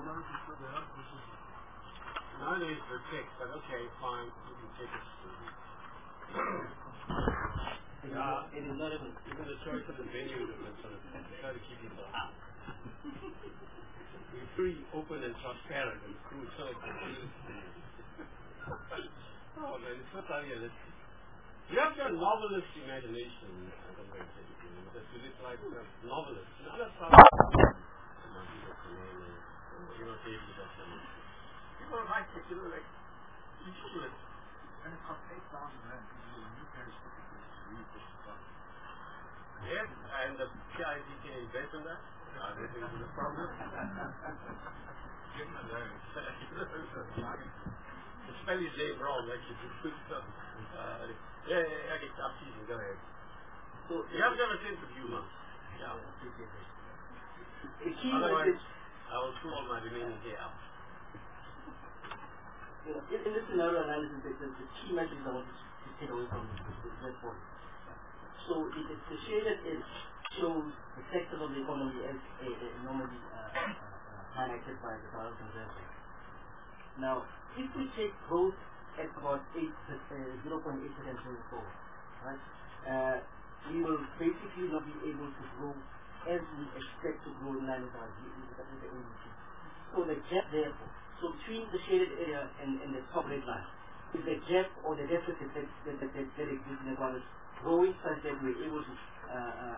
now there is the text, but okay, fine, you can take it. Yeah, it is not a even the choice of the venue is sort of try to keep it down. We're pretty open and transparent and cool, so it's oh man, it's not unrealistic. You have to have a novelist imagination. I don't know if it's like a novelist. Not a problem. You know, David, that's something. People are like, you know, like, ridiculous. And it costs eight thousand rand to do a new periscope to read this stuff. Yes, and the P I C can invest in that. I don't think it's a problem. Give them a loan. It's spelling his name wrong, actually. Good stuff. Uh, yeah, yeah, yeah, okay, I'm teasing. Go ahead. So, you have to have a sense of humor. Yeah. The key Otherwise, message, I will pull all my remaining hair out. You know, in, in this scenario analysis, the, the key message I want to, to take away from this is that point. So, it is the shaded edge shows the sectors of the economy as a, a normally uh, uh, highlighted by the South Convention. Now, if we take growth at about zero point eight percent going forward, right, uh, we will basically not be able to grow as we expect to grow in line with our G D P. So the gap therefore, so between the shaded area and, and the top red line, is the gap or the deficit that, that, that, that, that exists in the economy growing such that we're able to uh, uh,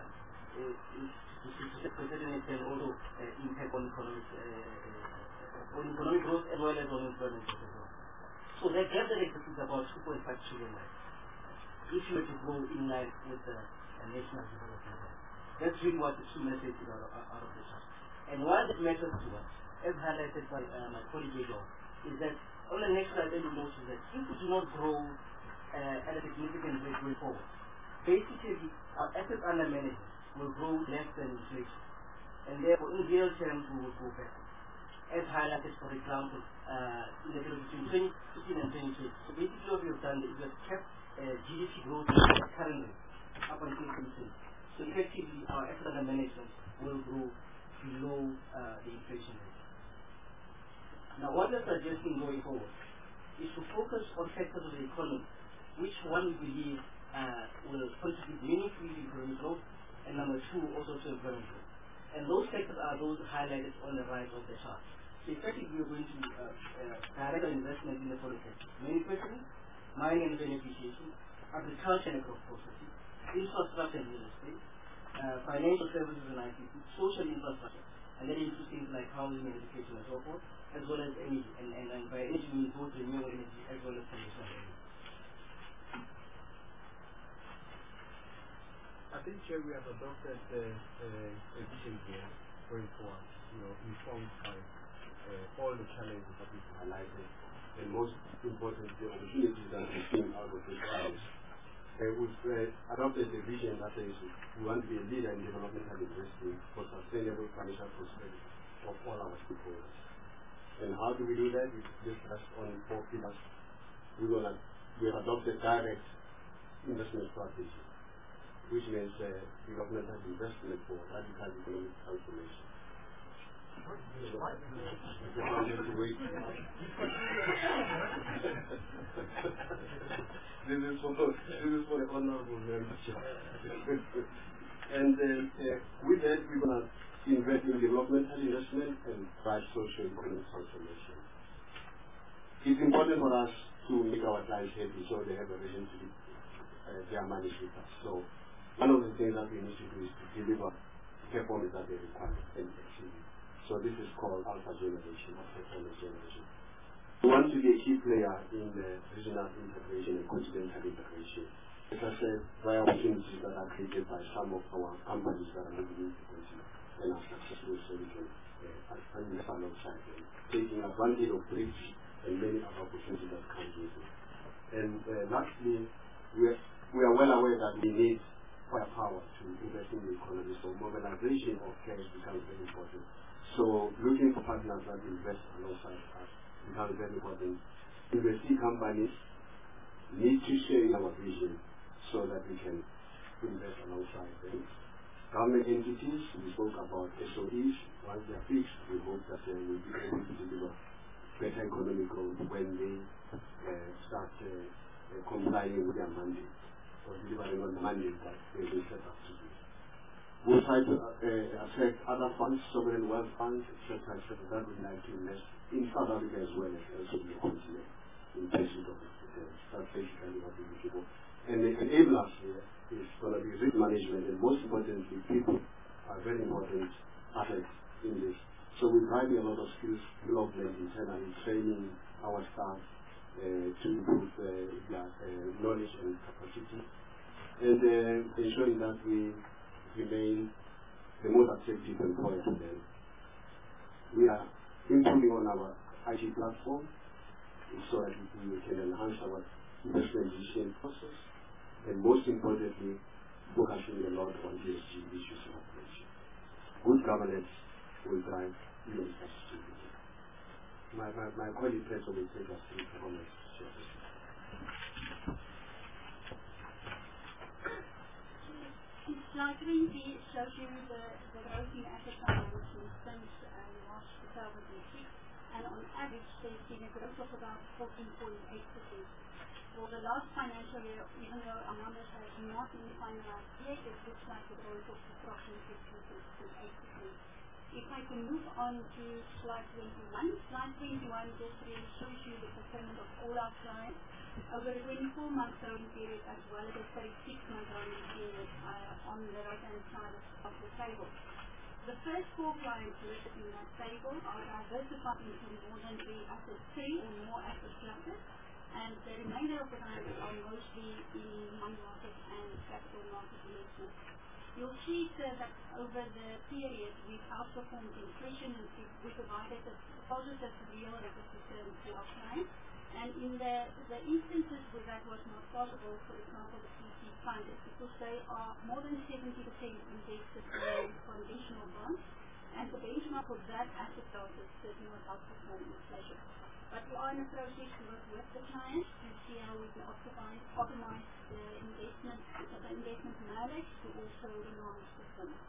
to a certain extent also uh, impact on economic, uh, uh, on economic growth as well as on employment growth as well. So that gap that exists is about two point five trillion dollars. If you were to grow in line with the uh, national development plan. That's really what the key message is out of, out of the chart. And why that matters to us, as highlighted by uh, my colleague Diego, is that on the next slide, you notice that if we do not grow uh, at a significant rate going forward, basically our assets under management will grow less than inflation. And therefore, in real terms, we will go back. As highlighted, for example, uh, in the period between twenty fifteen and twenty twenty. So basically what we have done is we have kept uh, G D P growth currently up until twenty twenty. So effectively, our assets under management will grow below uh, the inflation rate. Now, what we're suggesting going forward is to focus on sectors of the economy, which one we believe uh, will contribute meaningfully to economic growth, and number two, also to employment growth. And those sectors are those highlighted on the right of the chart. So effectively, we are going to uh, uh, direct our investment in the following sectors: manufacturing, mining and beneficiation, agriculture and crop processing, infrastructure and real estate, uh, financial services and I T C, social infrastructure, and then into things like housing and education and so forth, as well as energy. And, and, and by energy, we mean both renewable energy as well as conventional energy. I think, Chair, we have adopted uh, uh, a vision here going forward, you know, informed by uh, all the challenges that we've highlighted, and most importantly, the opportunities that we've seen out of this challenge. Uh, we've uh, adopted a vision that says we want to be a leader in developmental investing for sustainable financial prosperity of all our stakeholders. And how do we do that? We discussed on four pillars. We're gonna we have adopted direct investment strategy, which means uh, developmental investment for radical economic transformation. to wait. This is for this is for the honorable membership. And uh, uh, with that, we're gonna invest in developmental investment and drive social economic transformation. It's important for us to make our clients happy, so they have a reason to do uh, their money with us. So one of the things that we need to do is to deliver performance that they require and achieve. So this is called alpha generation, or performance generation. We want to be a key player in the regional integration and continental integration. As I said, there are opportunities that are created by some of our companies that are moving into the continent and are successful, so we can uh, invest alongside them, taking advantage of BRICS and many other opportunities that come with it. And uh, lastly, we are, we are well aware that we need firepower to invest in the economy, so mobilization of cash becomes very important. So looking for partners that invest alongside us becomes very important. Investing companies need to share our vision so that we can invest alongside them. Government entities, we spoke about S O Es, once they are fixed, we hope that they will be able to deliver better economic growth when they uh, start uh, uh, complying with their mandate, or delivering on the mandate that they will set up to do. We'll try to uh, affect other funds, sovereign wealth funds, et cetera, et cetera, that would like to invest in South Africa as well as also in the continent, in pursuit of its potential. That's basically what we're looking for. And the enablers here is going to be risk management, and most importantly, people are very important assets in this. So we're driving a lot of skills development internally, training our staff uh, to improve uh, their uh, knowledge and capacity, and uh, ensuring that we remain the most attractive employer for them. We are improving on our I T platform so that we can enhance our investment decision process, and most importantly, focusing a lot on E S G issues in operation. Good governance will drive human sustainability. My, my, my colleague Peter will take us through performance. Slide twenty shows you the, the growth in asset management since uh, March two thousand six, and on average there's been a growth of about fourteen point eight percent. For the last financial year, even though our numbers have not been finalized yet, it looks like a growth of approximately fifteen point eight percent. If I can move on to slide twenty-one, slide twenty-one just really shows you the performance of all our clients over a twenty-four month rolling period as well as a thirty-six month rolling period uh, on the right hand side of the table. The first four clients listed in that table are diversified into more than three assets, three or more asset classes, and the remainder of the clients are mostly in money market and capital market investments. You'll see, sir, that over the period we've outperformed inflation and we provided a positive real rate of return to our clients. And in the, the instances where that was not possible, for example, the P C fund, is because they are more than seventy percent invested in conventional bonds, and the benchmark of that asset class is certainly not outperform inflation. But we are in a process to work with the clients to see how we can optimize, optimize the investment, the investment knowledge to also enhance performance.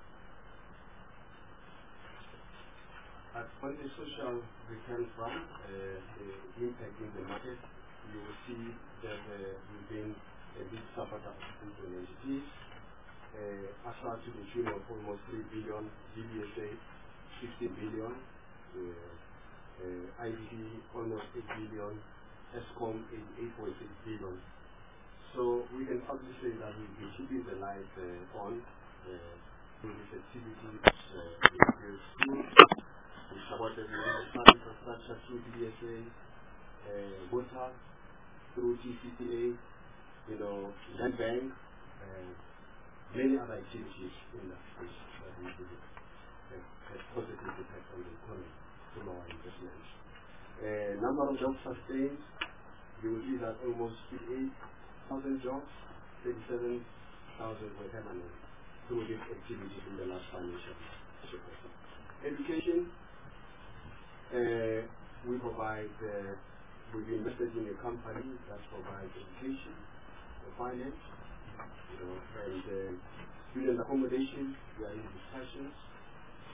As for the social return from uh, the impact in the market, you will see that uh, we've been a big supporter of different entities. Uh, as far to the tune of almost three billion, G B S A sixty billion, uh, uh, I B D almost eight billion, ESCOM eight point six billion. So we can probably say that we've been keeping the light uh, on uh, through this activity. Uh, We supported the infrastructure through D B S A, uh, water through T C P A, you know, land bank, and many other activities in that space that we did uh, had positive impact on the economy through our investments. Uh, number of jobs sustained, you will see that almost fifty-eight thousand jobs, thirty-seven thousand were permanent through this activity in the last financial year. Education. Uh, we provide, uh, we've invested in a company that provides education, uh, finance, you know, and uh, student accommodation. We are in discussions.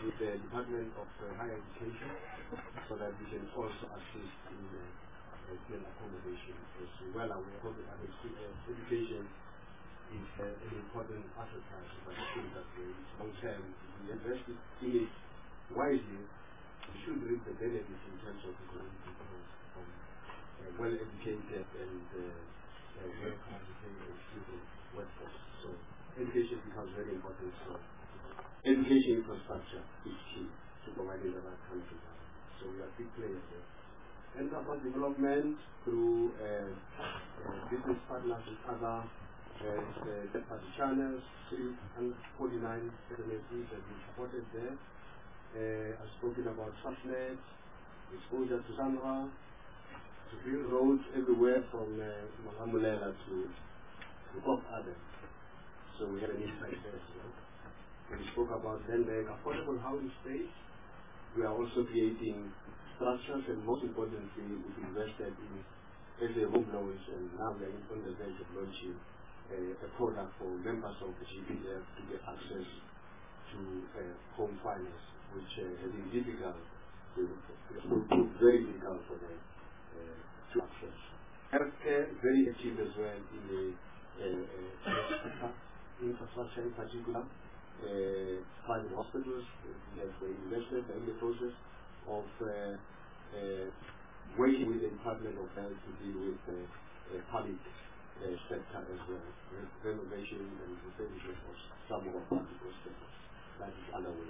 with the Department of uh, Higher Education so that we can also assist in uh, uh, student accommodation. As well aware, public education is uh, an important asset class, but I think that uh, it's long term. If we invest in it wisely, we should reap the benefits in terms of economic growth from uh, well-educated and uh, uh, well-qualified student workforce. So education becomes very important. So education infrastructure is key to providing the right kind of environment. So we are big players there. Enterprise development through uh, uh, business partners with other uh, third-party channels, three hundred forty-nine S M Es that we supported there. Uh, I've spoken about Subnet, exposure to Sandra, to build roads everywhere from uh, Mangamulela to, to Port Adam. So we have an insight there as well. We spoke about then the affordable housing space. We are also creating structures, and most importantly, we've invested in S A home loans, and now we are on the verge of launching uh, a product for members of the G P F to get access to uh, home finance, which uh, has been difficult, to, to, very difficult for them uh, to access. Healthcare, very active as well in the uh, uh, infrastructure in particular. Uh, private hospitals that were invested in the process of uh, uh, working with the Department of Health to deal with the uh, uh, public uh, sector as well, Re renovation and refurbishment of some of our public hospitals. That is underway.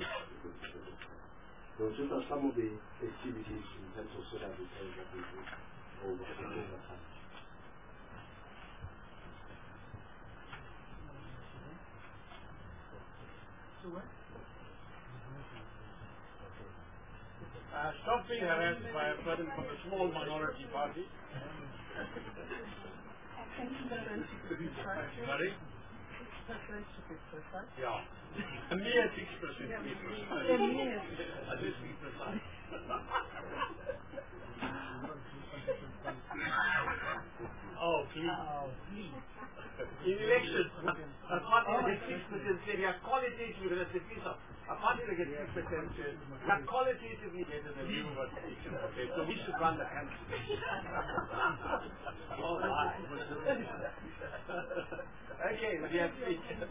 So these are some of the activities in terms of social repair that we do over over time. Uh, stop being harassed by a person from a small minority party. Sorry? Yeah. A mere six percent. A mere six percent. Oh, please. Oh, please. In elections, a party that gets six percent say we are qualitatively, that's the piece of a party that gets six percent says we are qualitatively better than you, but okay, so we should run the country. Oh, my. Okay, we have speech. Oh,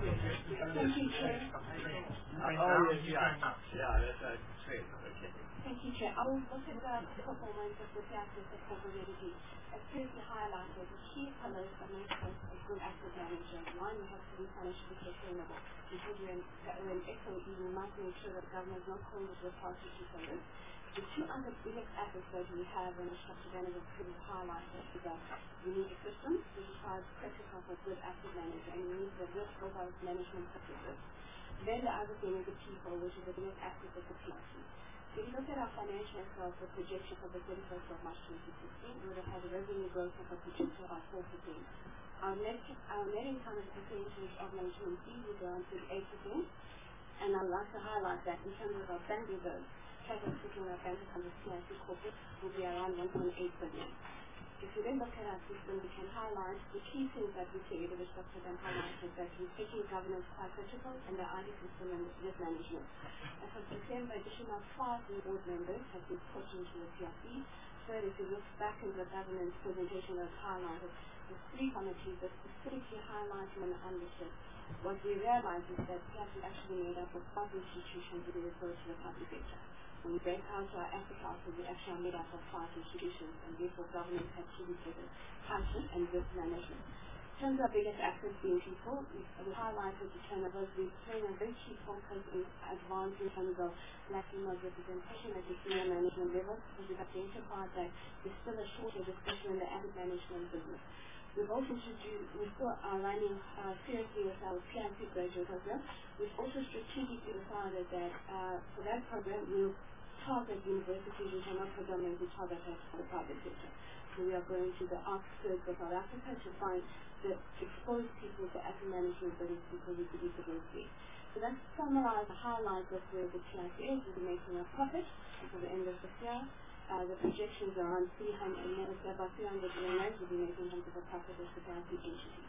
yes, yeah. Yeah, that's right. Straight. Okay. Thank you, Chair. I will look at the performance of the practice of corporate energy. As previously highlighted, the key pillars that make us a good asset manager. One, we have to be financially sustainable. Because we're in, we're in X O E, we must make sure that government is not cornered with parties to pillars. The two other biggest assets that we have in the structured manager previously highlighted is that we need a system which is critical for good asset manager, and we need the risk profile management practices. Then the other thing is the people, which is the biggest asset of the P R C. If you look at our financial results, the projection for the thirty-first of March twenty sixteen, we would have had a revenue growth of a projection of four percent. Our net, our net income as a percentage of management fees is around eight percent. And I'd like to highlight that in terms of our bank reserves, capital sitting in our bank account of P I C corporate will be around one point eight billion. If you then look at our system, we can highlight the key things that we say, the restructured and highlight is that we're taking governance quite critical and the I T system and the risk management. As of December, additional five new board members have been put into the P R C. Third, if you look back in the governance presentation that was highlighted, the three committees that specifically highlighted and understood. What we realize is that P R C is actually made up of five institutions that we refer to the public sector. When we break out our asset classes, we actually are made up of five institutions, and therefore governance has to be given function and risk management. In terms of our biggest assets being people, we, we highlighted the turnover. We're playing a very key focus in advancing in terms of black female representation at the senior management level, because we've identified that there's still a shortage, especially in the asset management business. We've also introduced, we still are running uh, seriously with our P I C graduate program. We've also strategically decided that uh, for that program, we'll target universities which are not predominantly targeted for the private sector. So we are going to the outskirts of South Africa to find the exposed people to asset management business because we believe it will be. So that's summarized the highlights of where the P I C is. We'll be making a profit until the end of this year. Uh, the projections are around three hundred, about three hundred million will be making terms of a profit as the P I C entity.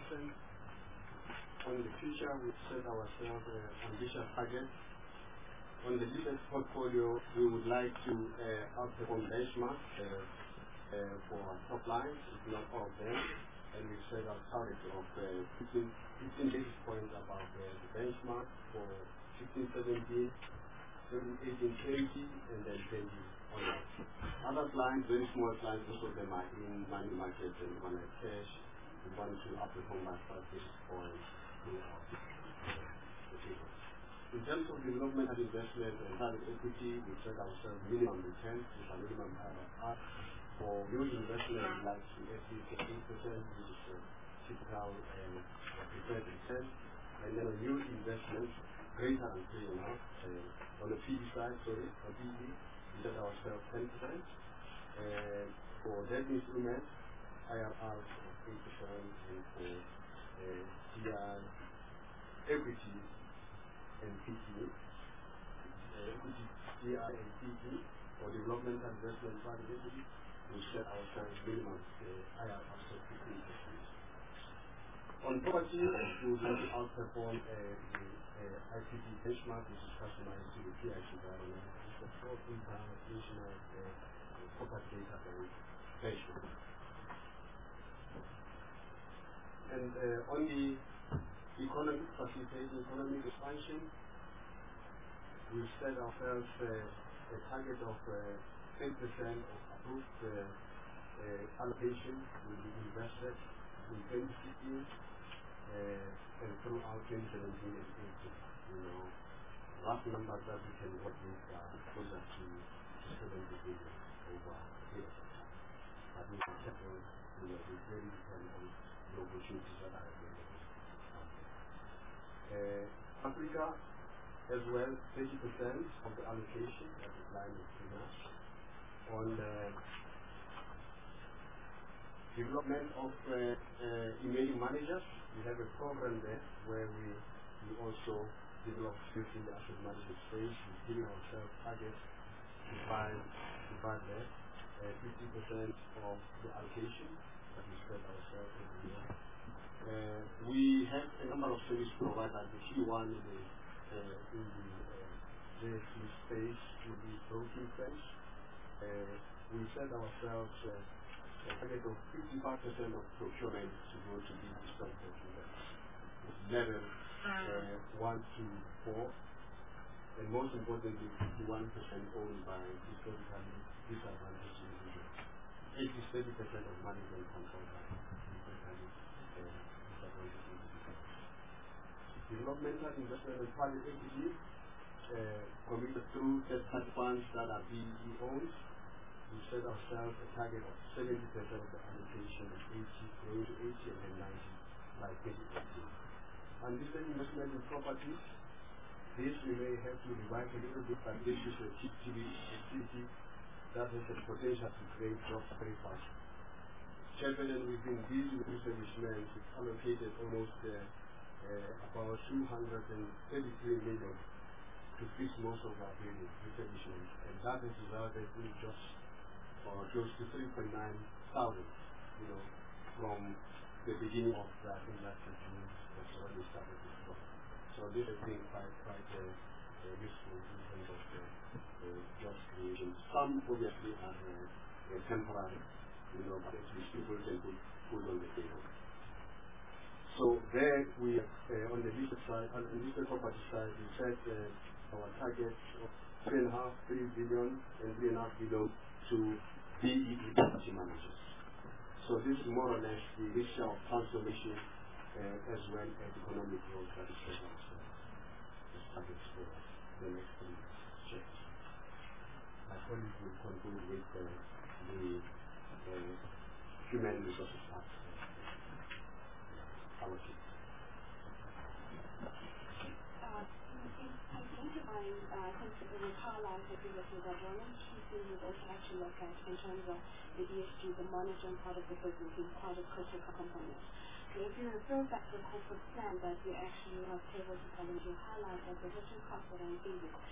percent. On the future, we set ourselves uh, ambitious targets. On the listed portfolio, we would like to uh, outperform benchmark uh, uh, for our top lines, if not all of them. And we set our target of uh, fifteen, fifteen basis points above uh, the benchmark for sixteen, seventeen, eighteen, twenty, and then twenty onwards. Other clients, very small clients, most of them are in money markets and one at cash. We want to outperform by five basis points in our the table. In terms of development and investment and private equity, we set ourselves minimum return, with a minimum I R R. For new investment, we like to achieve eight percent, which is a typical and preferred return. And then a new investment, greater than three and a half. Uh, on the P E side, sorry, on P E, we set ourselves ten percent. Uh, for debt instruments, I R R of eight percent, and for uh, G I equity and P E, uh, equity, G I and P E, for development and investment private equity, we set ourselves minimum uh, I R R of fifteen percent. On property, we would like to outperform uh, the uh, I P D benchmark, which is customized to the P I C environment. It's the fourth international uh, property database benchmark. And uh, on the economic facilitating economic expansion, we set ourselves uh, a target of uh, ten percent of approved uh, uh, allocation will be invested in twenty sixteen uh, and throughout twenty seventeen and eighteen. You know, rough numbers that we can work with are closer to seventy billion over here. But we can settle, you know, we very depend on the opportunities that are available. Uh, Africa as well, thirty percent of the allocation that is lying in Kenya. On uh, development of uh, uh, emerging managers, we have a program there where we, we also develop skills in the asset management space. We're giving ourselves targets to buy, to buy there. Uh, fifty percent of the allocation that we set ourselves every year. Uh, we have a number of service providers. The key one in the, uh, in the uh, J S C space will be broking firms. Uh, we set ourselves uh, a target of fifty-five percent of procurement to go to be stock procurement. Level uh, one to four, and most importantly, fifty-one percent owned by historically disadvantaged individuals. eighty-thirty percent of management controlled by historically uh, disadvantaged individuals. Developmental investment and private equity uh, committed through third-party funds that are B E owned. We set ourselves a target of seventy percent of the allocation of eighty, going to eighty and then ninety by twenty eighteen. And this is investment in properties. This we may have to revise a little bit, but this is a T V activity that has the potential to create jobs very fast. Chairman, we've been busy with refurbishment. We've allocated almost uh, uh, about two hundred thirty-three million to fix most of our building refurbishment, and that has resulted in jobs for close to three point nine thousand, you know, from the beginning of that in last June, that's when we started this project. So this has been quite, quite uh, uh, useful in terms of uh, uh, jobs creation. Some obviously are uh, uh, temporary, you know, but at least people can put food on the table. So there we, uh, on the listed side, on the listed property side, we set uh, our targets of three and a half, three billion, and three and a half billion to B E E property managers. So this is more or less the issue of transformation uh, as well as economic growth that is set ourselves as targets for the next three years. My colleague will conclude with uh, the uh, human resources part. Our team. Identifying uh, things that we highlighted previously that one of the key things we also have to look at in terms of the E S G, the monitoring part of the business is quite a critical component. So if you refer back to the corporate plan that we actually have tabled to come and you highlight that the different costs that are included.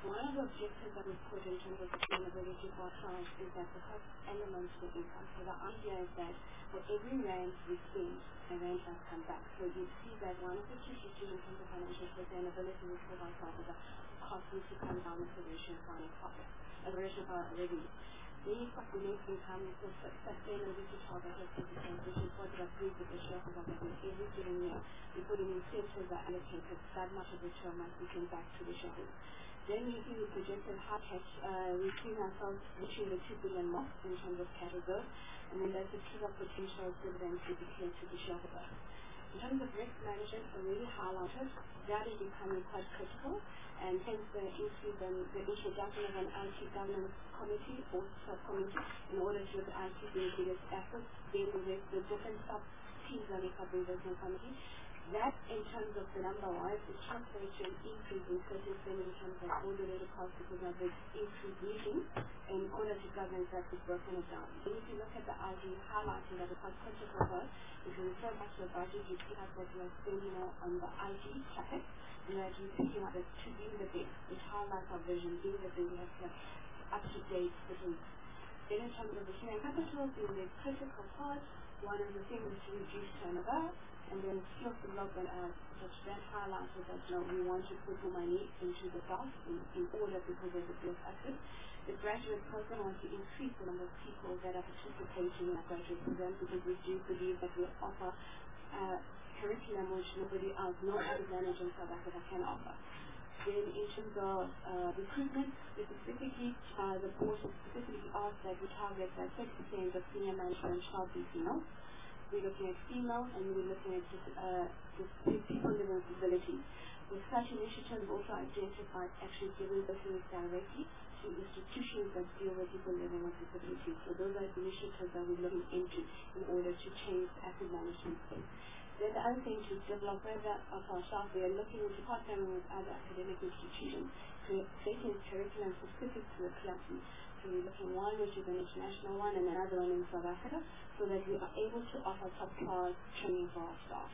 One of the objectives that we put in terms of sustainability for ourselves is that the first element of income. So the idea is that for every rand we spend, a rand must come back. So you see that one of the key issues in terms of financial sustainability we put ourselves is that cost needs to come down with the ratio of finance profit, a ratio of our revenue. The net income is the sustainability target of two percent, which is what we agreed with the shareholders that in every given year we put in incentives that allocated that much of the return must be given back to the shareholders. Then you see we projected high cash, uh, we've seen ourselves reaching the two billion mark in terms of cash reserve, and then there's a trigger potential dividends to declare to the shareholders. In terms of risk management, I really highlighted that is becoming quite critical, and hence the increase in the introduction of an I T governance committee or subcommittee in order to look at I T being the biggest effort, being the, the different sub-teams that make up the investment committee. That, in terms of the number-wise, is translated to an increase in certain spending in terms of all-related costs because of the increased meetings in order to govern that we've broken it down. And if you look at the I T, highlighting that it's quite critical for us, if you refer back to the budget, you see how that we are spending more on the I T traffic, and that we're thinking about it to be the best, which highlights our vision, being the best, we have to have up-to-date systems. Then in terms of the human capital, being the critical part, one of the things is to reduce turnover, and then skills development, uh, which then highlighted that, you know, we want to put more money into the staff in, in order because there's a growth access. The graduate program wants to increase the number of people that are participating in our graduate program because we do believe that we offer uh, curriculum which nobody else, no other manager in South Africa can offer. Then in terms of uh, recruitment, specifically, uh, the board has specifically asked that we target that thirty percent of senior management shall be female. We're looking at female and we're looking at uh, people living with disabilities. With such initiatives, we also identified actually giving business directly to institutions that deal with people living with disabilities. So those are initiatives that we're looking into in order to change the asset management space. Then the other thing to develop further of ourselves, we are looking into partnering with other academic institutions to create a curriculum specific to the classroom. So we're looking one which is an international one and another one in South Africa, so that we are able to offer top-class training for our staff.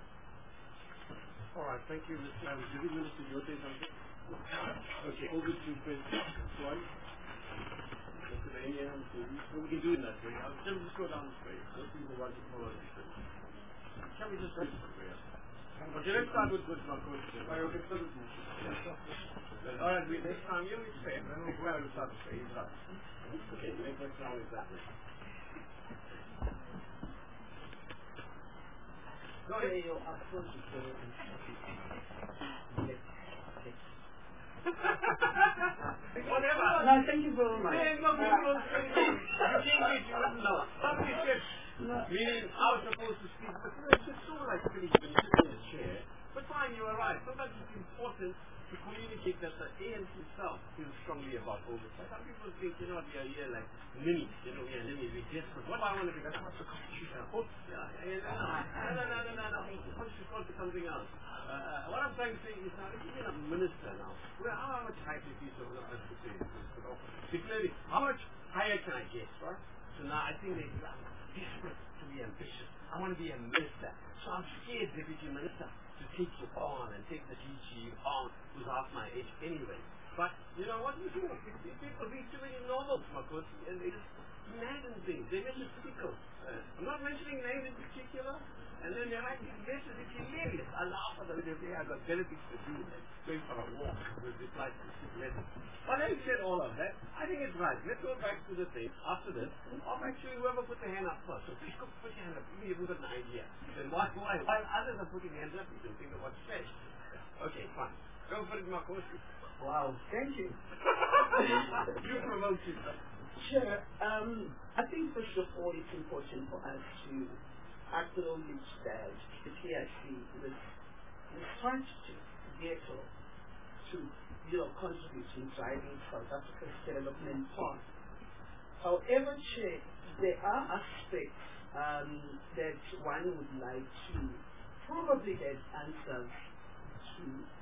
All right, thank you, Mister Um, did you Minister, you say something? Okay, over to President Floyd. Mister Daniel, what we can do in that way. I'll just go down this way. Those people want to follow this way. Can we just go this way? Okay, let's start with good my question. All right, we, next time you will say, then we'll go out and start to say it's up. Okay, make that sound exactly. Go ahead. Your approach is very whatever. No, thank you very much. Hey, no, you don't say anything. You think it, you wouldn't know. Somebody said, meaning I was supposed to speak, but it's just so like silly when you sit in the chair. But fine, you are right. Sometimes it's important to communicate that the A N C itself feels strongly about oversight. Some people think, you know, we are here like ninnies, you know, we are ninnies, we're desperate. What do I want to become? What's the constitution? Oh, yeah, no, no, no, no, no, no. Constitution called to something else. Uh, uh, what I'm trying to say is now, if you're a minister now, well, how much higher is this? Or not, I should say, particularly, how much higher can I get, right? So now I think they I'm desperate to be ambitious. I want to be a minister. So I'm scared, deputy minister, to take you on and take the D G on, who's half my age anyway. But, you know, what do you do? People be too many novels, my course, and they just imagine things. They're just typical. Uh, I'm not mentioning names in particular. And then they're like, this is hilarious. I laugh at them. They say, I've got better things to do than going for a walk with this like this. But having said all of that, I think it's right. Let's go back to the thing after this. Or actually, whoever put their hand up first. So please go put your hand up. Maybe you've got an idea. Then why, why, while others are putting hands up, you can think of what's best. Okay, fine. Go for it, Marcos. Wow, thank you. You promote yourself. Sure. Um, I think first of all, it's important for us to acknowledge that the P I C was the strategic vehicle to, you know, contribute in driving South Africa's development path. However, Chair, there are aspects um, that one would like to probably get answers to,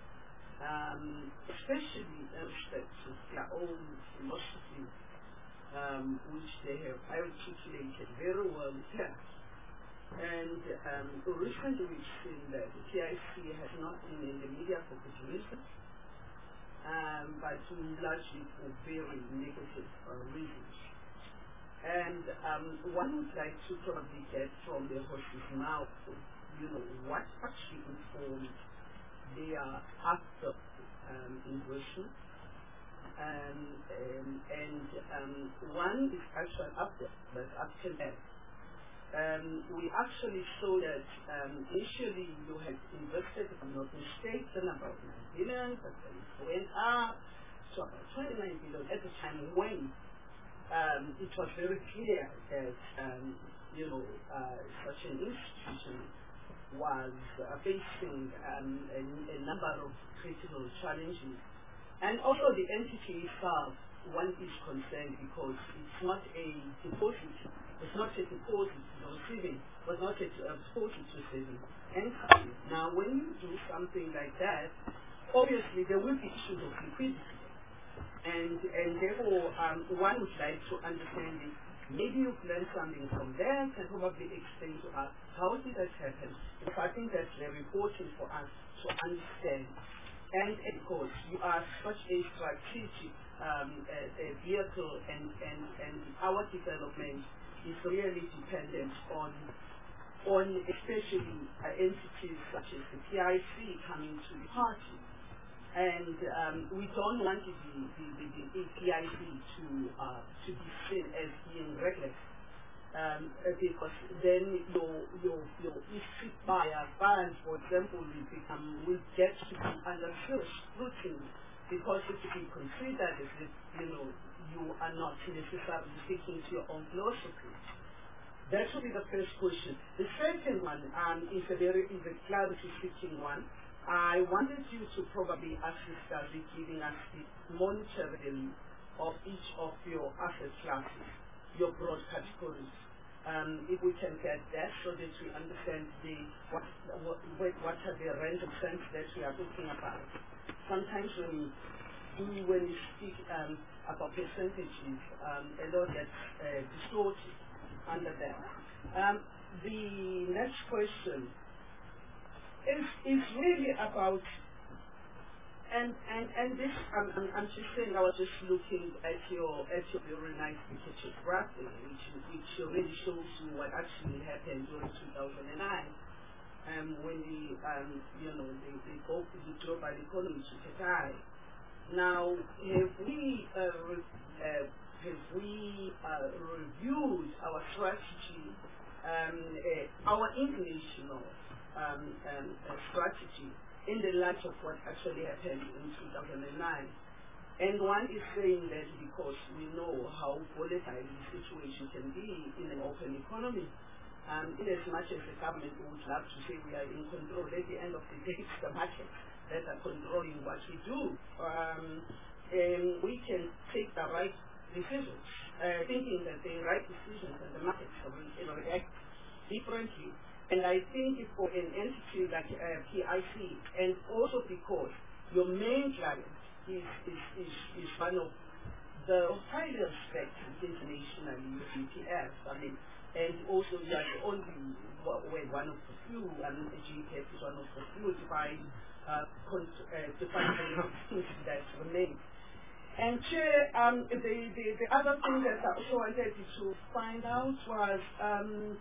um, especially aspects of their own philosophy, um, which they have articulated very well here. And um, recently we've seen that the P I C has not been in the media for good reasons. um, but largely for very negative uh, reasons. And um, one would like to probably get from the horse's mouth, you know, what actually informed their after um, inversion. Um, um, and um, one is actual after, but after that. Um, we actually saw that um, initially you had invested, if I'm not mistaken, about nine billion, but then it went up to about twenty-nine billion at the time when um, it was very clear that um, you know uh, such an institution was uh, facing um, a, a number of critical challenges, and also the entity itself. One is concerned because it's not a deposit. It's not a deposit to receiving, but not a deposit to saving. And now, when you do something like that, obviously there will be issues of liquidity, and and therefore um, one would like to understand it. Maybe you've learned something from that, and probably explain to us how did that happen. Because I think that's very important for us to understand. And of course, you are such a strategic um, a, a vehicle, and, and, and our development is really dependent on, on especially uh, entities such as the P I C coming to the party. And um, we don't want the, the, the, the P I C to, uh, to be seen as being reckless. Um, because then your your your issue buyer funds, for example, will become will get to be under scrutiny because it will be considered as if you know you are not necessarily sticking to your own philosophy. That should be the first question. The second one um, is a very is a clarity-seeking one. I wanted you to probably assist us with giving us the monitoring of each of your asset classes, your broad categories. Um, if we can get that so that we understand the what, what, what are the range of sense that we are talking about. Sometimes when we, when we speak um, about percentages, um, a lot gets uh, distorted under that. Um, the next question is, is really about And and and this, I'm I'm, I'm just saying. I was just looking at your at your very nice picture graphic, which which really shows you what actually happened during two thousand nine, um, when the um you know the the, the global economy took a dive. Now, have we uh, re- uh, have we uh, reviewed our strategy, um, uh, our international um, um, uh, strategy? In the light of what actually happened in two thousand nine. And one is saying that because we know how volatile the situation can be in an open economy, um, in as much as the government would love to say we are in control, at the end of the day it's the market that are controlling what we do. Um, and we can take the right decisions, uh, thinking that the right decisions and the markets will react differently. And I think for an entity like uh, P I C, and also because your main client is, is, is, is one of the highly respected internationally, E T F, I mean, and also you are the only well, one of the few, I mean, the G T F is one of the few defined uh, uh, defined things that remain. And Chair, um, the, the, the other thing that I also wanted to find out was um,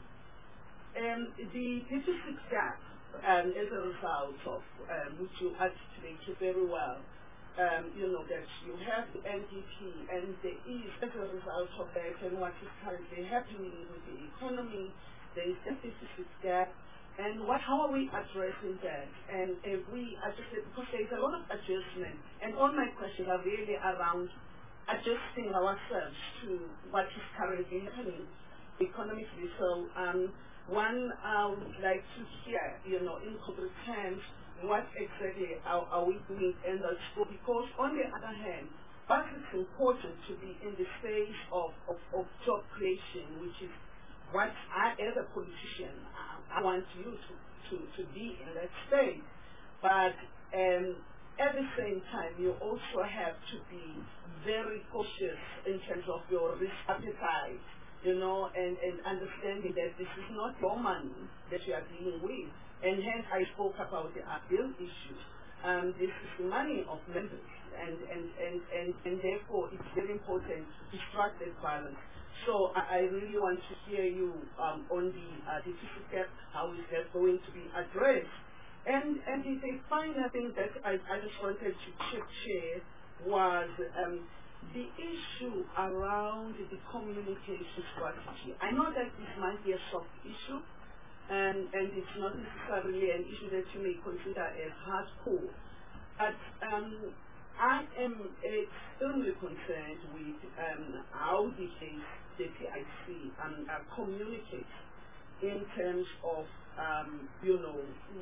Um, the deficit gap, um, as a result of um, which you articulated very well, um, you know, that you have the N D P and there is, as a result of that and what is currently happening with the economy, there is a deficit gap, and what, how are we addressing that? And if we adjust it, because there is a lot of adjustment, and all my questions are really around adjusting ourselves to what is currently happening economically. So, um, One, I would like to hear, you know, in concrete terms, what exactly are, are we doing in the school? Because on the other hand, but it's important to be in the stage of, of, of job creation, which is what I, as a politician, I, I want you to, to, to be in that state. But um, at the same time, you also have to be very cautious in terms of your risk appetite, you know, and, and understanding that this is not your money that you are dealing with. And hence I spoke about the appeal issue. um, this is the money of members, and, and, and, and, and therefore it's very important to strike that balance. So I, I really want to hear you um, on the uh, certificate, how is that going to be addressed? And, and the, the final thing that I, I just wanted to share was um, the issue around the communication strategy. I know that this might be a soft issue, and, and it's not necessarily an issue that you may consider as hardcore, but um, I am extremely concerned with um, how the, the P I C um, uh, communicates in terms of, um, you know,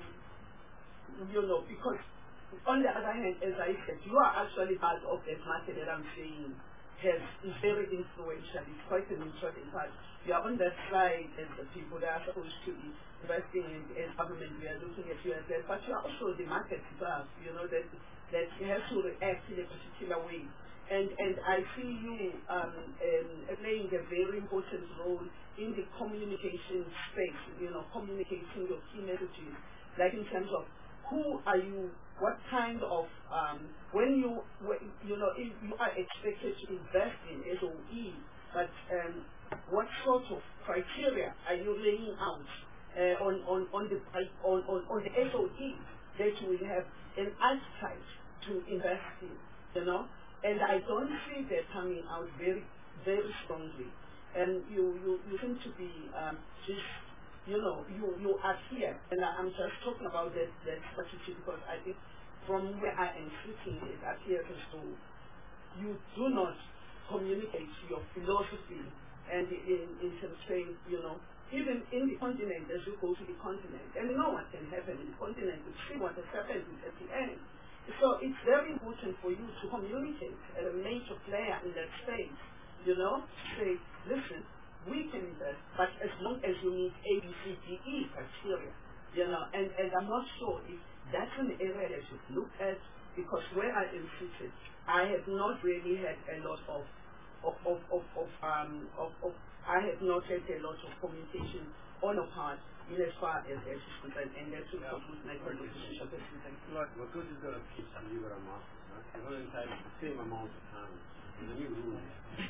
you know, because on the other hand, as I said, you are actually part of that market that I'm saying has is very influential. It's quite an interesting part. You are on that side as the people that are supposed to be investing in as government. We are looking at you as that, but you are also the market itself, you know, that that you have to react in a particular way. And and I see you um, um, playing a very important role in the communication space, you know, communicating your key messages, like in terms of who are you, what kind of, um, when you, when, you know, if you are expected to invest in S O E, but um, what sort of criteria are you laying out uh, on, on, on, the, on, on, on the S O E that you will have an appetite to invest in, you know? And I don't see that coming out very, very strongly. And you, you, you seem to be um, just, you know, you, you are here, and I'm just talking about that, that strategy because I think from where I am sitting, it appears as though you do not communicate your philosophy and in, in terms of saying, you know, even in the continent, as you go to the continent, and no one can happen in the continent to see what has happened at the end. So it's very important for you to communicate as a major player in that space, you know, say, listen, we can invest, but as long as you meet A, B, C, D, E criteria, you know, and, and I'm not sure if that's an area that you look at, because where I am seated, I have not really had a lot of, of, of, of, of, um, of, of I have not had a lot of communication on a part in as far as as is concerned, and that's what concludes my contribution. Look, what good is going to teach and you are a master, right? You're not entitled to the same amount of time. There's a new rule.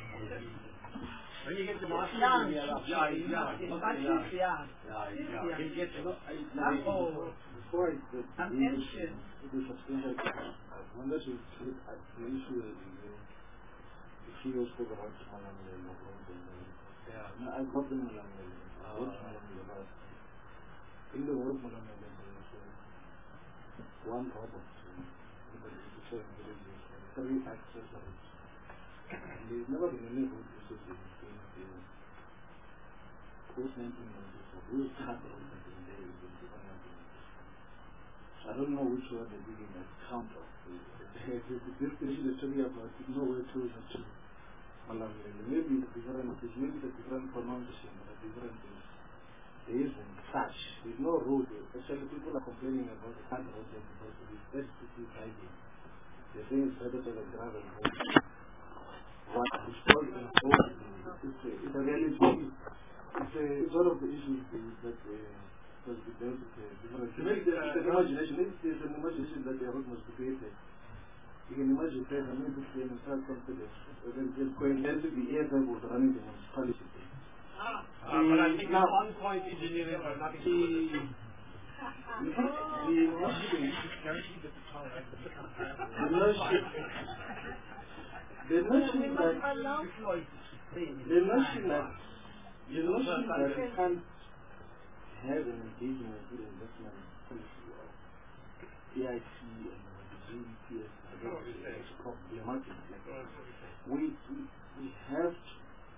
When you get to master, yeah, you'll be allowed. Yeah, yeah, yeah, yeah, yeah. You get to, oh, before I the I'm ancient. The substantial, I wonder if the issue is the C E O spoke about Malami and yeah. I got the Malami. What's Malami about? In the word Malami, there's one robot. Three access rights. There's never been any good issues between the post nineteen ninety-four. We will start on nineteen ninety-four. I don't know which one they're giving as counter. This issue is talking about nowhere closer to Malawi. Maybe the different, maybe the different pronunciation, the different things. There isn't such. There's no road. Actually, people are complaining about the kind of road because of this S P C driving. They're saying it's better to the gravel road. What is called in road, it's a, it's a reality. It's, a, it's one of the issues that uh, must be dealt with. Uh, maybe there's an imagination. Maybe there's an imagination that the road must be created. You can imagine that I mean, this is an entire confidence. There's going to be air that was running the municipality. Ah, uh, but I think now, on point engineering has nothing to do with it. The notion, the notion, the notion that, the notion that, the notion that you can't have an engagement with investment policy of P I C and the G D P S, I don't think it's problematic. We, we, we have to,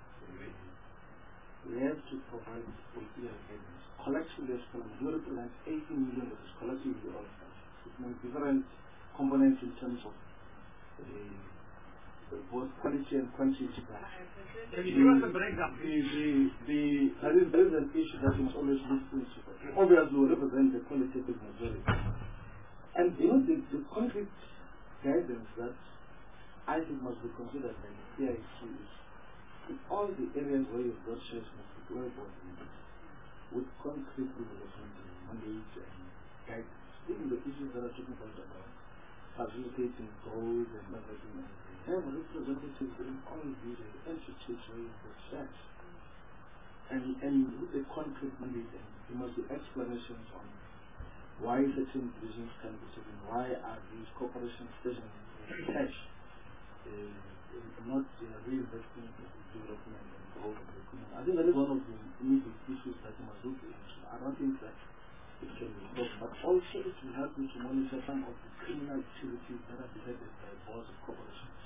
we have to provide political guidance. Collectively, as you represent eighty million that is collectively all with different components in terms of the, the both quality and quantity. Can you give us a breakdown? The, the, the, there, is, there is an issue that you must always listen to. Obviously, we represent the qualitative majority. And you know, the, the concrete guidance that I think must be considered by the P I C is in all the areas where you've got shares must be well coordinated with concrete development and mandate and guidance. Even the issues that are talking about facilitating growth and everything. They have representatives in all these entities where the sex. And, and with the concrete mandate, there must be explanations on why certain decisions can be taken, why are these corporations taking cash, uh, not uh, reinvesting in development and growth of the economy. I think that is one of the immediate issues that you must look into. I don't think that it can be solved, but also it will help you to monitor some of the criminal activities that are beheaded by boards of corporations.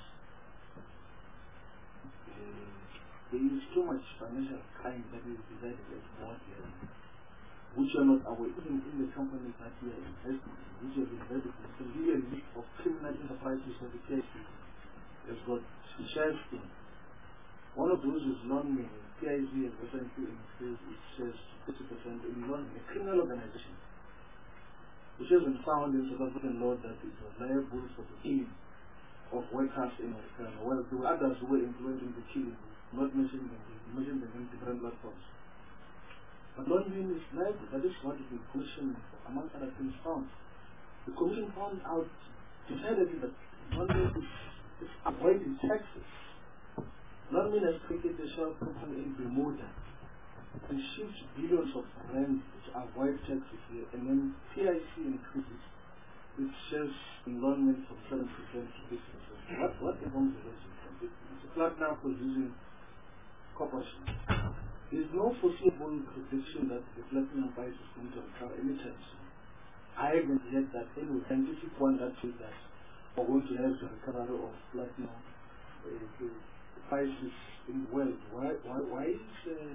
Uh, there is too much financial crime that is decided at board level, which are not aware, even in the companies that we are investing in, which are invested in. So we are a list of criminal enterprises of the case. There's got shares in. One of those is London. P I Z has recently increased its shares fifty percent in London, a criminal organization, which has been found in South African law that it was liable for the killing of workers in Africa. Well, there were others who were influencing the killing, not mentioning them, mentioning them in different platforms. But London is liable. That is what the Commission, among other things, found. The Commission found out decidedly that London is, is avoiding taxes. London has created a shell company in Bermuda and shifts billions of rand to avoid taxes here, and then P I C increases its shares in London from seven percent to six percent. What, what among the rest from it? It's a flat now for using corporations. There is no foreseeable prediction that the platinum price is going to recover anytime soon. I haven't yet that any scientific one that says that we're going to have the recovery of platinum uh, prices in the world. Why, why, why is uh,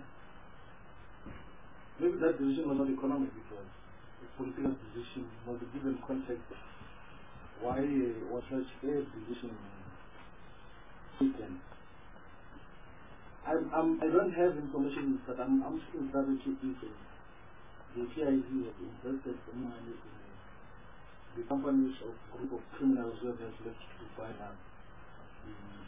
maybe that decision was not economic, because a political decision was a given context. Why uh, was such a decision taken? I'm, I'm, I don't have information, but I'm, I'm still very keen if uh, the P I Z has invested some money in uh, the companies of group of criminals who have left to find out um,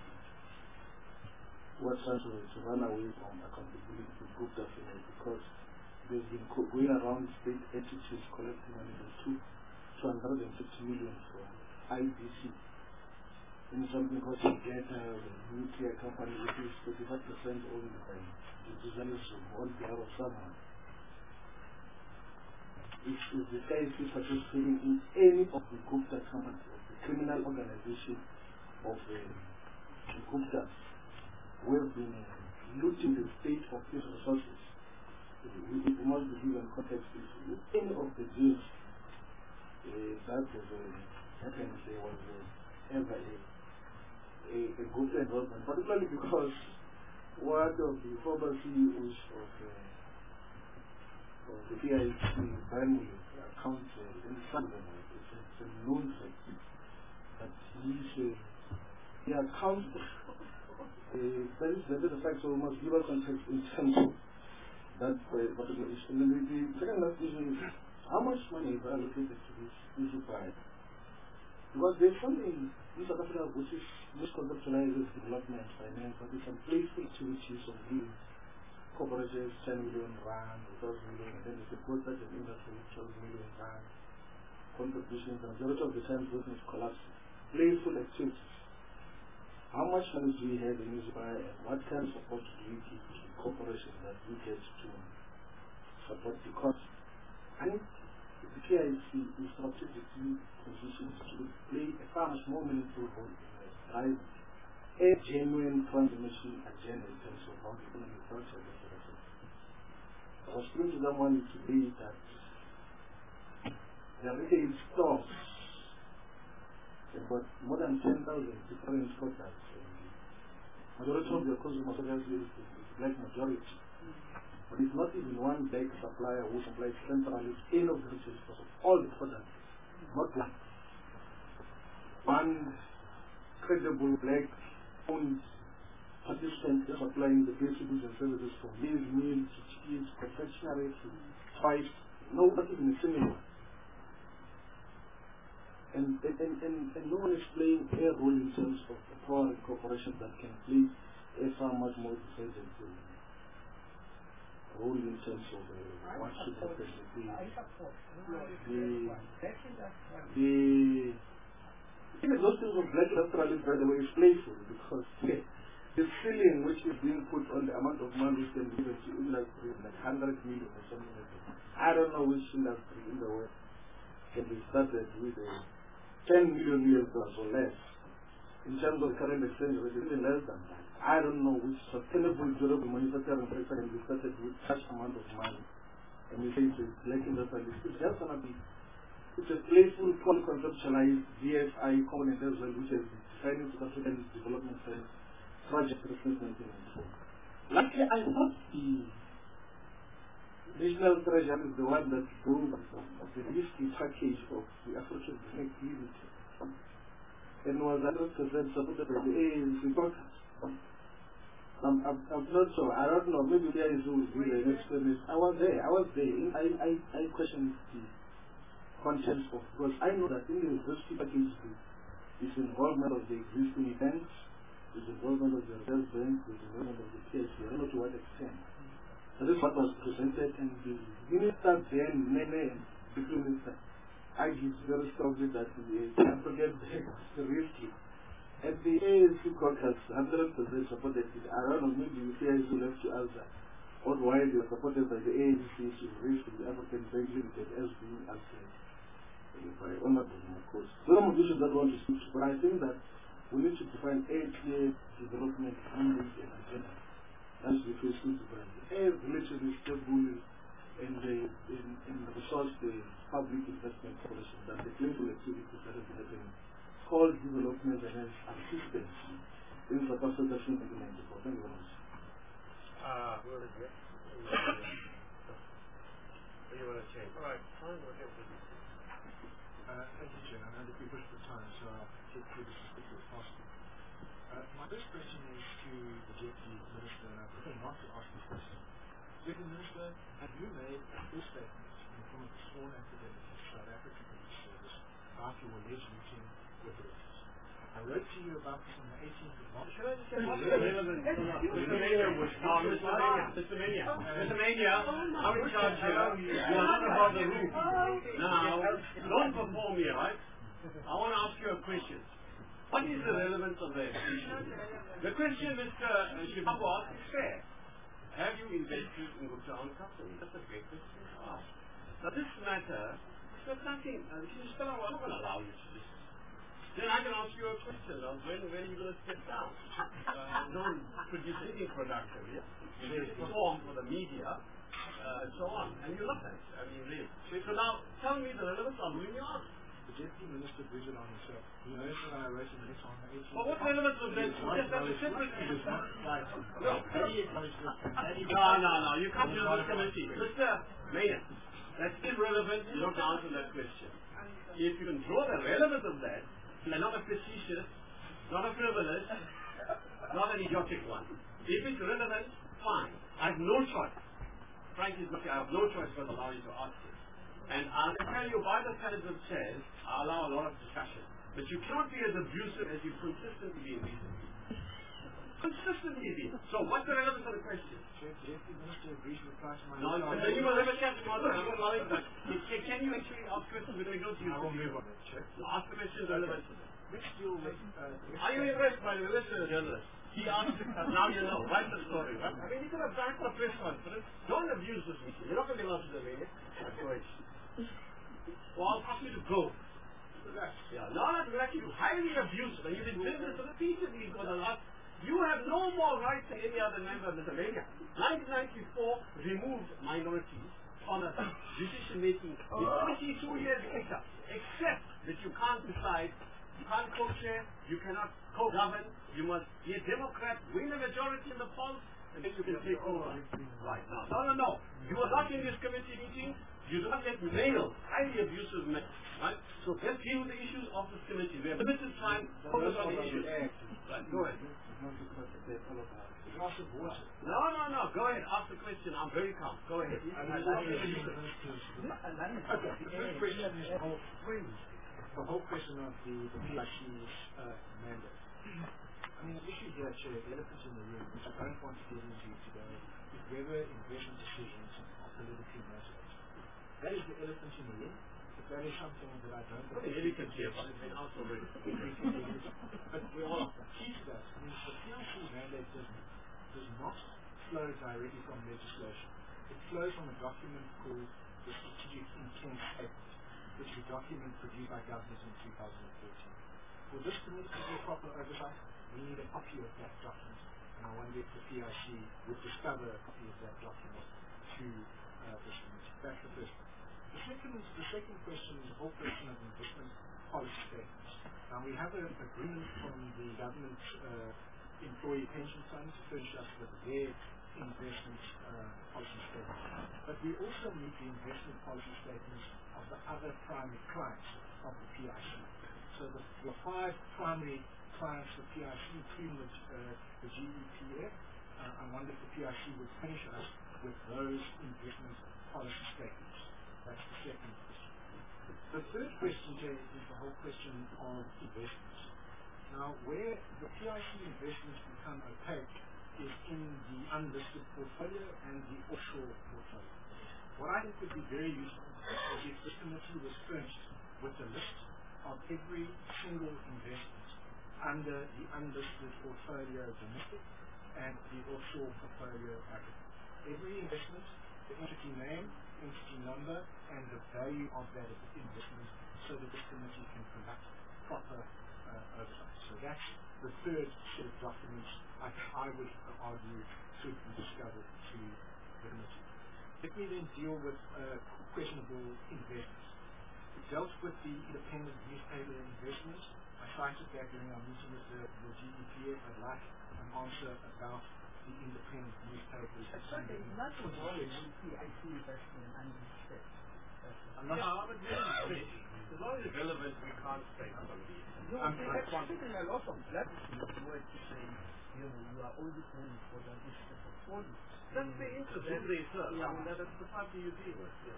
what chance to run away from accountability to group definitely, because they've been co going around state entities collecting money for two hundred fifty million from I B C in something called Together, the nuclear company, which is thirty-five percent owned by the journalism on behalf of someone. If, if the K I C participating in any of the Gupta companies, of the criminal organization of uh, the Guptas, we have been uh, looting the state of these resources. We, we must be given context. If any of the deals uh, that has uh, happened, there was uh, ever a, a, a good involvement, particularly because one of the former C E Os of, uh, of the P I C family account uh, in Sunday, it's, it's a known fact that he's, uh, he accounts. Uh, that is that is the fact, so we must give us context in terms of that uh, particular issue. And then the, the second last issue is how much money is allocated to this issue by? Because there's something in South Africa which is misconceptualizes development finance, but it's some playful activities of giving corporations ten million rand, twelve million, and then it's a protest and industry twelve million rand contributions, and the majority of the time business collapses. Playful activities. How much money do we have in Israel, and what kind of support do we give to corporations that we get to support? Because I think the P I C is strategically positioned to play a far much more meaningful role in driving a genuine transformation agenda in terms of how the economy functions. I was speaking to someone today that the retail stores, they've got more than ten thousand different products. Majority of the consumers obviously is the black majority. But it's not even one big supplier who supplies centrally any of the retail stores of all the products. Not one. One credible black owned participant is supplying the basic goods and services from meals, meals, to cheese, confectionery, to toys. No, not even a single one. And, and, and, and no one is playing a role in terms of a foreign corporation that can play a far much more decided role in terms of uh, what should happen. The, the, the, Even those things of black electoralism, by the way, is playful because the ceiling which is being put on the amount of money which can be given to industry is like one hundred million or something like that. I don't know which industry in the world can be started with a ten million U S dollars or less. In terms of current exchange rate, even less than that. I don't know which sustainable, durable manufacturing sector can be started with such amount of money. And we say it's black industrialist. It's just going to be, it's a playful, conceptualized D F I component as well, which is defining South African development science project recruitment and so on. Luckily, I thought the National Treasury is the one that drove the risky package of the African Bank Limited and was one hundred percent supported by the A N C caucus. I'm, I'm, I'm not sure. I don't know. Maybe there is who will be the next witness. I was there. I was there. I, I, I questioned the contents of, because I know that in the risky package, it's involvement of the existing banks, there's involvement of the Reserve Bank, there's involvement of the P S B. I don't know to what extent. And this is what was presented, and the minister then, Nene, and the minister, argued very strongly that the African banks are risky. And the A N C caucus one hundred percent supported it. I don't know, maybe the P S B left to answer on why they were supported by the A N C to raise the African Bank Limited as being answered by honorable course. There are issues that I want to speak to, but I think that we need to define a clear development mandate and agenda. That's the first thing to define. A relatively stable in the in, in the resource the public investment policy that the clinical activities that have been happening called development and assistance in South Africa since nineteen ninety-four. Thank you very much. Uh, what is it? What do you want to change? All right, fine, we'll get with you. Uh, thank you, Chair. I know that we pushed the time, so I'll get through this as quickly as possible. Uh, my first question is to the Deputy Minister, and I prefer not to ask this question. Deputy Minister, have you made a full statement in the form of a sworn affidavit of South African Police Service about your alleged meeting with the rest? I wrote to you about this on the eighteenth of March. Should I just say what's relevant? Mister Mania was no, Mister Mania. Mister Mania. Mister Mania, I'm in charge here. You are not above the roof. Now, don't perform here, right? I want to ask you a question. What is the relevance of that issue? The question Mister Shibambo asked is fair. Have you invested in Gupta owned company? That's a great question to ask. Now, this matter, there's nothing. Uh, Mister I'm not going to allow you to just. Then I can ask you a question of when, when are you going to step down? Uh, don't produce anything productive, yeah? You perform for the media, uh, and so on. And you love that. I mean, really. So now, tell me the relevance of when you ask. The Deputy Minister Bridget on himself. You know that I wrote in the next on the eighteenth. Well, what relevance of that? Just that's a separate issue. No, no, no. You come to this committee. Mister Mayor, that's irrelevant. You don't answer that question. If you can draw the relevance of that, and not a facetious, not a frivolous, not an idiotic one. If it's relevant, fine. I have no choice. Frankly speaking, I have no choice but allow you to ask it. And I'll tell you why the President says I allow a lot of discussion. But you cannot be as abusive as you've consistently been recently. Consistently been. So what's the relevance of the question? The Deputy Minister agrees with reply to my No, no, then you will never catch me. I'm not allowing that. Can you actually ask questions with regards to you? I will move on. Ask the questions relevant. Let's deal with... Uh, Are you impressed by the list of journalists? He asked, now you know, write the story. Right? I mean, you could have done a press conference. Don't abuse this meeting. You're not going to be allowed to do it. Well, I'll ask you to go. Yeah, no, not relax. You highly abuse it. You've been doing this repeatedly for the last... You have no more rights than any other member of the Mania. nineteen ninety-four removed minorities on a decision-making with twenty-two years later, except that you can't decide, you can't co-chair, you cannot co-govern, you must be a Democrat, win a majority in the polls, and then you can take over. Right now. No, no, no. You are not in this committee meeting. You do not get male, highly abusive men. Right? So let's deal with the issues of this committee. We have limited time to focus on the issues. Right, go ahead. No, no, no. Go ahead. Ask the question. I'm very calm. Go ahead. The first question is the whole, the whole question of the, the P I C's uh, mandate. I mean, the issue here, Chair, the elephant in the room, which I don't want to get into today, is whether investment decisions are politically motivated. That is the elephant in the room. The that is something that I don't Well, think you can see it, but it's been out already. But we all key to that means the P I C mandate does, does not flow directly from legislation. It flows from a document called the Strategic Intent Statement, which is a document produced by government in two thousand fourteen. For this committee to do proper oversight, we need a copy of that document. And I wonder if the P I C would discover a copy of that document to uh, this committee. That's the first one. The second, the second question is the whole question of investment policy statements. Now we have an agreement from the government uh, employee pension fund to furnish us with their investment uh, policy statements. But we also need the investment policy statements of the other primary clients of the P I C. So the, the five primary clients of the P I C, including the, uh, the G E P F, uh, I wonder if the P I C would finish us with those investment policy statements. That's the second question. The third question, Jay, is the whole question of investments. Now, where the P I C investments become opaque is in the unlisted portfolio and the offshore portfolio. What I think would be very useful is if this committee was furnished with a list of every single investment under the unlisted portfolio domestic and the offshore portfolio Africa. Every investment, the entity name, entity number, and the value of that investment, so that this committee can conduct proper uh, oversight. So that's the third set of documents I, I would argue should be discovered to the committee. Let me then deal with uh, questionable investments. It dealt with the independent newspaper investments. I cited that during our meeting with the, the G E P F. I'd like an answer about the independent newspapers. But there's nothing wrong with P I C investment and newspapers. I'm not sure. But as long as it's relevant, we can't say somebody. No, I'm speaking a lot of platitudes where to say, you know, you are only only for the district portfolio. That's the interest in research. I mean, that's the party you deal with. Yes.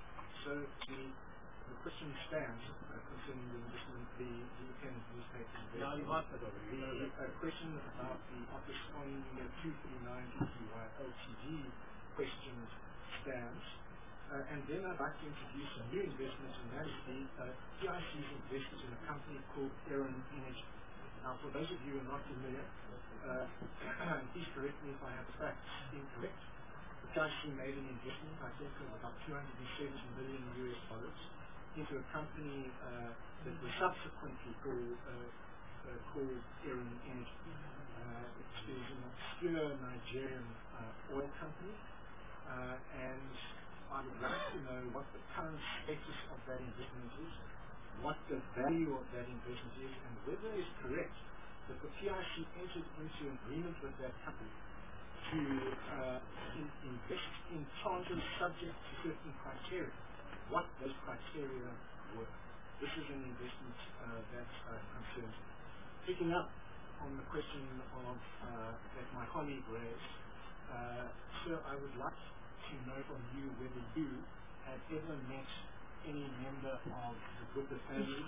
So the, the question stands uh, concerning the investment, the independent newspaper investment. Now you've answered already. The uh, question about the office on the two thirty-nine T T Y L T D question stands. Uh, and then I'd like to introduce a new investment, and that is the uh, P I C's investment in a company called Aeron Energy. Now, for those of you who are not familiar, uh, please correct me if I have facts incorrect. The P I C made an investment, I think, of about two hundred seventy million U S dollars into a company uh, that was subsequently called, uh, uh, called Aeron Energy. Uh, it is an obscure Nigerian uh, oil company, uh, and I would like to know what the current status of that investment is, what the value of that investment is, and whether it is correct that the P I C entered into agreement with that company to uh, in, invest in tranches subject to certain criteria, what those criteria were. This is an investment uh, that uh, concerns me. Picking up on the question of uh, that my colleague raised, uh, sir, I would like to know from you whether you have ever met any member of the Gupta family,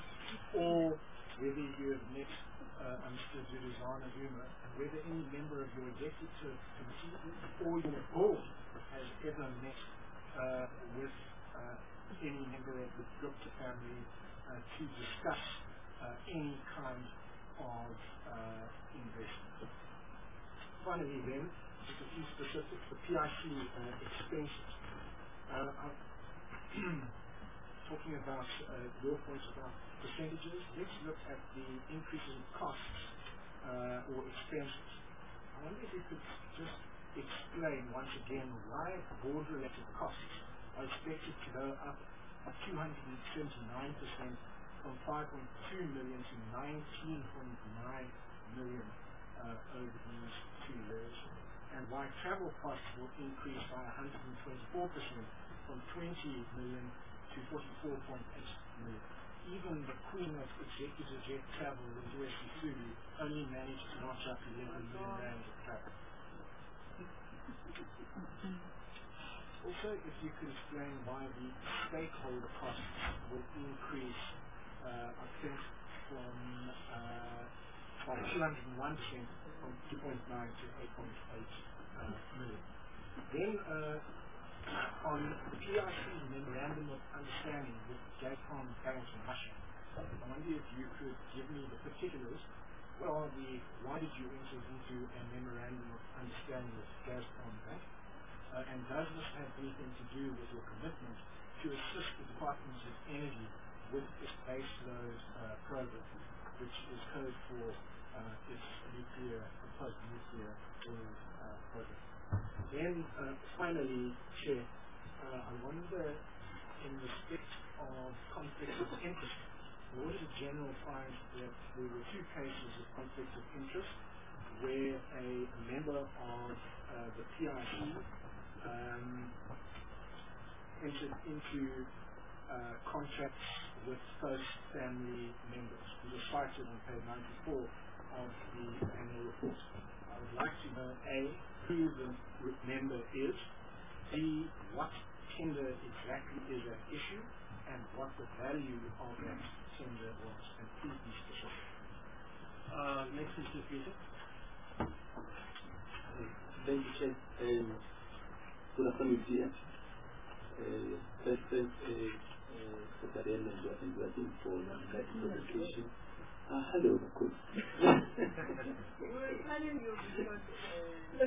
or whether you have met uh, Mister Duduzana Zuma, and whether any member of your executive committee or your board has ever met uh, with uh, any member of the Gupta family uh, to discuss uh, any kind of uh, investment. Finally then, just a few specifics, the P I C uh, expenses. Uh, talking about uh, your points about percentages, let's look at the increases in costs uh, or expenses. I wonder if you could just explain once again why board-related costs are expected to go up by two hundred seventy-nine percent from five point two million to nineteen point nine million uh, over these two years, and why travel costs will increase by one hundred twenty-four percent from twenty million to forty-four point eight million. Even the Queen of Executive Jet Travel, Lindiwe Sisulu, only managed to notch up eleven million rand of travel. Also, if you could explain why the stakeholder costs will increase, uh, I think, from uh, by two hundred one percent from two point nine to eight point eight uh, million. Then, uh, on the P R C Memorandum of Understanding with Gazprom Bank in Russia. I wonder if you could give me the particulars. What are the, why did you enter into a Memorandum of Understanding with Gazprom Bank? Uh, and does this have anything to do with your commitment to assist the Department of Energy with its baseload uh, program, which is code for uh, its nuclear, proposed nuclear build uh, program? Then uh, finally, Chair, uh, I wonder, in respect of conflict of interest, the Auditor General finds that there were two cases of conflict of interest where a member of uh, the P R C um, entered into uh, contracts with close family members. These are cited on page ninety-four of the annual report. I would like to know, A, who the member is, B, what tender exactly is at issue, and what the value of that tender was, and please be specific. Uh, next is Peter. Thank you, Chair. Um, good afternoon, dear. Uh, first, thank uh, uh, Secretary and your team for that presentation. Uh, hello, of course. We were telling you because uh,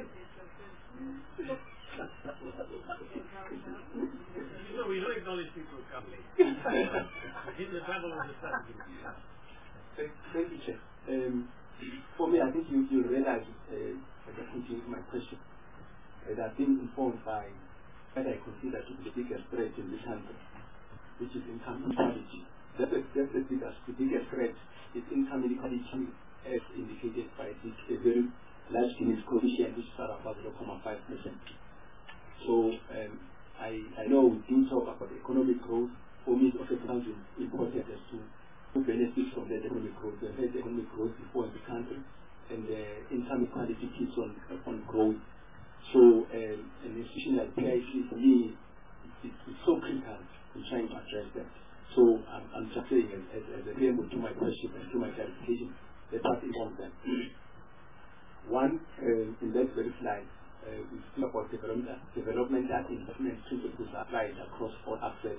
So we don't acknowledge people who come late. We did the travel on the Saturday. Thank, thank you, Chair. Um, for me, I think you, you realize, uh, I just continue my question, uh, that I've been informed by what I consider to be the biggest threat in this country, which is income inequality. That's the, that's the biggest, the biggest threat is income inequality, as indicated by this a very large Gini coefficient, which is about zero point five percent. So um, I, I know we do talk about economic growth. For me, it also becomes important as to who benefits from that economic growth. We've had economic growth before in the country, and the uh, income equality keeps on, uh, on growing. So um, an institution like P I C, for me, it, it's so critical in trying to address that. So I'm, I'm just saying, as, as, as a preamble to my question and to my clarification, that that involves them. One, uh, in that very slide, uh, we speak about development, development and investment principles applied across all aspects.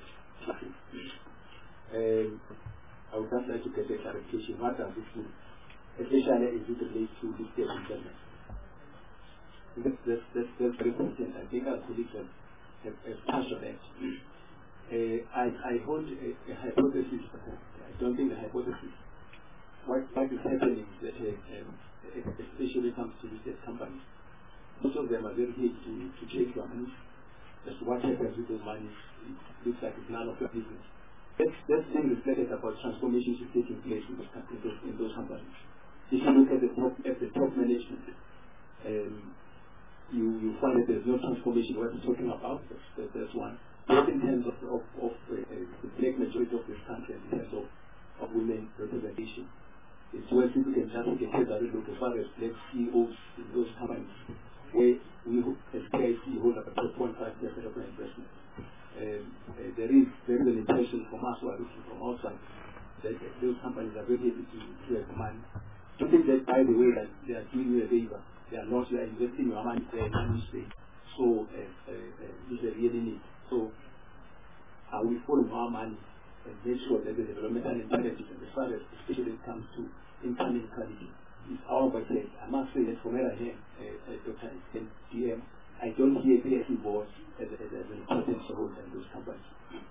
Um, I would just like to get a clarification. What does this mean? Especially as it relates to this state investment. That's, that's, that's, that's very important. I think our colleagues have, have, have touched on that. Uh, I, I hold a, a hypothesis. I don't think the hypothesis. What, what is happening is that, uh, um, especially when it comes to listed companies, most of them are very eager to, to take your money. That's what happens with those money. It looks like it's none of your business. That's, that's being reflected about transformations is taking place in those, in those, in those companies. If you look at the top, at the top management, um, you, you find that there's no transformation. What we're talking about, that's, that's, that's one. Both in terms of, of, of uh, the black majority of this country and in terms of, of women representation. It's where people can just get a better look as far as black C E Os in those companies, where we, as P I C, hold about two point five percent of our investment. Um, uh, there is there is an impression from us who are looking from outside that uh, those companies are very able to, to have money. To think that, by the way, that they are doing you a favor. They are not, they are investing your money there, money stay. So, uh, uh, uh, is a really need. So, are we following our money and make sure that the developmental imperatives, and as far as especially when it comes to income inequality, is our budget? I must say that from where I am, uh, uh, Doctor D M, I don't hear P I C boards as, as, as an important shareholder in those companies.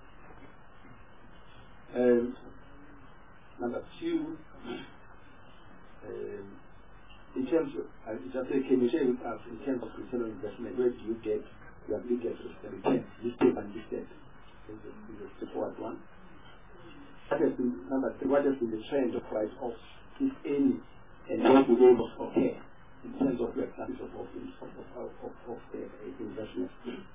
Um, number two, um, in terms of, uh, just say, can you share with us in terms of return on investment, where do you get your biggest return, listed and listed? Is the forward one. What has been, number three, what has been the trend of price of, if any, and what the role of okay in terms of your practice of of of of, of, of the uh, investment.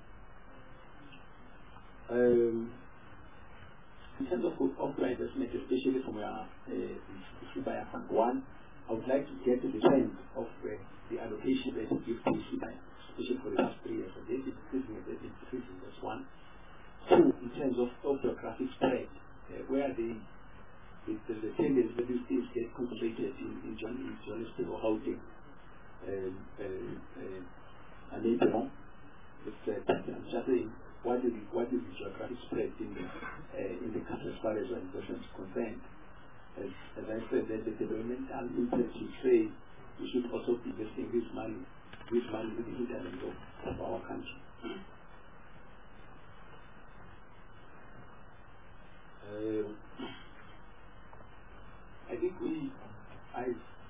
Um, in terms of offline investment, especially from your uh, by one, I would like to get to the trend of uh, the allocation that you give to Shibaya, especially for the last three years. And this is increasing, and this is increasing. That's one. Two, in terms of, of geographic spread, uh, where the the, the, the tendency that these things get concentrated in, in, in Johannesburg or Gauteng, um, uh, uh, and later on, It's, uh, I'm just saying, what is the, what is the geographic spread in the, uh, in the country as far as investment is concerned? As, as I said, that the developmental interest should say we should also be investing this money, this money with the interest of, of our country. Um, I think we, I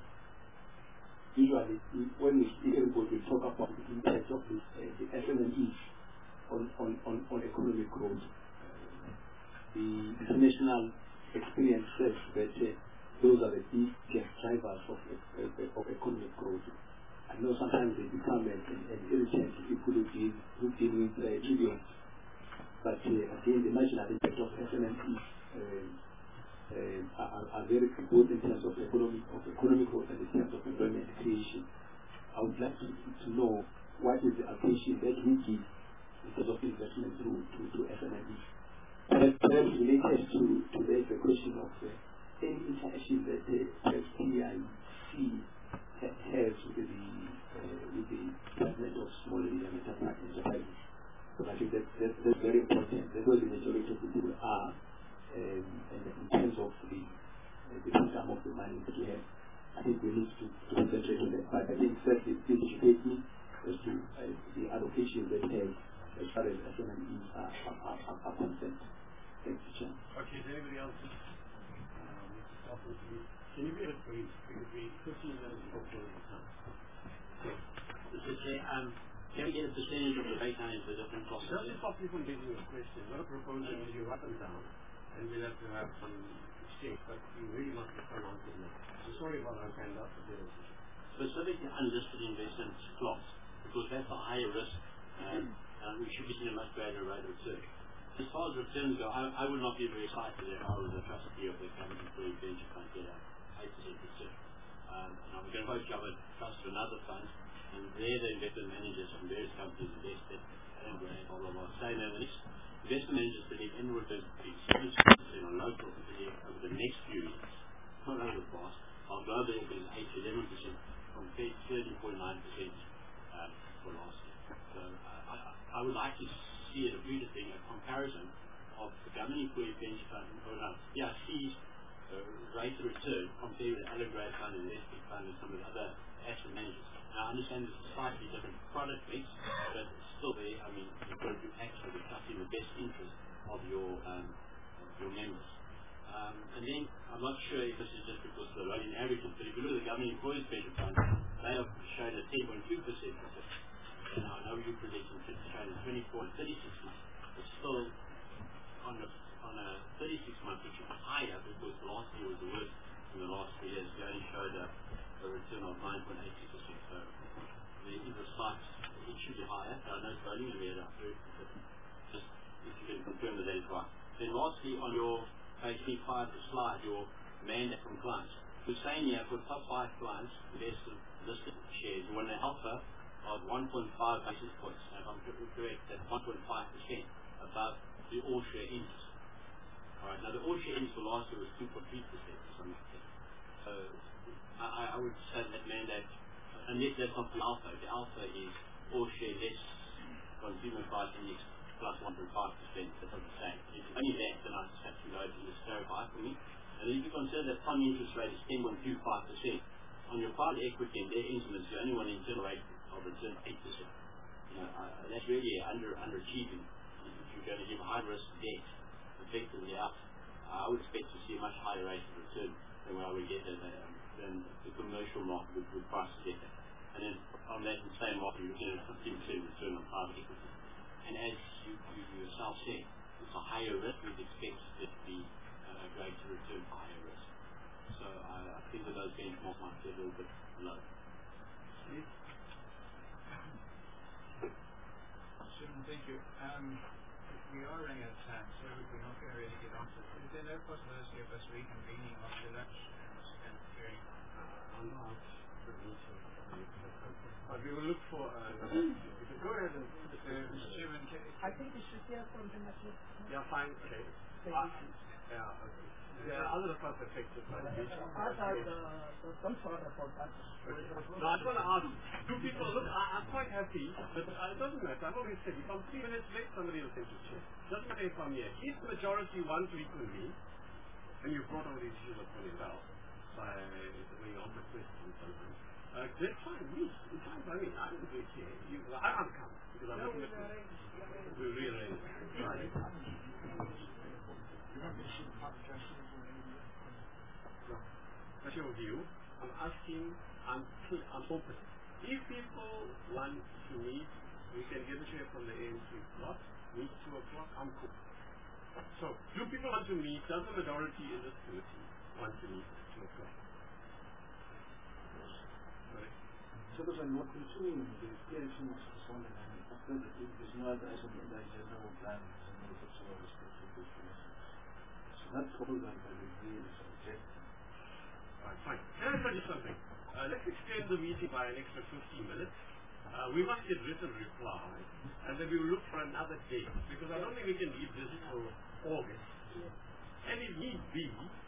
usually, when we speak, everybody will talk about the impact of this, uh, the S M Es on, on, on, on economic growth. Uh, the international experience says that uh, those are the biggest drivers of, uh, of economic growth. I know sometimes they become an, an, an irritant to people who deal, who deal with uh, trillions. But uh, again, the marginal impact of S M Es uh, uh, are, are very good in terms of economic, of economic growth and in terms of employment creation. I would like to, to know what is the allocation that we give in terms of investment to, to, to S M Es. Perhaps related to, to that, the question of uh, any interaction that the uh, P I C ha- has with the, uh, with the Department of Small and Medium Enterprises. So I think that, that, that's very important. That's where the majority of the people are, um, and in terms of the, uh, the income of the money that we have. I think we need to, to concentrate on that. But I think that it educates me as to uh, the allocations that we have as far as S M Es are, are, are, are concerned. Thank you, Chair. Okay, is anybody else? Um, Can you be a brief? Because we fifteen minutes before closing time. Mister Chair, um, can we get a percentage of the baseline for different costs? It doesn't stop you from getting a question. Not a proposal, you write them down, and we'll have to have some exchange, but you really must be an answer now. So sorry about our hand up, but there is specifically unlisted investment class, because that's a higher risk, um, and we should be seeing a much greater rate of return. As far as returns go, I, I would not be very excited if I was a trustee of the company for a venture fund get a eight percent return. Um, and I'm going to vote Java trust for another fund, and they're the investment managers from various companies invested, and blah, blah, blah. Same as this. Investment managers believe in returns between seven percent on local over the next few years, not over the past. Our global increase is eight to eleven percent compared to thirteen point nine percent um, for last year. So uh, I, I would like to see it a future thing, a comparison of the government employee pension fund or no, P I C's uh, rate of return compared with the Allegrade fund and the S P fund and some of the other asset managers. Now I understand it's a slightly different product mix, but still there, I mean, you've got to do actually in the best interest of your um, of your members. Um, and then, I'm not sure if this is just because of the rolling averages, but if you look at the government employees pension fund, they have shown a ten point two percent return. And I know you're predicting it's shown a twenty-four and thirty-six months, but still on a, on a thirty-six month, which is higher because last year was the worst in the last three years, they only showed a, a return of nine point eight six percent. So there is a slight, it should be higher. I know it's rolling and we had a very specific. Just if you can confirm that that is right. Then lastly, on your page twenty-five, the slide, your mandate from clients. We're saying here for top five clients, listed, listed shares, you want an alpha of one point five basis points. Now, if I'm correct, that's one point five percent above the all share interest. Alright, now the all share interest for last year was two point three percent or something like that. So I, I would say that mandate, unless that's not the alpha, the alpha is all share less consumer price index plus one point five percent, that's what I'm saying. If it's only that, then I just have to go to the clarify for me. And if you consider that fund interest rate is ten point two five percent, on your private equity and their instruments, you only want an internal rate of return eight percent. You know, uh, that's really under underachieving. If you're going to give high risk debt effectively up, uh, I would expect to see a much higher rate of return than where we get it, um, than the commercial market would, would price it at. And then on that same market, you're looking at a fifteen percent return on private equity. And as you, you yourself said, it's a higher risk, we'd expect it to be a greater return for higher risk. So I, I think that those benchmarks might be a little bit low. Steve? Susan, thank you. Um, we are running out of time, so we're not going to really get answers. Is there no possibility of us reconvening after lunch and, and hearing? Uh, I'm not the meeting. But we will look for. Uh, go ahead and. Uh, Mister Chairman, I think we should hear from the network. Yeah, fine. Okay. Yeah, okay. There are other parts affected by the beach. I thought uh, some sort of that. No, I just want to ask, do people, look, I, I'm quite happy, but uh, it doesn't matter. I've always said, if I'm three minutes late, somebody will take the chair. Doesn't matter if I'm here. If the majority want to equal me, and you brought all these issues of pointing out by the way you answer questions sometimes, uh, that's fine. Me, it's fine by me. I don't do it here. You, I can't come because I'm looking at this. We rearrange. Right. That's your view. I'm asking, I'm, I'm open. If people want to meet, we can get a chair from the A M C slot, meet two o'clock, I'm cool. So, do people want to meet? Does the majority in this committee want to meet at two o'clock? Sorry? So, those are not continuing the creation of the Sunday and after the thing is not as an agenda or plan, and no sexual respect for this commission. So, that's all that by the way is objective. Alright, fine. Can I suggest something? Uh, let's extend the meeting by an extra fifteen minutes. Uh, we must get written reply, and then we will look for another date, because I don't think we can leave this till August. And if need be,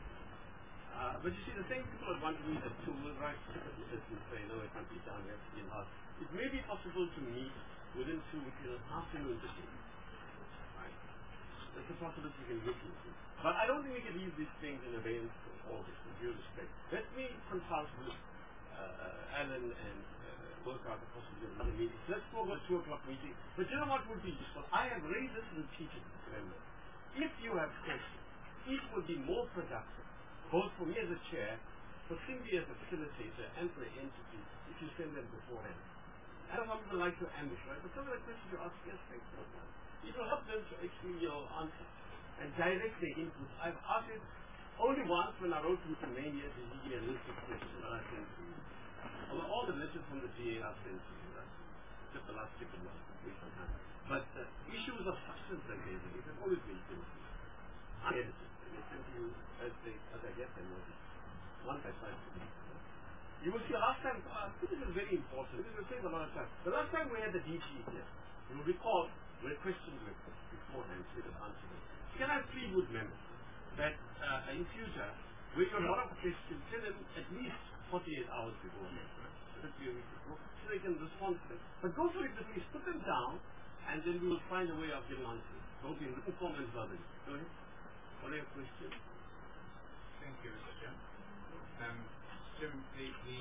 uh, but you see, the same people that want to meet at two will write tickets and say, no, it can't be done, we have to be in house. It may be possible to meet within two weeks in an afternoon sitting. Right? That's a possibility we can look into. But I don't think we can leave these things in abeyance for August, with due respect. Let me consult with uh, Alan and uh, work out the possibility of another meeting. Let's go over a two o'clock meeting. But you know what would be useful? I have raised this repeatedly, remember. If you have questions, it would be more productive, both for me as a chair, for Cindy as a facilitator, and for the entity, if you send them beforehand. I know some people like to ambush, right? But some of the questions you ask, yes, thanks for that. It will help them to actually, you know, answer and direct their input. I've asked it only once when I wrote to Mister Mania to give me a list of questions that I sent to you. Although all the letters from the G A are sent to you, right? Just the last couple of months, we can have. But uh, issues of substance like this, it has always been sent to you. Unedited, and they sent to you as, they, as I get them, one by five. You will see last time, uh, this is very important, this will save a lot of time. The last time we had the D G here, you will recall where questions were put beforehand, so we could answer them. Can I plead with members that uh, in future, when you have a lot of questions, tell them at least forty-eight hours beforehand, right? fifty a week before, so they can respond to them. But go for it, please put them down, and then we will find a way of getting answers, both in written form and verbally. Go ahead. What are your questions? Thank you, Mister Jim. Um, Jim, the, the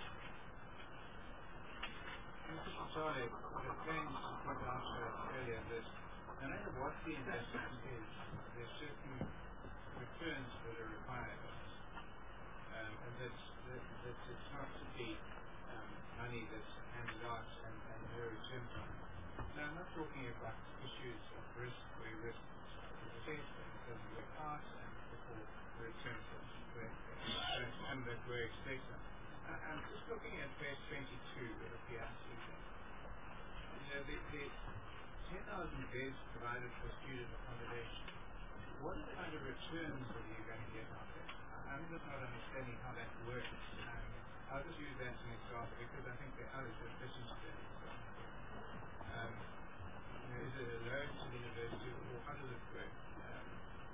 Mister Charlie was saying to point out earlier that no matter what the investment is, there's certain returns that are required of us. Um, and that's, that, that's it's not simply um, money that's handed out and, and no return from it. Now, I'm not talking about issues of risk where risk is assessed and it doesn't work out and therefore the returns don't come that we're expecting. I'm just looking at page twenty-two of the P R C thing. You know, the, the ten thousand beds provided for student accommodation. What are the kind of returns that you're going to get out of it? I'm just not understanding how that works. Um, I'll just use that as an example because I think there are others that listen to that example. Um, you know, is it a loan to the university or how does it work? Um,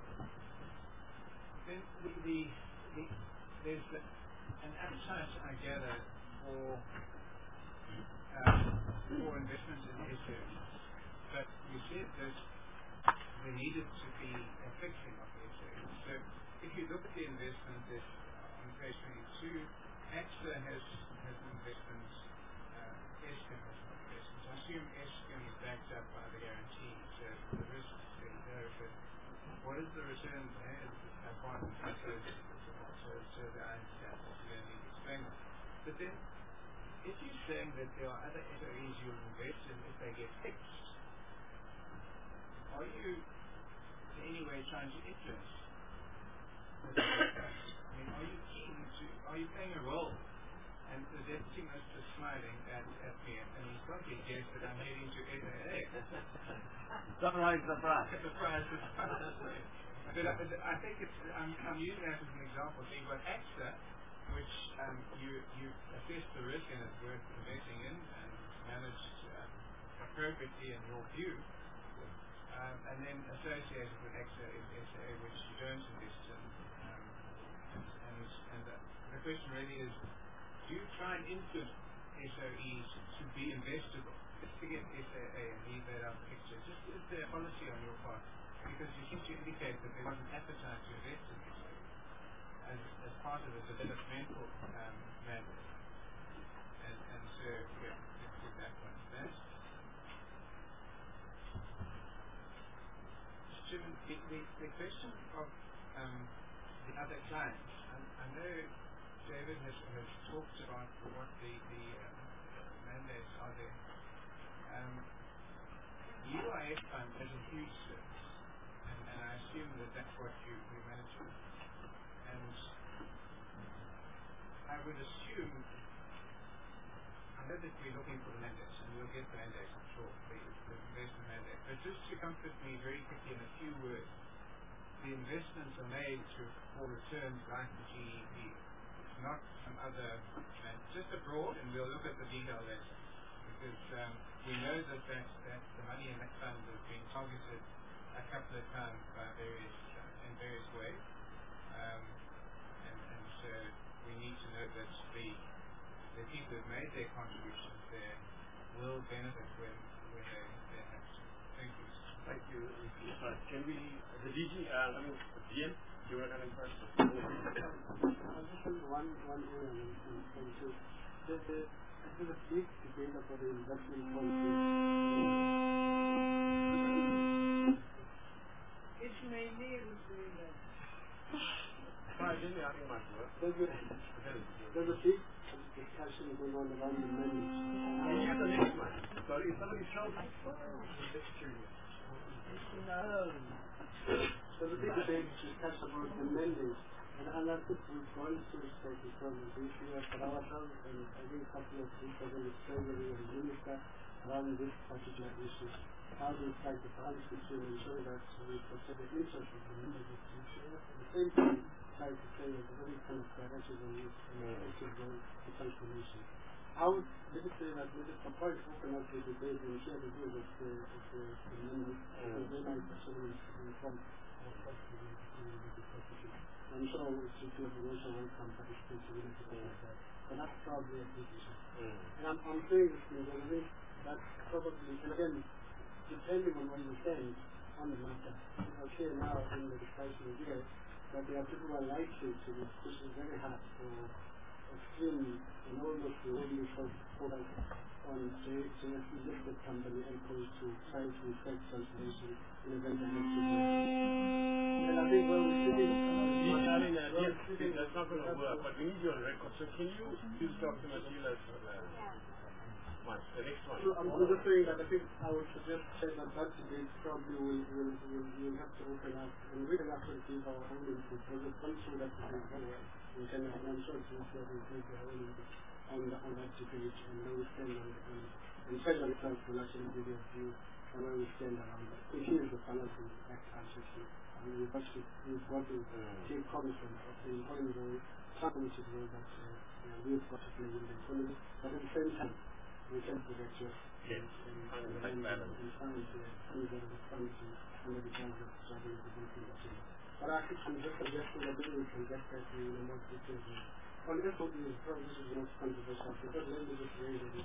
then the, the, the, there's the, an appetite, I gather, for um, for investment in S O Es. But you said that there needed to be a fixing of the S O Es. So if you look at the investment that on page twenty-two, A X A has, has an investment, uh, Eskom has an investment. I assume Eskom is backed up by the guarantee, so the risk is very low. But what is the return there? Apart from that, so, so that I understand what you don't need to explain that. But then, if you're saying that there are other S O Es you'll invest in if they get fixed, are you in any way trying to influence? I mean, are you keen to, are you playing a role? And the deputy minister smiling at, at me, and he's probably guessed that I'm heading to S A A. Surprise, surprise. Surprise, surprise. But I, I think it's, I'm, I'm using that as an example. So you've got A X A, which um, you, you assess the risk and it's worth investing in and managed um, appropriately in your view. Um, and then associated with A X A is S A, which you don't invest in. Um, and and the, the question really is, do you try and influence S O Es to be investable? Let's forget S A A and leave that out of the picture. Just is there a policy on your part? Because you seem to indicate that there was an appetite to invest in S O Es as, as part of the developmental um, mandate. And, and so, yeah, let's get that one first. Stephen, the, the, the question of um, the other clients, I, I know David has, has talked about what the, the um, mandates are there. Um, the U I F fund has a huge service, and, and I assume that that's what you, you manage with. And I would assume, I know that we're looking for the mandates, and we'll get the mandates, I'm sure, the, the investment mandate. But just to comfort me very quickly in a few words, the investments are made to, for returns like the G E P. It's not some other, uh, just abroad, and we'll look at the detail later. Because um, we know that, that that the money in that fund has been targeted a couple of times by various uh, in various ways, um, and, and so we need to know that the the people who have made their contributions there will benefit when when they, they have to. Thank you. Thank you. Uh, can we, the D G, uh, I mean, G M, do you want to come in first? I'll just do one one area and two. There's a There's a big debate about the investment policy. It's mainly doing that. There's a, there's a big discussion going on around the mandates. Can you use the next one? Sorry, is somebody shouting? No. There's a big debate discussion about the mandates. And I think we've gone through state development this year for ourselves, and I think a couple of weeks ago the Treasury and the Minister around this particular issue. How do we strike the balance between ensuring that we protect the interests of the members of the insurance, at the same time try to play a very kind of direction on this and effective role in transformation. I would maybe say that maybe for quite open up the debate and share the views of the, of the, the members, because they might actually inform our thoughts in the discussion. I'm sure it's just a also welcome participation in anything like that. But that's probably a big issue. Mm. And I'm, I'm saying this because I think that's probably, and again, depending on where you stand on the matter, it's clear now in the discussion here that there are people who are likely to be pushing very hard for extremely and almost really focus on J S E listed company and opposed to trying to effect transformation in a very directed way. And I think when we're sitting, Darling, uh, yes, that's not going to work, but we need you on record. So can you use Doctor Matilas for the one, the next one? So I'm just saying that I think I would suggest that that debate probably will will will will have to open up, and we can actually give our own input. Because it's gone through that debate very well. We can, and I'm sure it's not sure we take their own input on the on that debate and where we stand on it. And and Treasury itself will actually give their view on where we stand around that. So here's the balancing act actually. I mean, we've actually we've got to take cognizance of the important role, some which is role that uh, you know, we've got to play in the economy, but at the same time, we can protect your yes. and and and and find the things that are coming to under the guise of struggling with the thing. But I think I'm just suggesting that maybe we can get that in a more detailed way. On F O D, probably this is the most controversial, because let me just raise it.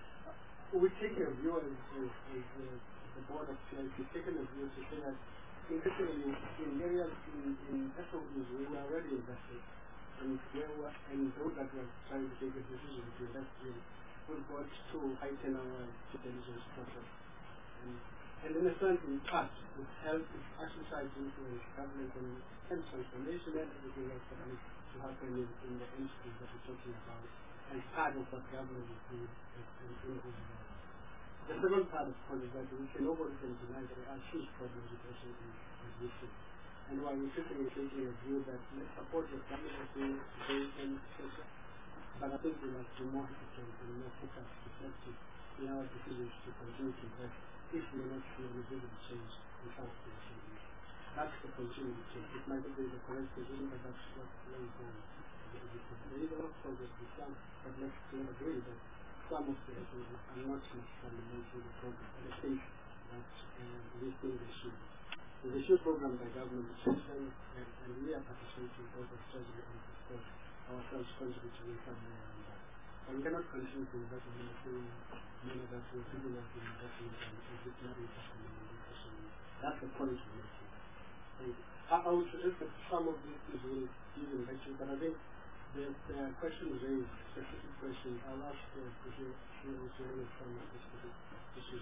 We take a view as, as, as uh, the board of C I P, taken a view to say that interestingly, in areas in, in F O Ds we were already invested, and where were, and those that were trying to take a decision to invest in, we've got to heighten our due diligence process. And, and in a certain part, it helps, it actually tries to influence government and, and transformation and everything else that needs to happen in, in the entities that we're talking about, as part of what government is doing in, in overall. The second part, of course, is that we can, nobody can deny that there are huge problems with S O Es as we sit. And while we're sitting and taking a view that let's support what government is doing, and et cetera, but I think we must be more efficient and more focused, effective in our decisions to continue to invest if we are not see any visible change in some of the S O Es. That's the continuing change. It might not be the correct decision, but that's what where we're going. There is a lot of progress with some, but let's agree that some of the S O Es are not necessarily making the progress at the pace that uh, we think they should. There's a huge program by government assistance, and, and we are participating both as Treasury and support ourselves contributing somewhere on that. But we cannot continue to invest in the same manner that we're thinking of the investment and exit not investment in education. That's the point we're making. Thank you. I, I would suggest that some of these things will use in lecture, but I think the, the questions raised, specific questions, I'll ask uh, to hear also some of the specific issues.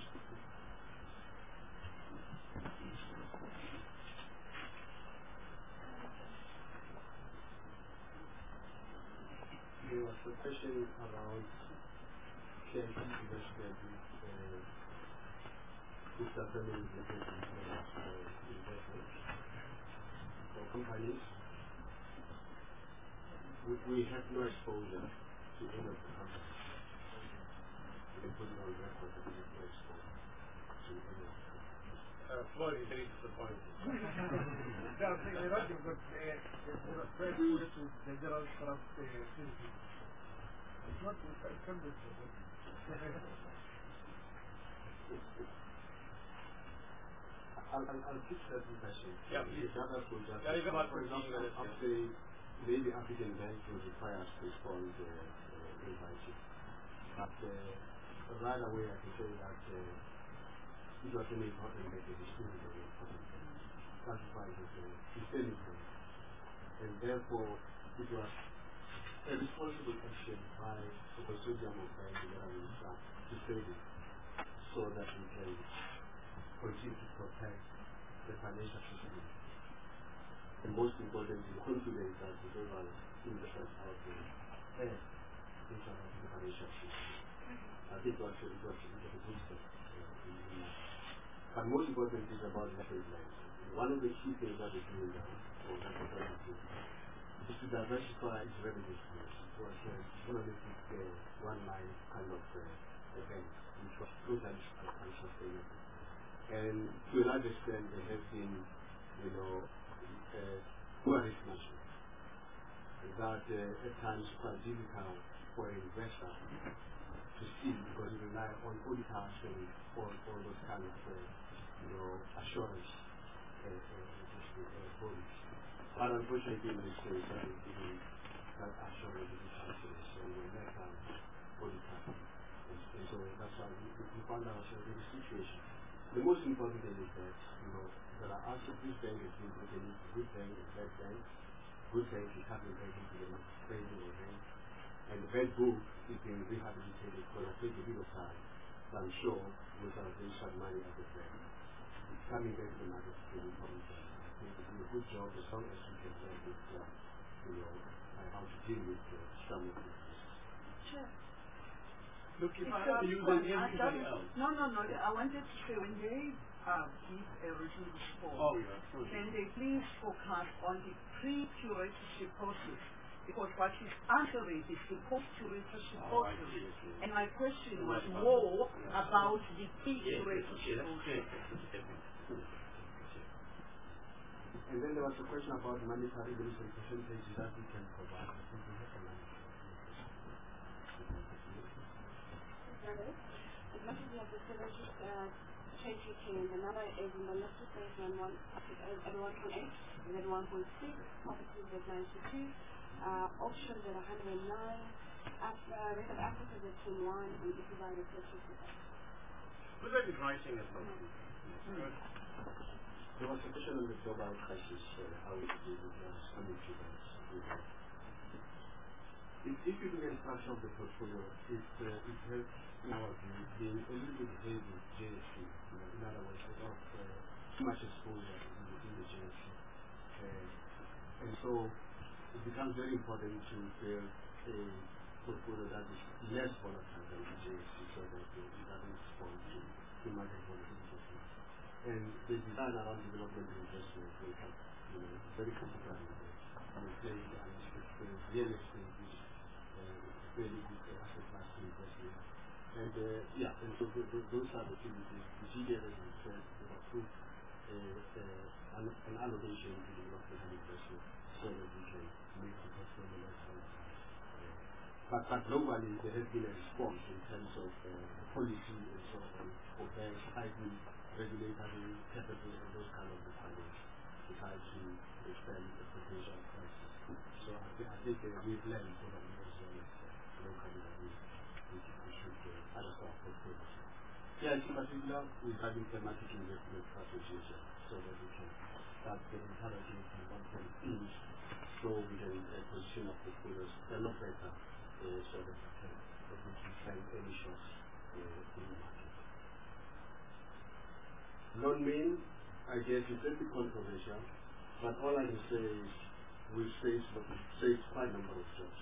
There was a question around K I T investment with uh, Mister Femi investment for companies. We, we have no exposure to any of the companies. We can put it on record that we have no exposure to any of the companies. Uh, Floyd is very disappointed. No, they're not good. They're very good to dangerous corrupt citizens. It's not good. It can be good. I'll, I'll, I'll keep certain questions. Yeah, please. The other will just, Yeah, for example, after maybe African banks will require us to respond uh, uh, inviting. But uh, right away I can say that uh, it was an important bank, it is still a very important bank. That's why it was a systemic bank. And therefore it was a responsible action by the consortium of banks together with staff to save it so that we can continue to protect the financial system. And most importantly, confidence that the global investors out there have into the financial system. I think it was a, it was, it was a good step. Uh, in, in, but most important is about leverage lines. One of the key things that is doing now, or that is going to do, is to diversify its revenue streams. It was uh, one of the big uh, one-line kind of uh, event, which was totally unsustainable. And to a large extent, there has been, you know, uh, poor risk management. That uh, at times quite difficult for an investor to see because you rely on auditors and all, all those kind of, uh, you know, assurance uh, uh, uh, bodies. But unfortunately, in this case, I think giving that assurance is chances, so we let down auditors. And, and so that's why we, we found ourselves in this situation. The most important thing is that, you know, there are assets this bank is being broken into good bank and bad bank. Good bank is having bank into the trading or bank. And the bad book is being rehabilitated for a take a bit of time. So I'm sure with our some money at the bank, it's coming back to the market to the important thing. I think we do a good job as long as we can work with, uh, you know, uh, how to deal with uh, some of these risks. Sure. Look, if I It's have a to use point. an I everybody just- else. No, no, no. I wanted to say when they uh, give a written response, Oh, yeah, sure. can they please focus on the pre-curatorship process? Because what he's answering is the post-curatorship Oh, I process. see, I see. And my question was Right. more Yeah. about the Yes, pre-curatorship yes, process. yes. And then there was a question about monetary limits and percentages that we can provide. I think we have a line. As much as we have the synergy, uh, trade treaty, and the number is in the list of phase one, one, at one point eight, and at one point six, properties at ninety-two, uh, options at one hundred nine, Af uh, rate of Africa is at twenty-one, and this is our research with that. Put that in writing as well. Mm. There was a question on the global crisis, uh, how it is coming to that. If, if you look at the structure of the portfolio, it, uh, it has, in our view, been a little bit heavy J S C. You know, in other words, a lot of uh, too much exposure within the J S C. Uh, and so it becomes very important to build a portfolio that is less volatile than the J S C so that uh, it doesn't respond to, to market volatility. And the design around development investment will help, you know, very comfortable with it. We play the unrestricted real estate, which is uh, very good uh, asset class to invest in. And uh, yeah, and so th th those are the activities. The G D L, as I said, will approve uh, uh, an, an allocation to development and investment so that we can make the portfolio less volatile. Uh, but, but globally, there has been a response in terms of uh, policy and so on for banks tightening regulatory capital and those kind of requirements to try to expand the potential prices. So I, th- I think uh, we've learned probably as well as uh, locally that we, we, we should uh, adjust our portfolios. Yeah, in particular, we're having thematic investment strategies uh, so that we can start getting encouraging from one point themes so we can uh, position our portfolios a lot better uh, so that we can find any shocks uh, in the market. Non-main, I guess, is a bit controversial, but all I can say is we saved, saved quite a number of jobs.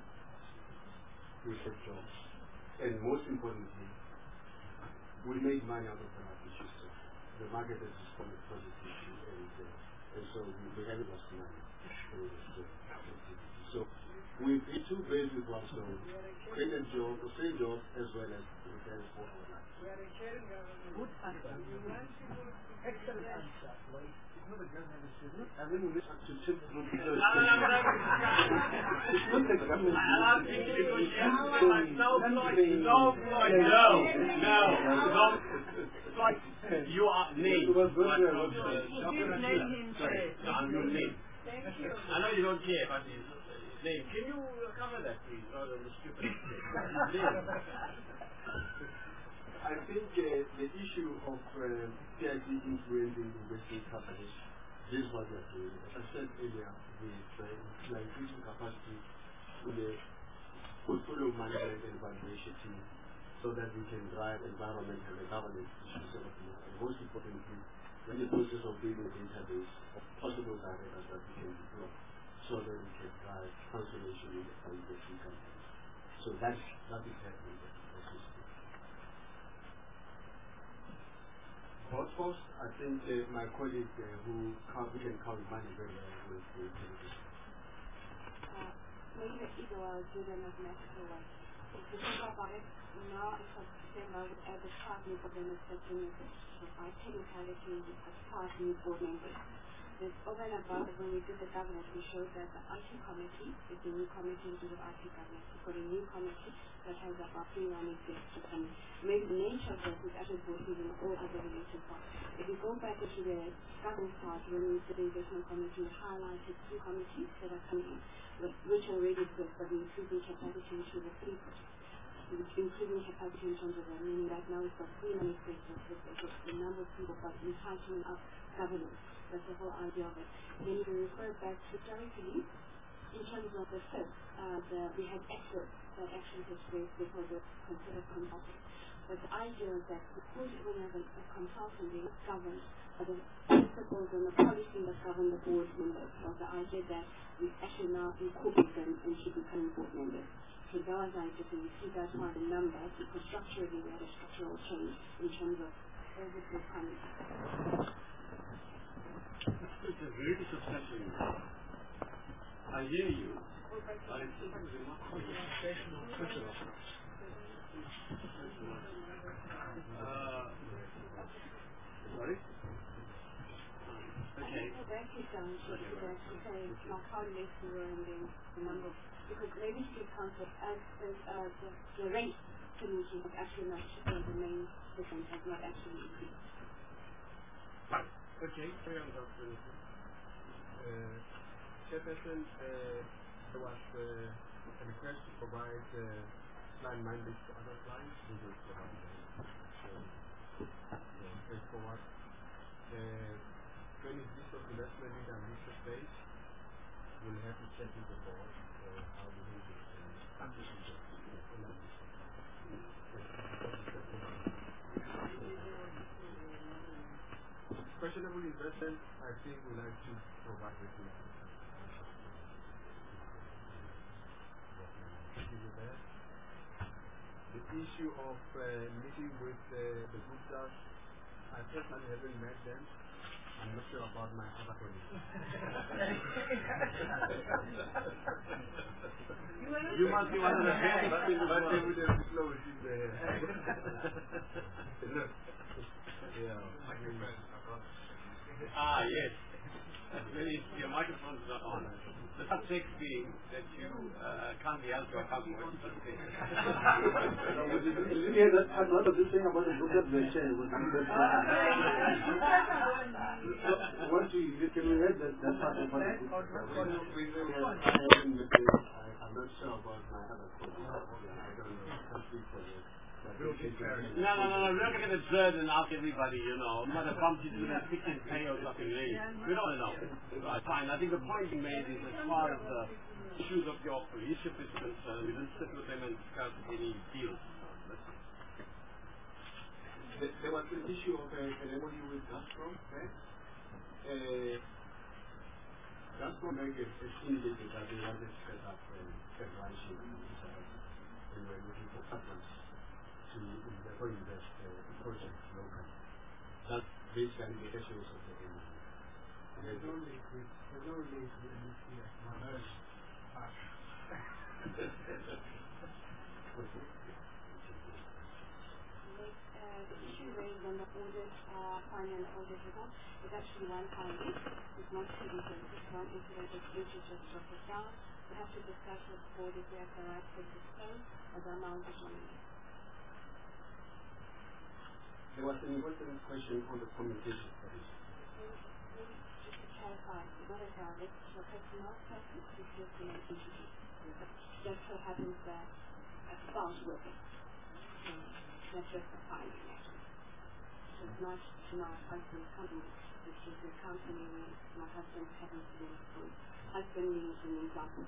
We saved jobs. And most importantly, we made money out of the market system. The market has responded positively, and, uh, and so we, we haven't lost money. Uh, so we did two ways with one stone: create a job, or save jobs, as well as return for our life. Good answer. Excellent answer. It's not a government decision. And then we need to tip through the No, no, no, no. It's not the government. I'll ask you to negotiate. No, Floyd. No, Floyd. No. No. No. Floyd, you are named. Please name him first. No, I'm your name. Thank you. I know you don't care about his name. Can you cover that, please? Rather than the stupid name. I think uh, the issue of uh, P I C influencing investing companies, this is what we are doing. As I said earlier, with, uh, we are increasing capacity in the portfolio management and valuation team so that we can drive environmental and governance issues a lot more. And most importantly, in the process of building a database of possible directors that we can deploy so that we can drive transformation in the investing companies. So that's, that is happening. Workforce, I think uh, my colleague uh, who can, who can count money very well will do this. Maybe either or Judah mathematical way. If you think about it, now it's a December with every part new board members that you need. So by technicality, as part new board members. There's over and above it, when we do the governance, we showed that the I T committee is the new committee in terms of I T governance. We've got a new committee that has about three non-executive committees. Maybe the nature of this is actually voted in all other related parts. If you go back into the governance part, when we did the investment committee, we highlighted two committees that are coming in, which already exist, but we're increasing capacity into the three projects. Increasing capacity in terms of the meaning right now we've got three non-executives with the number of people, but entitlement of governance. That's the whole idea of it. Then you can refer back historically, in terms of the fifth, uh, the, we had experts that actually took place because of considered consulting. But the idea is that because we have a, a consultant being governed by the principles and the policy that govern the board members, was the idea that we actually now incorporate them and should become board members. So that was like, you see that's why the numbers, because structurally we had a structural change in terms of service requirements. It's a very substantial increase. I hear you, but it's something remarkable. Uh, sorry? Okay. I think the actually down to that because my colleagues were in the, the number of, because maybe she counts it as, as uh, the, the rate to meeting is actually not uh, the main difference has not actually increased. Okay, carry on, Doctor Uh, Chairperson, uh, there was uh, a request to provide uh, client mandates to other clients. We will provide them. So, uh, straightforward. Uh, when is this of investment in our research space? We'll have to check with the board uh, how we do this. Uh, Questionable investment, I think we like to provide with you. The issue of uh, meeting with uh, the Guptas, I personally haven't met them. I'm not sure about my other colleagues. You must be one of the best, but they would have disclosed in the Look. Yeah. Ah, yes. Maybe your microphone's not on. The subtext being that you uh, can't be held to account for what you just said. Yeah, that had a lot of this thing about the book that they share with the Once we can we read that that part about the book? I'm not sure about my other colleagues. I don't know. I can't speak for this. No, no, no, no, we're not going to observe and ask everybody, you know. Might have bumped into the pick and pay or something, really. We don't know. Right, fine. I think the point you made is as far as the issues of your leadership is concerned, we didn't sit with them and discuss any deals. There was an issue of uh, an M O U with Gazprom, right? Uh, Gazprom Bank has indicated that they wanted to set up a branch in Israel. They were looking for partners to invest uh, in projects locally. That's basically the issues of the M O U. There's no link with there's no link with the nuclear. The issue raised on the audit, uh, final audit report is actually one finding. It's not two incidents. It's one incident that which is just dropped it down. We have to discuss with the board if we have the right to disclose as the amount is remaining. There was an important question on the communication studies. Maybe just to clarify, it's not a direct request from our person, it's just an entity. It just so happens that a spouse working. So that's just a finding actually. So it's not my husband's company, it's just a company where my husband happens to be employed. Husband means an example.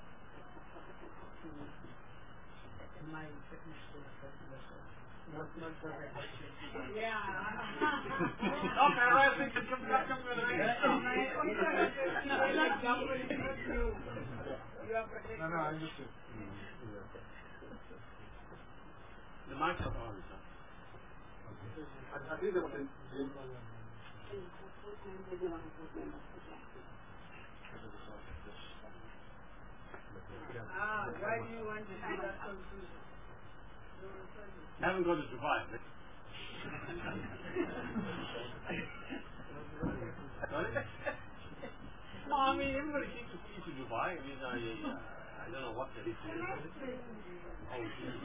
My technical assessment. Not not perfect. Yeah. Okay, right, I think it's come back up with the next No, no, I understood. The microphone, sir. I, I think there was a Ah, why do you want to see that conclusion? I haven't gone to Dubai. No, I mean, everybody seems to see to Dubai. I mean, I, uh, I don't know what that is. Oh,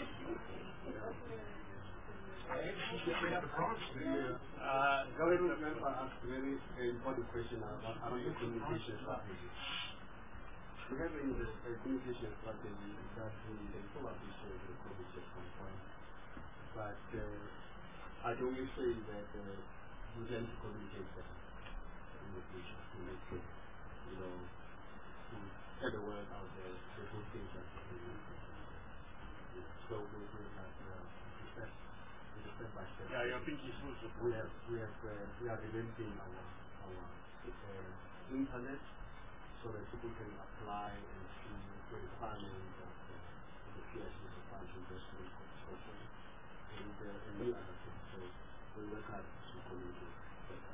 Uh, government member asked a very important question about around the communication strategy. We have a, a communication strategy that we can probably share with the COVID at some point. But uh, I can always say that uh, we tend to communicate better in the future to make sure, you know, to get the word out there, the good things that we do. So we will have uh, step, step by step. yeah, you're thinking through. We have, we have, uh, we are revamping our, our uh, internet so that people can apply and see the requirements of uh, the P S C supply investment construction and, uh, and new other things. So we work hard to communicate better.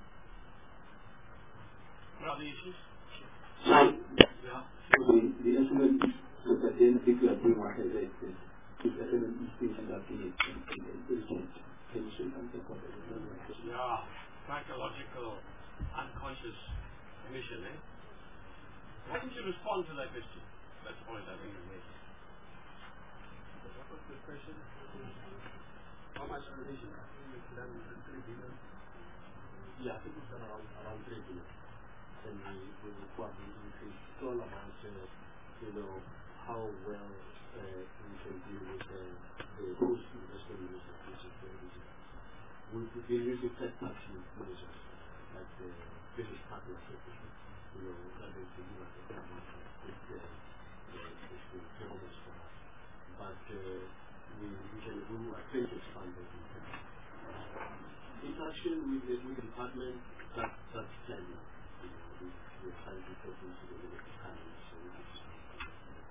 What are the issues? Yeah. So the, the estimate is that at the end of the day, market rate is the estimate is thinking that the intelligent pension and the company. Yeah, psychological, unconscious emission, eh? Why didn't you respond to that question? That's the point I think you made. What was the question? How much revision? I think it's done with three billion. Yeah, I think it's done around, around three billion. And we, we will probably increase. It's all about, uh, you know, how well uh, we can deal with uh, the post-investment measures, which is very easy. We've been using third-party measures, like the business partnership, you know, that is the U S government with the performance for us. But uh, we, we can we will think expand it. Interaction with the, with the department, that, that's planning. You know, we, we are trying to talk into the military economy, so we can expand it.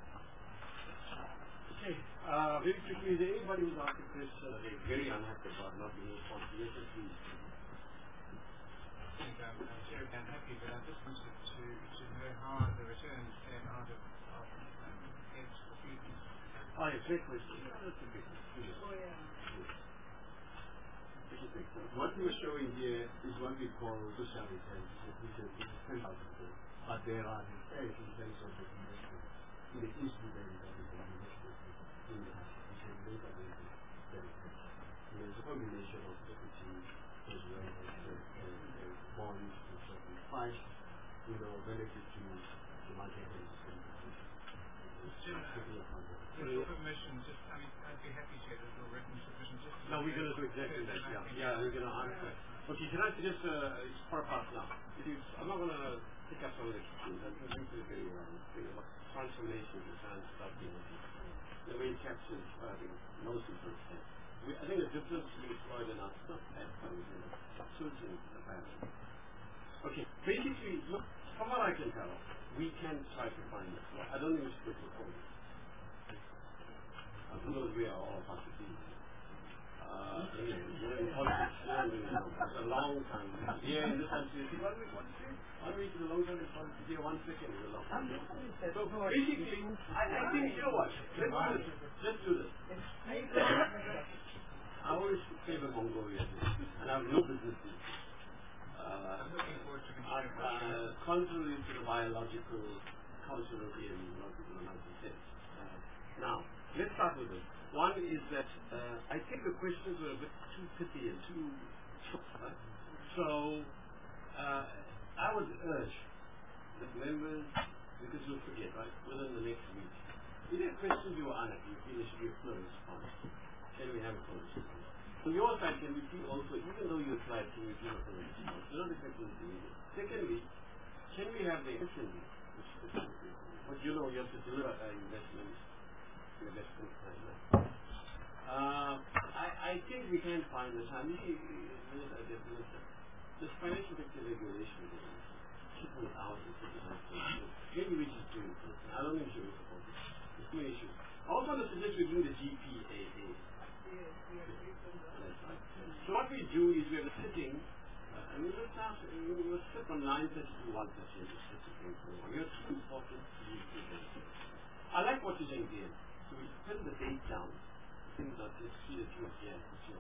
Okay, uh, very quickly, is there anybody who's asked a question that they're very unhappy about not being responsible? Yes, please. I think I'm, I'm very unhappy, but I just wanted to, to know how the returns came out of, of um, heads for futures. Oh, yes, great question. Yeah, that's a big question. Oh, yeah. What we're showing here is what we call social returns. This is ten thousand. but there are repairs in terms of the investment in the East Sudan that we can invest in the artificial labor movement very much. There is a combination of equity as well as uh, uh, uh, bonds and certain price, you know, relative to the market and the same With your permission, just, I mean, I'd be happy to get a little written submission. Just No, we're going to do exactly that, yeah. Yeah, we're going to answer. Okay, can I suggest, uh, it's far past now. It is, I'm not going to pick up some of the questions. I'm going to do very well. You know, transformation is and stuff, you know, the way it captures, I think, most people say. We, I think the difference between Freud and us, not that, but you know, children, apparently. Okay, basically, look, from what I can tell, we can try to find this. I don't think we should go to home. I suppose we are all possibilities. Uh, you know, you're in politics, you know, it's a long time. Yeah, in this country, you see, one week, one week, one week is a long time in politics, here, one second is a long time. So, basically, I, I think, you know what, let's do this, let's do this. I always favor Mongolia, and I have no business in it. Uh, uh, contrary to the biological, cultural, and logical analysis. Uh, now, let's start with this. One is that uh, I think the questions were a bit too pithy and too short. Right? So, uh, I would urge that members, because you'll forget, right, within the next week, if there are questions you are unhappy, you feel there should be a full response. Can we have a full response? On your side, can we feel also, even though you applied, can we feel a full response? You're not expecting to do it. Secondly, can we have the investment, which is what you know, you have to deliver an investment, investment plan. Right? Uh, I, I think we can find the time. You see, this financial sector regulation is keeping it out and keeping it out. Maybe we just do it. I don't think we should support it. There's two issues. I also want to suggest we do the G P A A. So what we do is we have a sitting, uh, and we will start, we will sit from nine thirty to one thirty and just sit sitting for a while. We have two important issues. I like what you're saying here. So we put the date down. Things that is see that you are here.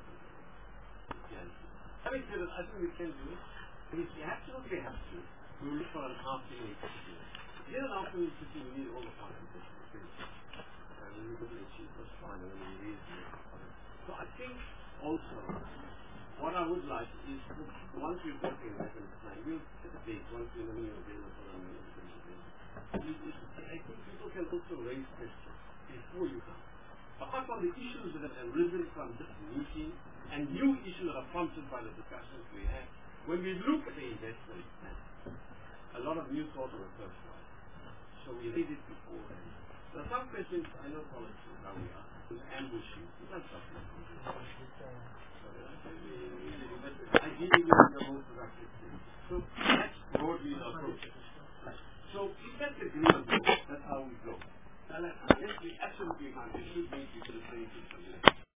Having said that, I think we can do it. And if we absolutely have to, we will look for an afternoon sitting. Here an afternoon sitting, we need all the participants. And we will be achieve that's fine, and then we raise it. So I think also, what I would like is, once we've got the investment plan, we'll set a date once we're in the new available and I think people can also raise questions before you come. Apart from the issues that have arisen from this meeting and new issues that are prompted by the discussions we had, when we look at the investment plan, a lot of new thoughts are first one. So we raise it beforehand. There are some questions, I know politics, how we are, with ambushing. It's not something. I give you the most productive thing. So that's broadly the approach. So if that's agreeable, that's how we go. Unless we absolutely can't, we should make people the same thing.